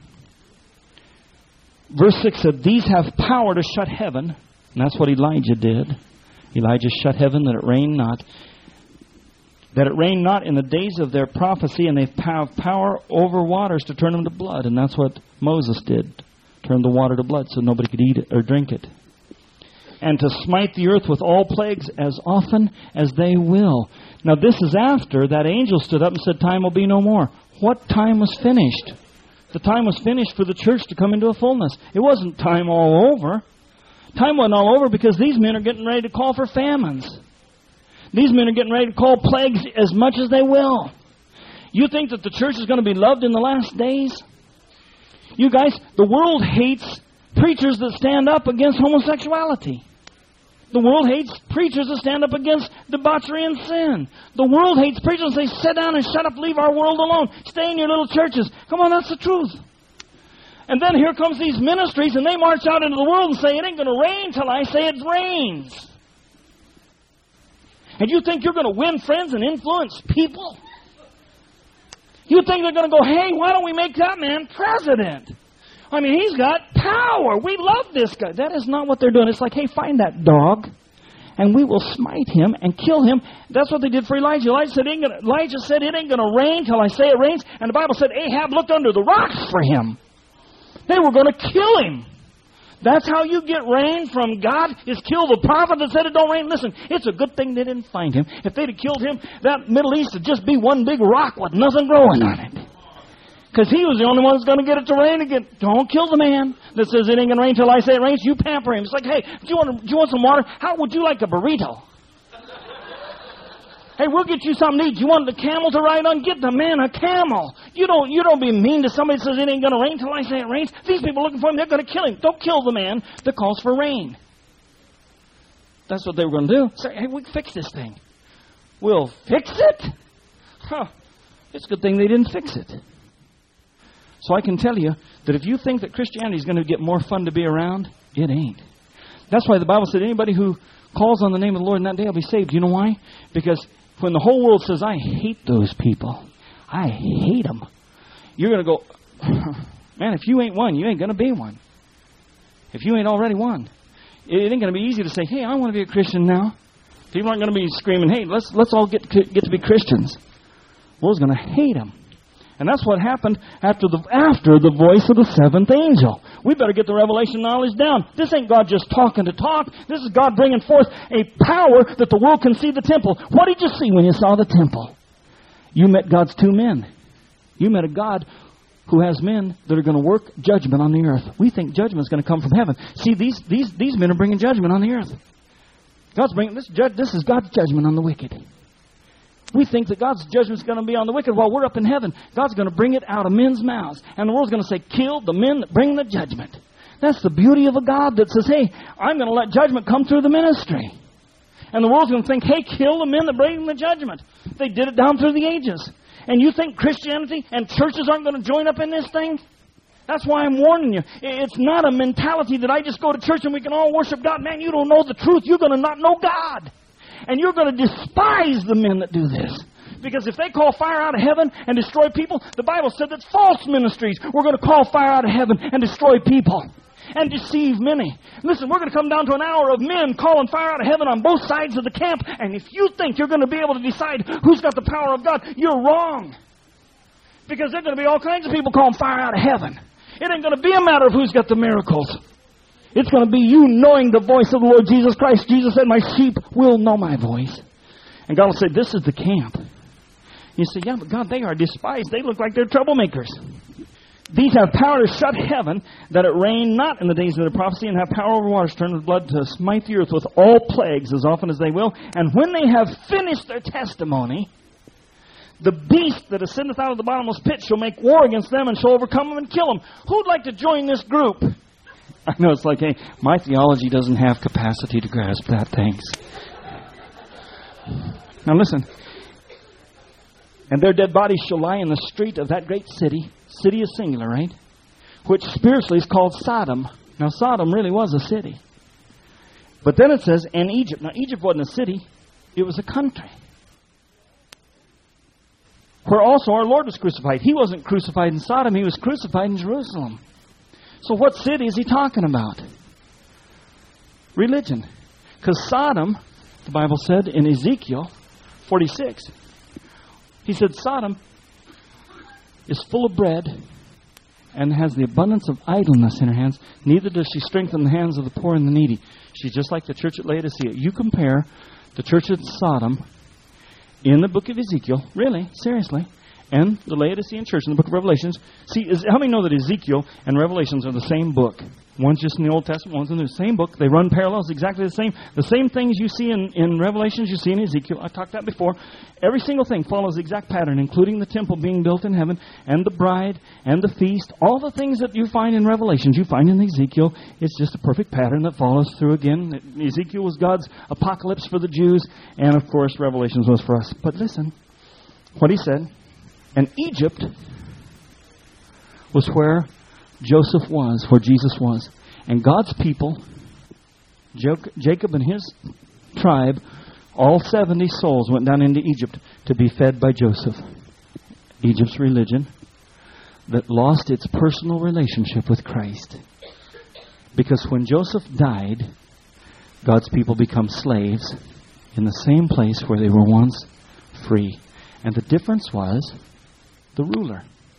Verse 6 said, These have power to shut heaven. And that's what Elijah did. Elijah shut heaven that it rained not. That it rained not in the days of their prophecy, and they have power over waters to turn them to blood. And that's what Moses did. Turned the water to blood so nobody could eat it or drink it. And to smite the earth with all plagues as often as they will. Now this is after that angel stood up and said, Time will be no more. What time was finished? The time was finished for the church to come into a fullness. It wasn't time all over. Time wasn't all over because these men are getting ready to call for famines. These men are getting ready to call plagues as much as they will. You think that the church is going to be loved in the last days? You guys, the world hates preachers that stand up against homosexuality. The world hates preachers that stand up against debauchery and sin. The world hates preachers that say, sit down and shut up, leave our world alone. Stay in your little churches. Come on, that's the truth. And then here comes these ministries and they march out into the world and say, it ain't going to rain till I say it rains. And you think you're going to win friends and influence people? You think they're going to go, hey, why don't we make that man president? I mean, he's got power. We love this guy. That is not what they're doing. It's like, hey, find that dog, and we will smite him and kill him. That's what they did for Elijah. Elijah said, it ain't going to rain till I say it rains. And the Bible said Ahab looked under the rocks for him. They were going to kill him. That's how you get rain from God, is kill the prophet that said it don't rain. Listen, it's a good thing they didn't find him. If they'd have killed him, that Middle East would just be one big rock with nothing growing on it. Because he was the only one that's going to get it to rain again. Don't kill the man that says it ain't going to rain till I say it rains. You pamper him. It's like, hey, do you want some water? How would you like a burrito? Hey, we'll get you something to eat. You want the camel to ride on? Get the man a camel. You don't be mean to somebody that says it ain't going to rain till I say it rains. These people are looking for him. They're going to kill him. Don't kill the man that calls for rain. That's what they were going to do. Say, hey, we can fix this thing. We'll fix it? Huh. It's a good thing they didn't fix it. So I can tell you that if you think that Christianity is going to get more fun to be around, it ain't. That's why the Bible said anybody who calls on the name of the Lord in that day will be saved. You know why? Because when the whole world says, I hate those people, I hate them, you're going to go, man, if you ain't one, you ain't going to be one. If you ain't already one. It ain't going to be easy to say, hey, I want to be a Christian now. People aren't going to be screaming, hey, let's all get to be Christians. The world's going to hate them. And that's what happened after the voice of the seventh angel. We better get the revelation knowledge down. This ain't God just talking to talk. This is God bringing forth a power that the world can see the temple. What did you see when you saw the temple? You met God's two men. You met a God who has men that are going to work judgment on the earth. We think judgment is going to come from heaven. See, these men are bringing judgment on the earth. God's bringing this is God's judgment on the wicked. We think that God's judgment is going to be on the wicked while we're up in heaven. God's going to bring it out of men's mouths. And the world's going to say, kill the men that bring the judgment. That's the beauty of a God that says, hey, I'm going to let judgment come through the ministry. And the world's going to think, hey, kill the men that bring the judgment. They did it down through the ages. And you think Christianity and churches aren't going to join up in this thing? That's why I'm warning you. It's not a mentality that I just go to church and we can all worship God. Man, you don't know the truth. You're going to not know God. And you're going to despise the men that do this. Because if they call fire out of heaven and destroy people, the Bible said that false ministries were going to call fire out of heaven and destroy people and deceive many. Listen, we're going to come down to an hour of men calling fire out of heaven on both sides of the camp. And if you think you're going to be able to decide who's got the power of God, you're wrong. Because there are going to be all kinds of people calling fire out of heaven. It ain't going to be a matter of who's got the miracles. It's going to be you knowing the voice of the Lord Jesus Christ. Jesus said, my sheep will know my voice. And God will say, this is the camp. You say, yeah, but God, they are despised. They look like they're troublemakers. These have power to shut heaven, that it rain not in the days of their prophecy, and have power over waters, turn with blood, to smite the earth with all plagues as often as they will. And when they have finished their testimony, the beast that ascendeth out of the bottomless pit shall make war against them and shall overcome them and kill them. Who'd like to join this group? I know it's like, hey, my theology doesn't have capacity to grasp that. Thanks. Now listen. And their dead bodies shall lie in the street of that great city. City is singular, right? Which spiritually is called Sodom. Now Sodom really was a city. But then it says, and Egypt. Now Egypt wasn't a city. It was a country. Where also our Lord was crucified. He wasn't crucified in Sodom. He was crucified in Jerusalem. So what city is he talking about? Religion. Because Sodom, the Bible said in Ezekiel 46, he said Sodom is full of bread and has the abundance of idleness in her hands. Neither does she strengthen the hands of the poor and the needy. She's just like the church at Laodicea. You compare the church at Sodom in the book of Ezekiel, really, seriously, and the Laodicean church in the book of Revelations. See, how many know that Ezekiel and Revelations are the same book? One's just in the Old Testament, one's in the same book. They run parallels, exactly the same. The same things you see in Revelations, you see in Ezekiel. I talked that before. Every single thing follows the exact pattern, including the temple being built in heaven, and the bride, and the feast. All the things that you find in Revelations, you find in Ezekiel. It's just a perfect pattern that follows through again. Ezekiel was God's apocalypse for the Jews, and of course Revelations was for us. But listen, what he said, and Egypt was where Joseph was, where Jesus was. And God's people, Jacob and his tribe, all 70 souls went down into Egypt to be fed by Joseph. Egypt's religion that lost its personal relationship with Christ. Because when Joseph died, God's people become slaves in the same place where they were once free. And the difference was the ruler.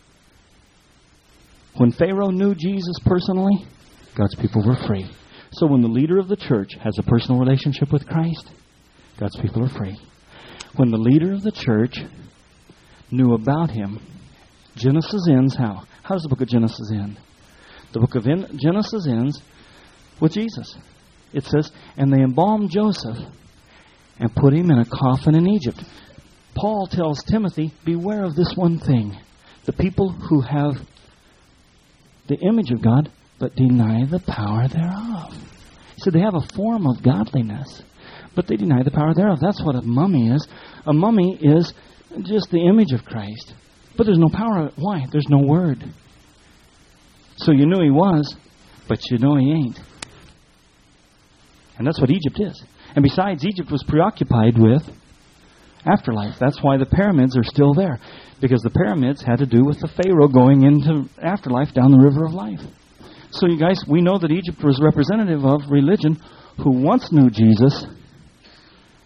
When Pharaoh knew Jesus personally, God's people were free. So when the leader of the church has a personal relationship with Christ, God's people are free. When the leader of the church knew about him, Genesis ends how? How does the book of Genesis end? The book of Genesis ends with Jesus. It says, and they embalmed Joseph and put him in a coffin in Egypt. Paul tells Timothy, beware of this one thing. The people who have the image of God, but deny the power thereof. So they have a form of godliness, but they deny the power thereof. That's what a mummy is. A mummy is just the image of Christ, but there's no power. Why? There's no word. So you knew he was, but you know he ain't. And that's what Egypt is. And besides, Egypt was preoccupied with afterlife. That's why the pyramids are still there. Because the pyramids had to do with the Pharaoh going into afterlife down the river of life. So you guys, we know that Egypt was representative of religion who once knew Jesus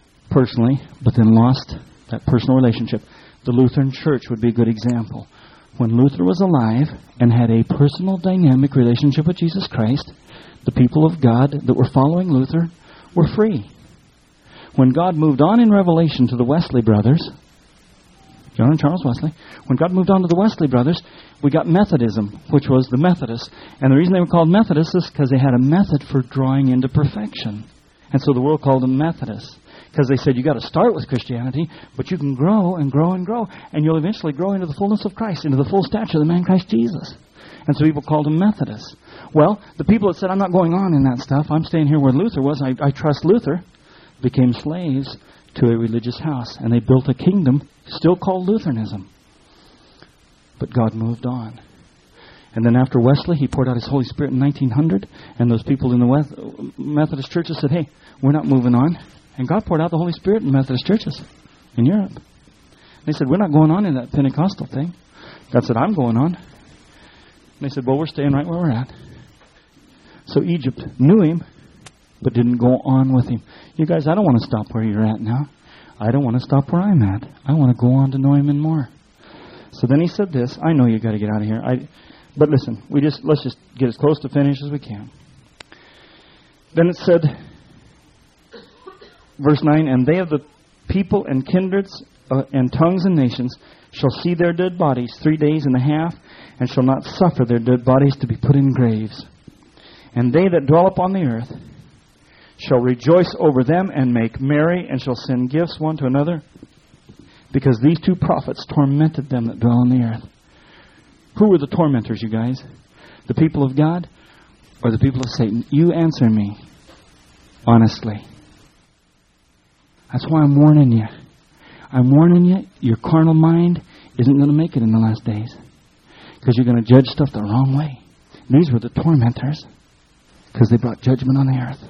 personally, but then lost that personal relationship. The Lutheran Church would be a good example. when Luther was alive and had a personal dynamic relationship with Jesus Christ, the people of God that were following Luther were free. When God moved on in Revelation to the Wesley brothers, John and Charles Wesley, when God moved on to the Wesley brothers, we got Methodism, which was the Methodists. And the reason they were called Methodists is because they had a method for drawing into perfection. And so the world called them Methodists. Because they said, you got to start with Christianity, but you can grow and grow and grow, and you'll eventually grow into the fullness of Christ, into the full stature of the man Christ Jesus. And so people called them Methodists. Well, the people that said, I'm not going on in that stuff, I'm staying here where Luther was, I trust Luther, became slaves to a religious house. And they built a kingdom still called Lutheranism. But God moved on. And then after Wesley, he poured out his Holy Spirit in 1900, and those people in the Methodist churches said, hey, we're not moving on. And God poured out the Holy Spirit in Methodist churches in Europe. They said, we're not going on in that Pentecostal thing. God said, I'm going on. And they said, well, we're staying right where we're at. So Egypt knew him, but didn't go on with him. You guys, I don't want to stop where you're at now. I don't want to stop where I'm at. I want to go on to know him and more. So then he said this. I know you got to get out of here. But listen, let's just get as close to finish as we can. Then it said, verse 9, and they of the people and kindreds and tongues and nations shall see their dead bodies 3 days and a half, and shall not suffer their dead bodies to be put in graves. And they that dwell upon the earth shall rejoice over them and make merry, and shall send gifts one to another, because these two prophets tormented them that dwell on the earth. Who were the tormentors, you guys? The people of God or the people of Satan? You answer me honestly. That's why I'm warning you. I'm warning you, your carnal mind isn't going to make it in the last days, because you're going to judge stuff the wrong way. And these were the tormentors, because they brought judgment on the earth.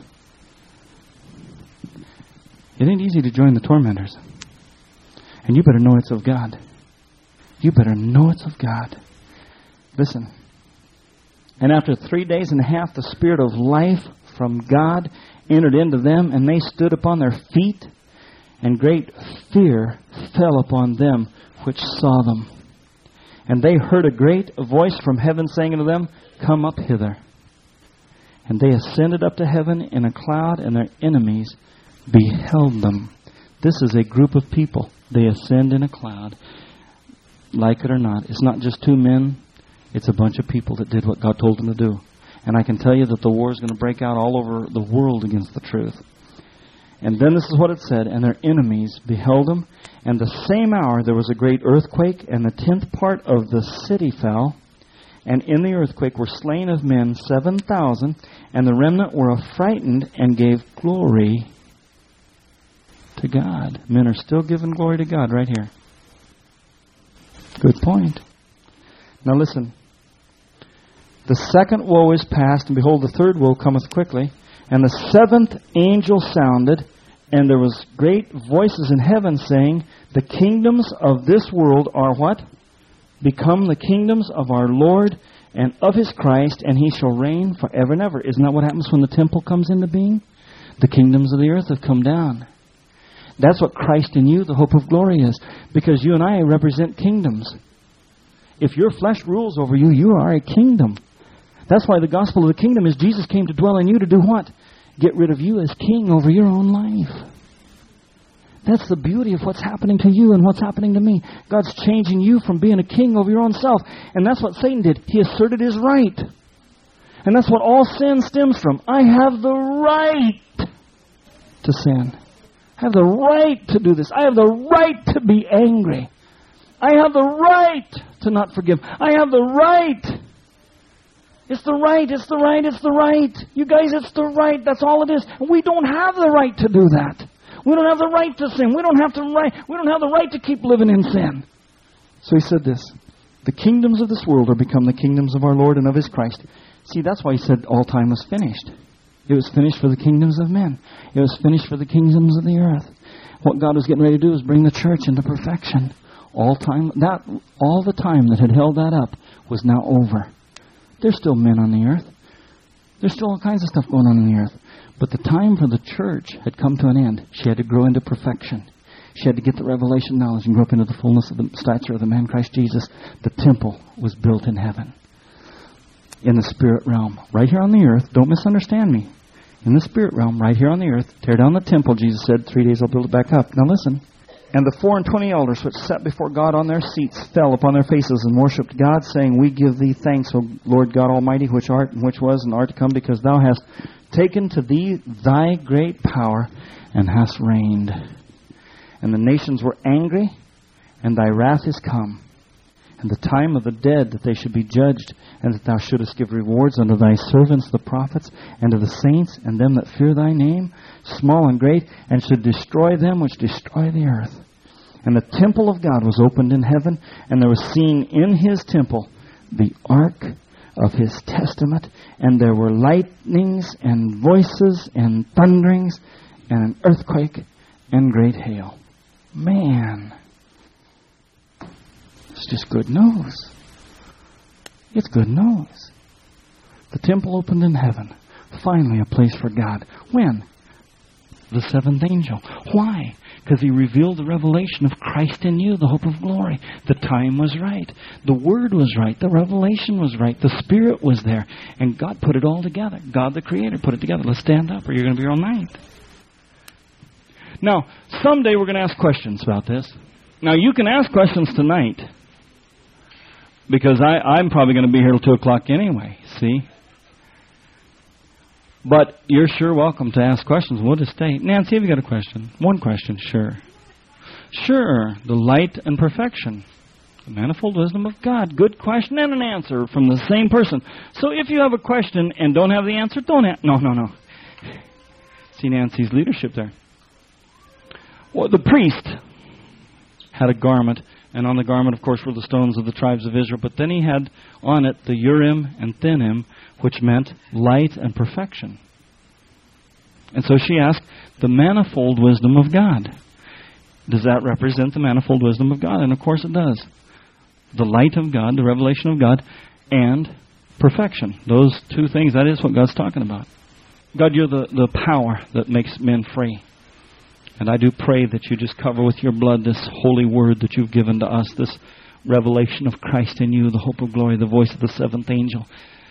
It ain't easy to join the tormentors. And you better know it's of God. You better know it's of God. Listen. And after 3 days and a half, the Spirit of life from God entered into them, and they stood upon their feet, and great fear fell upon them which saw them. And they heard a great voice from heaven saying unto them, Come up hither. And they ascended up to heaven in a cloud, and their enemies beheld them. This is a group of people. They ascend in a cloud. Like it or not, it's not just two men. It's a bunch of people that did what God told them to do. And I can tell you that the war is going to break out all over the world against the truth. And then this is what it said, and their enemies beheld them. And the same hour there was a great earthquake, and the 10th part of the city fell. And in the earthquake were slain of men 7,000, and the remnant were affrighted and gave glory to God. Men are still giving glory to God right here. Good point. Now listen. The second woe is past, and behold, the third woe cometh quickly. And the seventh angel sounded, and there was great voices in heaven saying, The kingdoms of this world are what? Become the kingdoms of our Lord and of His Christ, and He shall reign forever and ever. Isn't that what happens when the temple comes into being? The kingdoms of the earth have come down. That's what Christ in you, the hope of glory, is. Because you and I represent kingdoms. If your flesh rules over you, you are a kingdom. That's why the gospel of the kingdom is Jesus came to dwell in you to do what? Get rid of you as king over your own life. That's the beauty of what's happening to you and what's happening to me. God's changing you from being a king over your own self. And that's what Satan did. He asserted his right. And that's what all sin stems from. I have the right to sin. I have the right to do this. I have the right to be angry. I have the right to not forgive. I have the right. It's the right, it's the right, it's the right. You guys, it's the right. That's all it is. And we don't have the right to do that. We don't have the right to sin. We don't have the right to keep living in sin. So he said this. The kingdoms of this world are become the kingdoms of our Lord and of His Christ. See, that's why he said all time was finished. It was finished for the kingdoms of men. It was finished for the kingdoms of the earth. What God was getting ready to do is bring the church into perfection. All the time that had held that up was now over. There's still men on the earth. There's still all kinds of stuff going on in the earth. But the time for the church had come to an end. She had to grow into perfection. She had to get the revelation knowledge and grow up into the fullness of the stature of the man Christ Jesus. The temple was built in heaven, in the spirit realm, right here on the earth. Don't misunderstand me. In the spirit realm, right here on the earth. Tear down the temple, Jesus said. 3 days I'll build it back up. Now listen. And the 24 elders which sat before God on their seats fell upon their faces and worshipped God, saying, We give thee thanks, O Lord God Almighty, which art and which was and art to come, because thou hast taken to thee thy great power and hast reigned. And the nations were angry, and thy wrath is come. And the time of the dead, that they should be judged, and that thou shouldest give rewards unto thy servants the prophets, and to the saints, and them that fear thy name, small and great, and should destroy them which destroy the earth. And the temple of God was opened in heaven, and there was seen in his temple the ark of his testament, and there were lightnings, and voices, and thunderings, and an earthquake, and great hail. Man, it's just good news. It's good news. The temple opened in heaven. Finally a place for God. When? The seventh angel. Why? Because he revealed the revelation of Christ in you, the hope of glory. The time was right. The Word was right. The revelation was right. The Spirit was there. And God put it all together. God the Creator put it together. Let's stand up or you're going to be here all night. Now, someday we're going to ask questions about this. Now, you can ask questions tonight, because I'm probably going to be here till 2 o'clock anyway, see? But you're sure welcome to ask questions. We'll just stay. Nancy, have you got a question? One question, sure. Sure, the light and perfection. The manifold wisdom of God. Good question and an answer from the same person. So if you have a question and don't have the answer, don't answer. No. See Nancy's leadership there. Well, the priest had a garment, and on the garment, of course, were the stones of the tribes of Israel. But then he had on it the Urim and Thummim, which meant light and perfection. And so she asked, the manifold wisdom of God. Does that represent the manifold wisdom of God? And of course it does. The light of God, the revelation of God, and perfection. Those two things, that is what God's talking about. God, you're the power that makes men free. And I do pray that you just cover with your blood this holy word that you've given to us, this revelation of Christ in you, the hope of glory, the voice of the seventh angel.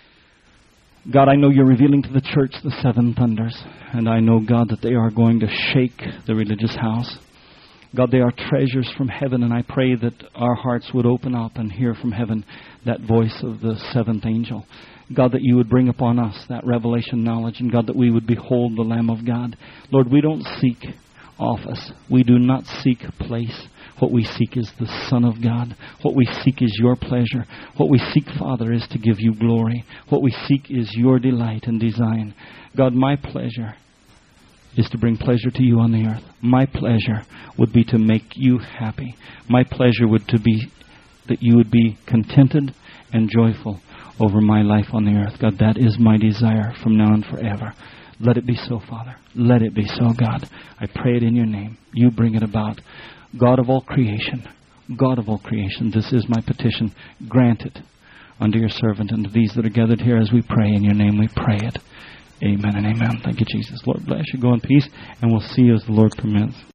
God, I know you're revealing to the church the seven thunders. And I know, God, that they are going to shake the religious house. God, they are treasures from heaven, and I pray that our hearts would open up and hear from heaven that voice of the seventh angel. God, that you would bring upon us that revelation knowledge, and God, that we would behold the Lamb of God. Lord, we don't seek office. We do not seek place. What we seek is the Son of God. What we seek is your pleasure. What we seek, Father, is to give you glory. What we seek is your delight and design. God, my pleasure is to bring pleasure to you on the earth. My pleasure would be to make you happy. My pleasure would to be that you would be contented and joyful over my life on the earth. God, that is my desire from now and forever. Let it be so, Father. Let it be so, God. I pray it in your name. You bring it about. God of all creation, God of all creation, this is my petition. Grant it unto your servant and to these that are gathered here as we pray. In your name we pray it. Amen and amen. Thank you, Jesus. Lord bless you. Go in peace, and we'll see you as the Lord permits.